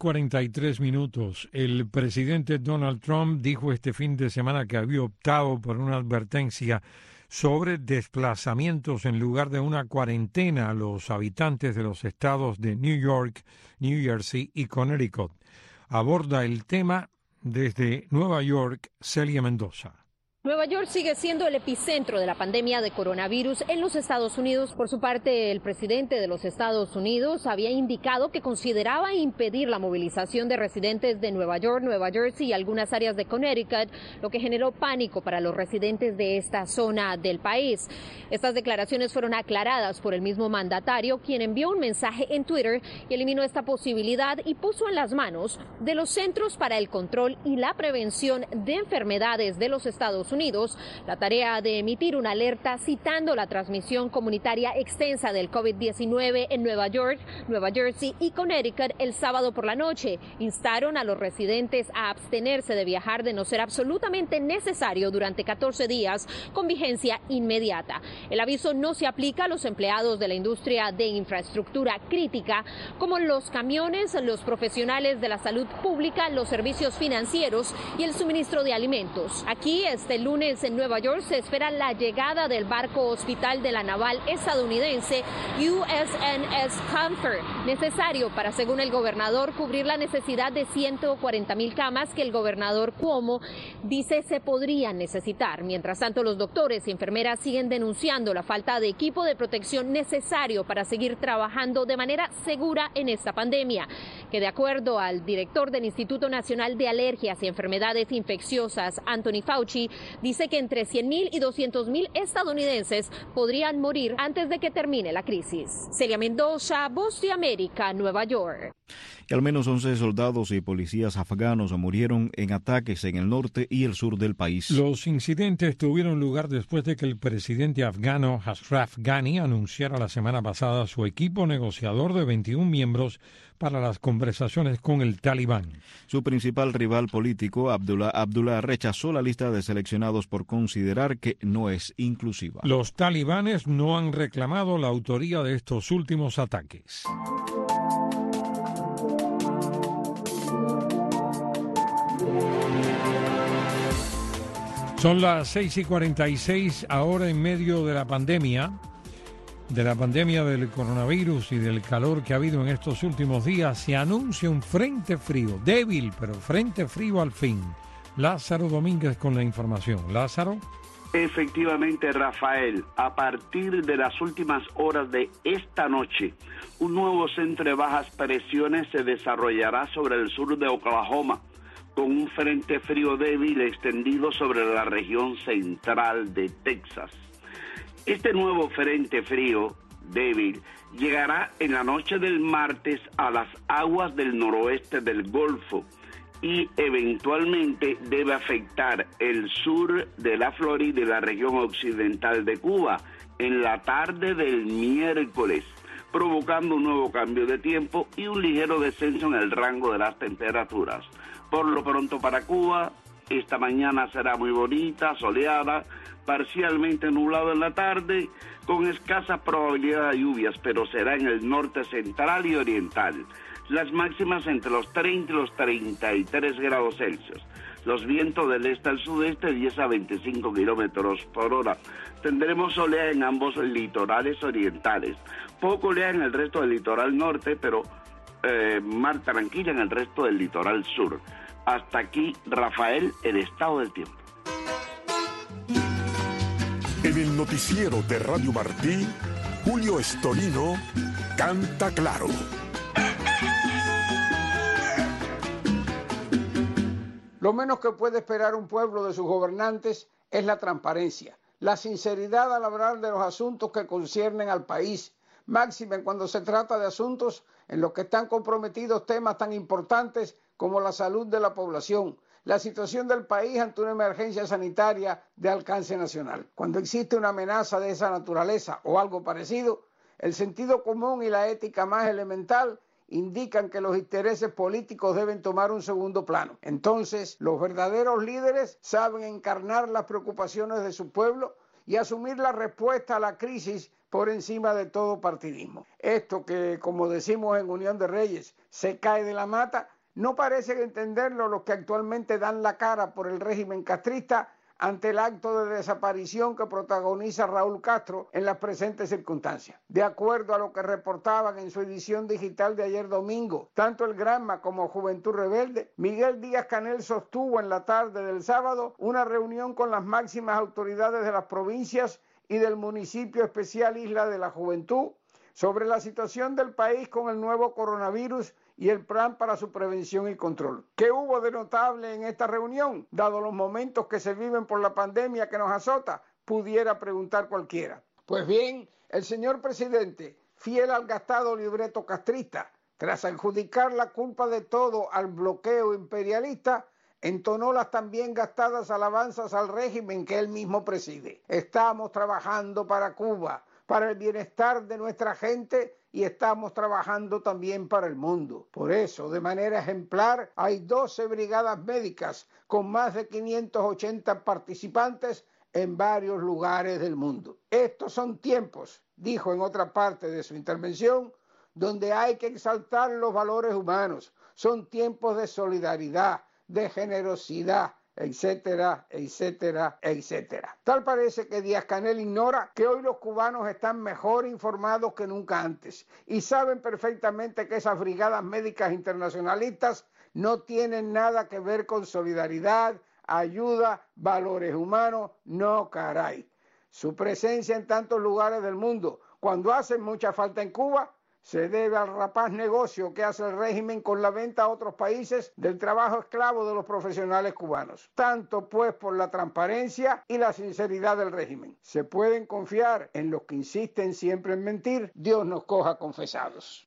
6:43. El presidente Donald Trump dijo este fin de semana que había optado por una advertencia sobre desplazamientos en lugar de una cuarentena a los habitantes de los estados de New York, New Jersey y Connecticut. Aborda el tema desde Nueva York, Celia Mendoza. Nueva York sigue siendo el epicentro de la pandemia de coronavirus en los Estados Unidos. Por su parte, el presidente de los Estados Unidos había indicado que consideraba impedir la movilización de residentes de Nueva York, Nueva Jersey y algunas áreas de Connecticut, lo que generó pánico para los residentes de esta zona del país. Estas declaraciones fueron aclaradas por el mismo mandatario, quien envió un mensaje en Twitter y eliminó esta posibilidad y puso en las manos de los Centros para el Control y la Prevención de Enfermedades de los Estados Unidos la tarea de emitir una alerta citando la transmisión comunitaria extensa del COVID-19 en Nueva York, Nueva Jersey y Connecticut el sábado por la noche. Instaron a los residentes a abstenerse de viajar de no ser absolutamente necesario durante 14 días con vigencia inmediata. El aviso no se aplica a los empleados de la industria de infraestructura crítica como los camiones, los profesionales de la salud pública, los servicios financieros y el suministro de alimentos. Aquí el lunes en Nueva York se espera la llegada del barco hospital de la naval estadounidense USNS Comfort, necesario para, según el gobernador, cubrir la necesidad de 140,000 camas que el gobernador Cuomo dice se podrían necesitar. Mientras tanto, los doctores y enfermeras siguen denunciando la falta de equipo de protección necesario para seguir trabajando de manera segura en esta pandemia, que de acuerdo al director del Instituto Nacional de Alergias y Enfermedades Infecciosas, Anthony Fauci, dice que entre 100,000 y 200,000 estadounidenses podrían morir antes de que termine la crisis. Celia Mendoza, Voz de América, Nueva York. Y al menos 11 soldados y policías afganos murieron en ataques en el norte y el sur del país. Los incidentes tuvieron lugar después de que el presidente afgano Ashraf Ghani anunciara la semana pasada su equipo negociador de 21 miembros para las conversaciones con el Talibán. Su principal rival político, Abdullah, rechazó la lista de seleccionados por considerar que no es inclusiva. Los talibanes no han reclamado la autoría de estos últimos ataques. Son las 6:46, ahora en medio de la pandemia del coronavirus y del calor que ha habido en estos últimos días. Se anuncia un frente frío, débil, pero frente frío al fin. Lázaro Domínguez con la información. Lázaro. Efectivamente, Rafael, a partir de las últimas horas de esta noche, un nuevo centro de bajas presiones se desarrollará sobre el sur de Oklahoma, con un frente frío débil extendido sobre la región central de Texas. Este nuevo frente frío débil llegará en la noche del martes a las aguas del noroeste del Golfo y eventualmente debe afectar el sur de la Florida y la región occidental de Cuba en la tarde del miércoles, provocando un nuevo cambio de tiempo y un ligero descenso en el rango de las temperaturas. Por lo pronto para Cuba, esta mañana será muy bonita, soleada, parcialmente nublado en la tarde, con escasa probabilidad de lluvias, pero será en el norte central y oriental. Las máximas entre los 30 y los 33 grados Celsius. Los vientos del este al sudeste 10 a 25 kilómetros por hora. Tendremos oleaje en ambos litorales orientales. Poco oleaje en el resto del litoral norte, pero mar tranquila en el resto del litoral sur. Hasta aquí, Rafael, el estado del tiempo. En el noticiero de Radio Martí, Julio Estorino canta claro. Lo menos que puede esperar un pueblo de sus gobernantes es la transparencia, la sinceridad al hablar de los asuntos que conciernen al país, máxime cuando se trata de asuntos en los que están comprometidos temas tan importantes como la salud de la población, la situación del país ante una emergencia sanitaria de alcance nacional. Cuando existe una amenaza de esa naturaleza o algo parecido, el sentido común y la ética más elemental indican que los intereses políticos deben tomar un segundo plano. Entonces, los verdaderos líderes saben encarnar las preocupaciones de su pueblo y asumir la respuesta a la crisis por encima de todo partidismo. Esto que, como decimos en Unión de Reyes, se cae de la mata, no parecen entenderlo los que actualmente dan la cara por el régimen castrista ante el acto de desaparición que protagoniza Raúl Castro en las presentes circunstancias. De acuerdo a lo que reportaban en su edición digital de ayer domingo, tanto el Granma como Juventud Rebelde, Miguel Díaz-Canel sostuvo en la tarde del sábado una reunión con las máximas autoridades de las provincias y del municipio especial Isla de la Juventud sobre la situación del país con el nuevo coronavirus y el plan para su prevención y control. ¿Qué hubo de notable en esta reunión? Dado los momentos que se viven por la pandemia que nos azota, pudiera preguntar cualquiera. Pues bien, el señor presidente, fiel al gastado libreto castrista, tras adjudicar la culpa de todo al bloqueo imperialista, entonó las también gastadas alabanzas al régimen que él mismo preside. Estamos trabajando para Cuba, para el bienestar de nuestra gente y estamos trabajando también para el mundo. Por eso, de manera ejemplar, hay 12 brigadas médicas con más de 580 participantes en varios lugares del mundo. Estos son tiempos, dijo en otra parte de su intervención, donde hay que exaltar los valores humanos. Son tiempos de solidaridad, de generosidad, etcétera, etcétera, etcétera. Tal parece que Díaz-Canel ignora que hoy los cubanos están mejor informados que nunca antes y saben perfectamente que esas brigadas médicas internacionalistas no tienen nada que ver con solidaridad, ayuda, valores humanos, no caray. Su presencia en tantos lugares del mundo, cuando hacen mucha falta en Cuba, se debe al rapaz negocio que hace el régimen con la venta a otros países del trabajo esclavo de los profesionales cubanos. Tanto pues por la transparencia y la sinceridad del régimen. Se pueden confiar en los que insisten siempre en mentir. Dios nos coja confesados.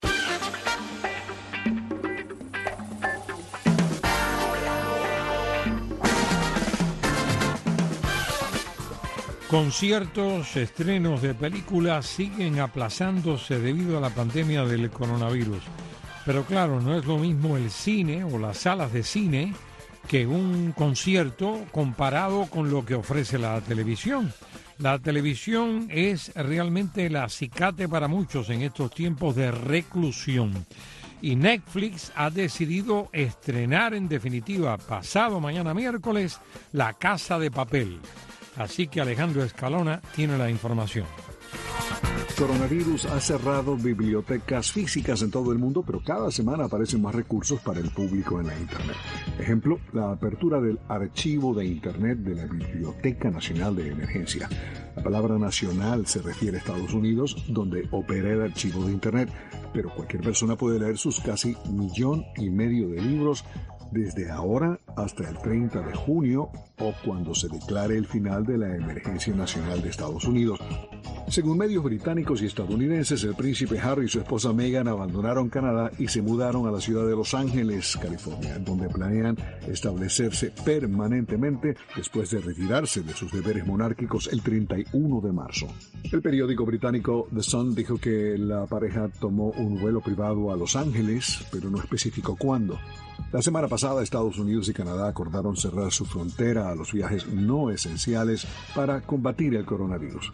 Conciertos, estrenos de películas siguen aplazándose debido a la pandemia del coronavirus. Pero claro, no es lo mismo el cine o las salas de cine que un concierto comparado con lo que ofrece la televisión. La televisión es realmente el acicate para muchos en estos tiempos de reclusión. Y Netflix ha decidido estrenar en definitiva pasado mañana miércoles La Casa de Papel. Así que Alejandro Escalona tiene la información. Coronavirus ha cerrado bibliotecas físicas en todo el mundo, pero cada semana aparecen más recursos para el público en la Internet. Ejemplo, la apertura del archivo de Internet de la Biblioteca Nacional de Emergencia. La palabra nacional se refiere a Estados Unidos, donde opera el archivo de Internet, pero cualquier persona puede leer sus casi 1,5 millones de libros desde ahora hasta el 30 de junio o cuando se declare el final de la emergencia nacional de Estados Unidos. Según medios británicos y estadounidenses, el príncipe Harry y su esposa Meghan abandonaron Canadá y se mudaron a la ciudad de Los Ángeles, California, donde planean establecerse permanentemente después de retirarse de sus deberes monárquicos el 31 de marzo. El periódico británico The Sun dijo que la pareja tomó un vuelo privado a Los Ángeles, pero no especificó cuándo. La semana pasada, Estados Unidos y Canadá acordaron cerrar su frontera a los viajes no esenciales para combatir el coronavirus.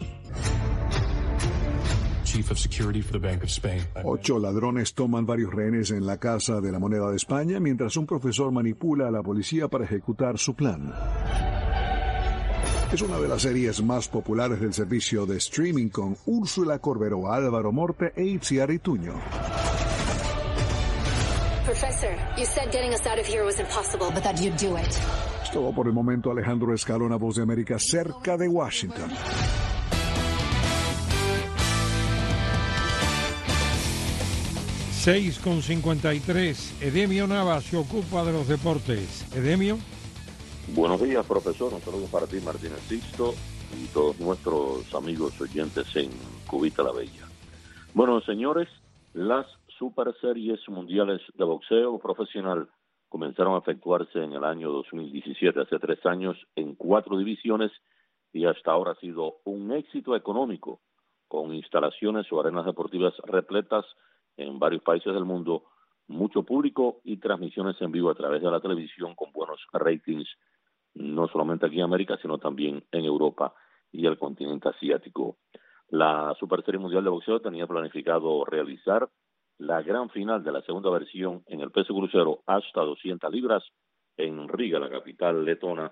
8 ladrones toman varios rehenes en la Casa de la Moneda de España, mientras un profesor manipula a la policía para ejecutar su plan. Es una de las series más populares del servicio de streaming con Úrsula Corberó, Álvaro Morte e Itziar Ituño. Professor, you said getting us out of here was impossible, but that you'd do it. Es todo por el momento. Alejandro Escalona, Voz de América, cerca de Washington. Con 53, Edemio Nava se ocupa de los deportes. Edemio. Buenos días, profesor. Un saludo para ti, Martínez Sixto, y todos nuestros amigos oyentes en Cubita la Bella. Bueno, señores, las Super Series mundiales de boxeo profesional comenzaron a efectuarse en el año 2017, hace 3 años, en 4 divisiones, y hasta ahora ha sido un éxito económico, con instalaciones o arenas deportivas repletas en varios países del mundo, mucho público y transmisiones en vivo a través de la televisión con buenos ratings, no solamente aquí en América, sino también en Europa y el continente asiático. La Super Serie Mundial de Boxeo tenía planificado realizar la gran final de la segunda versión en el peso crucero hasta 200 libras en Riga, la capital letona,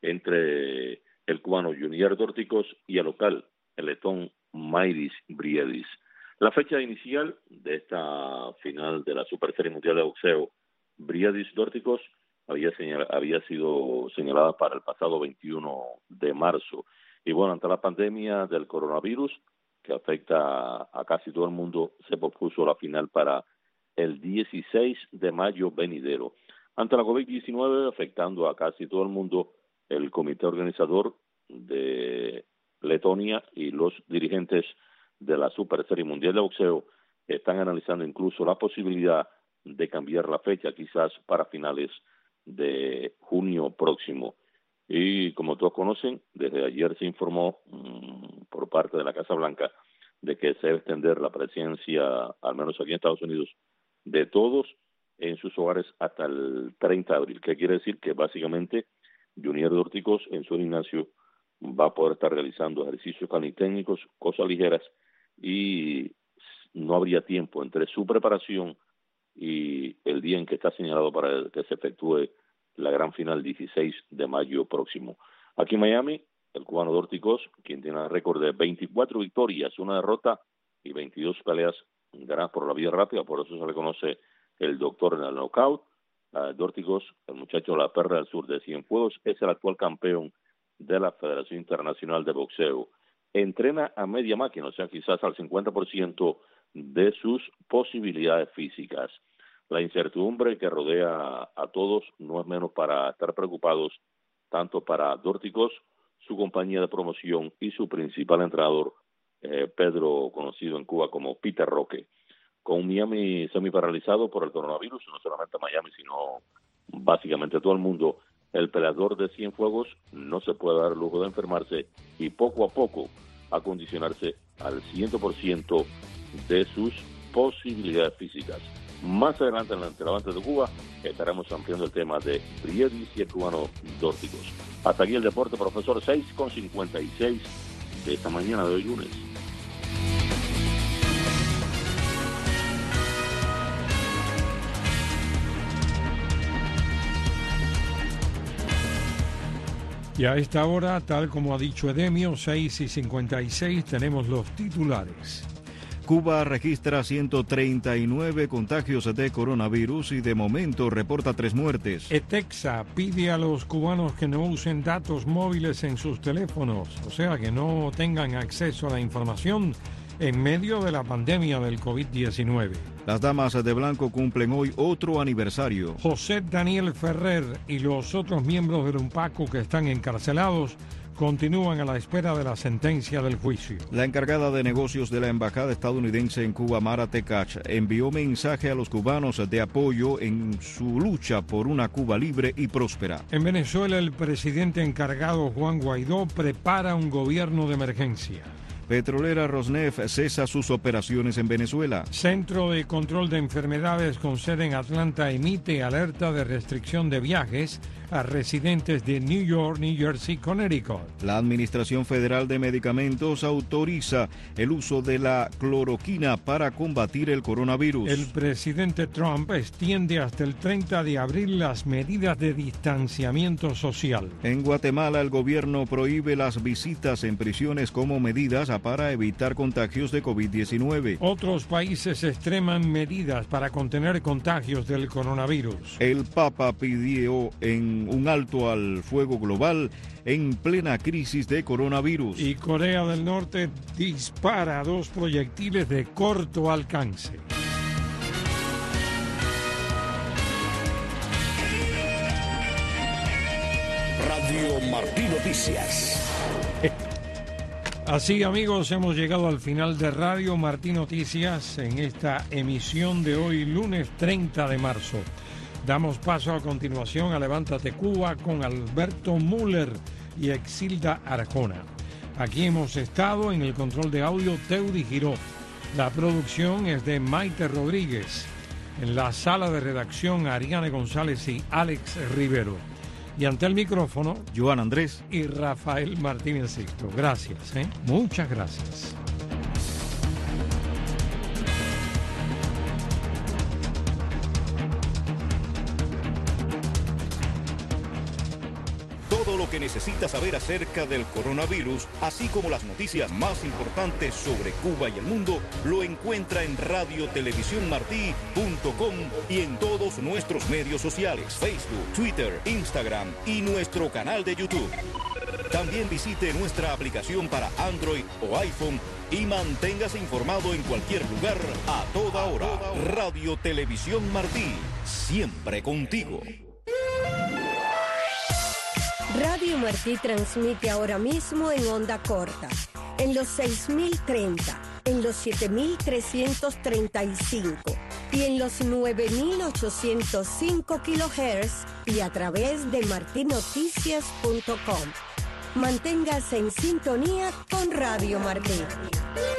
entre el cubano Junior Dorticos y el local, el letón Mairis Briedis. La fecha inicial de esta final de la Super Serie Mundial de Boxeo, Briedis Dorticos, había sido señalada para el pasado 21 de marzo. Y bueno, ante la pandemia del coronavirus, que afecta a casi todo el mundo, se pospuso la final para el 16 de mayo venidero. Ante la COVID-19 afectando a casi todo el mundo, el comité organizador de Letonia y los dirigentes de la Super Serie Mundial de Boxeo están analizando incluso la posibilidad de cambiar la fecha, quizás para finales de junio próximo. Y como todos conocen, desde ayer se informó por parte de la Casa Blanca de que se debe extender la presencia, al menos aquí en Estados Unidos, de todos en sus hogares hasta el 30 de abril. ¿Qué quiere decir? Que básicamente Junior Dorticos en su gimnasio va a poder estar realizando ejercicios calisténicos, cosas ligeras, y no habría tiempo entre su preparación y el día en que está señalado para que se efectúe la gran final 16 de mayo próximo. Aquí en Miami, el cubano Dorticos, quien tiene el récord de 24 victorias, 1 derrota y 22 peleas ganadas por la vía rápida, por eso se le conoce el doctor en el knockout. Dorticos, el muchacho de la Perla del Sur de Cienfuegos, es el actual campeón de la Federación Internacional de Boxeo. Entrena a media máquina, o sea, quizás al 50% de sus posibilidades físicas. La incertidumbre que rodea a todos no es menos para estar preocupados, tanto para Dorticos, su compañía de promoción y su principal entrenador, Pedro, conocido en Cuba como Peter Roque. Con Miami semiparalizado por el coronavirus, no solamente Miami, sino básicamente todo el mundo, el peleador de Cienfuegos no se puede dar el lujo de enfermarse y poco a poco acondicionarse al 100% de sus posibilidades físicas. Más adelante en el Entrelevante de Cuba estaremos ampliando el tema de Briedis y el cubano Dorticos. Hasta aquí el deporte, profesor. 6:56 de esta mañana de hoy lunes. Y a esta hora, tal como ha dicho Edemio, 6:56, tenemos los titulares. Cuba registra 139 contagios de coronavirus y de momento reporta 3 muertes. ETEXA pide a los cubanos que no usen datos móviles en sus teléfonos, o sea, que no tengan acceso a la información en medio de la pandemia del COVID-19. Las damas de blanco cumplen hoy otro aniversario. José Daniel Ferrer y los otros miembros del UNPACO que están encarcelados continúan a la espera de la sentencia del juicio. La encargada de negocios de la embajada estadounidense en Cuba, Mara Tekach, envió mensaje a los cubanos de apoyo en su lucha por una Cuba libre y próspera. En Venezuela, el presidente encargado Juan Guaidó prepara un gobierno de emergencia. Petrolera Rosneft cesa sus operaciones en Venezuela. Centro de Control de Enfermedades con sede en Atlanta emite alerta de restricción de viajes a residentes de New York, New Jersey, Connecticut. La Administración Federal de Medicamentos autoriza el uso de la cloroquina para combatir el coronavirus. El presidente Trump extiende hasta el 30 de abril las medidas de distanciamiento social. En Guatemala, el gobierno prohíbe las visitas en prisiones como medidas para evitar contagios de COVID-19. Otros países extreman medidas para contener contagios del coronavirus. El Papa pidió un alto al fuego global en plena crisis de coronavirus. Y Corea del Norte dispara 2 proyectiles de corto alcance. Radio Martí Noticias. Así, amigos, hemos llegado al final de Radio Martí Noticias en esta emisión de hoy, lunes 30 de marzo. Damos paso a continuación a Levántate Cuba con Alberto Müller y Exilda Arjona. Aquí hemos estado en el control de audio Teudi Giró. La producción es de Maite Rodríguez. En la sala de redacción, Ariane González y Alex Rivero. Y ante el micrófono, Joan Andrés y Rafael Martínez Sixto. Gracias, muchas gracias. Todo lo que necesita saber acerca del coronavirus, así como las noticias más importantes sobre Cuba y el mundo, lo encuentra en radiotelevisiónmartí.com y en todos nuestros medios sociales, Facebook, Twitter, Instagram y nuestro canal de YouTube. También visite nuestra aplicación para Android o iPhone y manténgase informado en cualquier lugar, a toda hora. Radio Televisión Martí, siempre contigo. Radio Martí transmite ahora mismo en onda corta, en los 6030, en los 7335 y en los 9805 kHz y a través de martinoticias.com. Manténgase en sintonía con Radio Martí.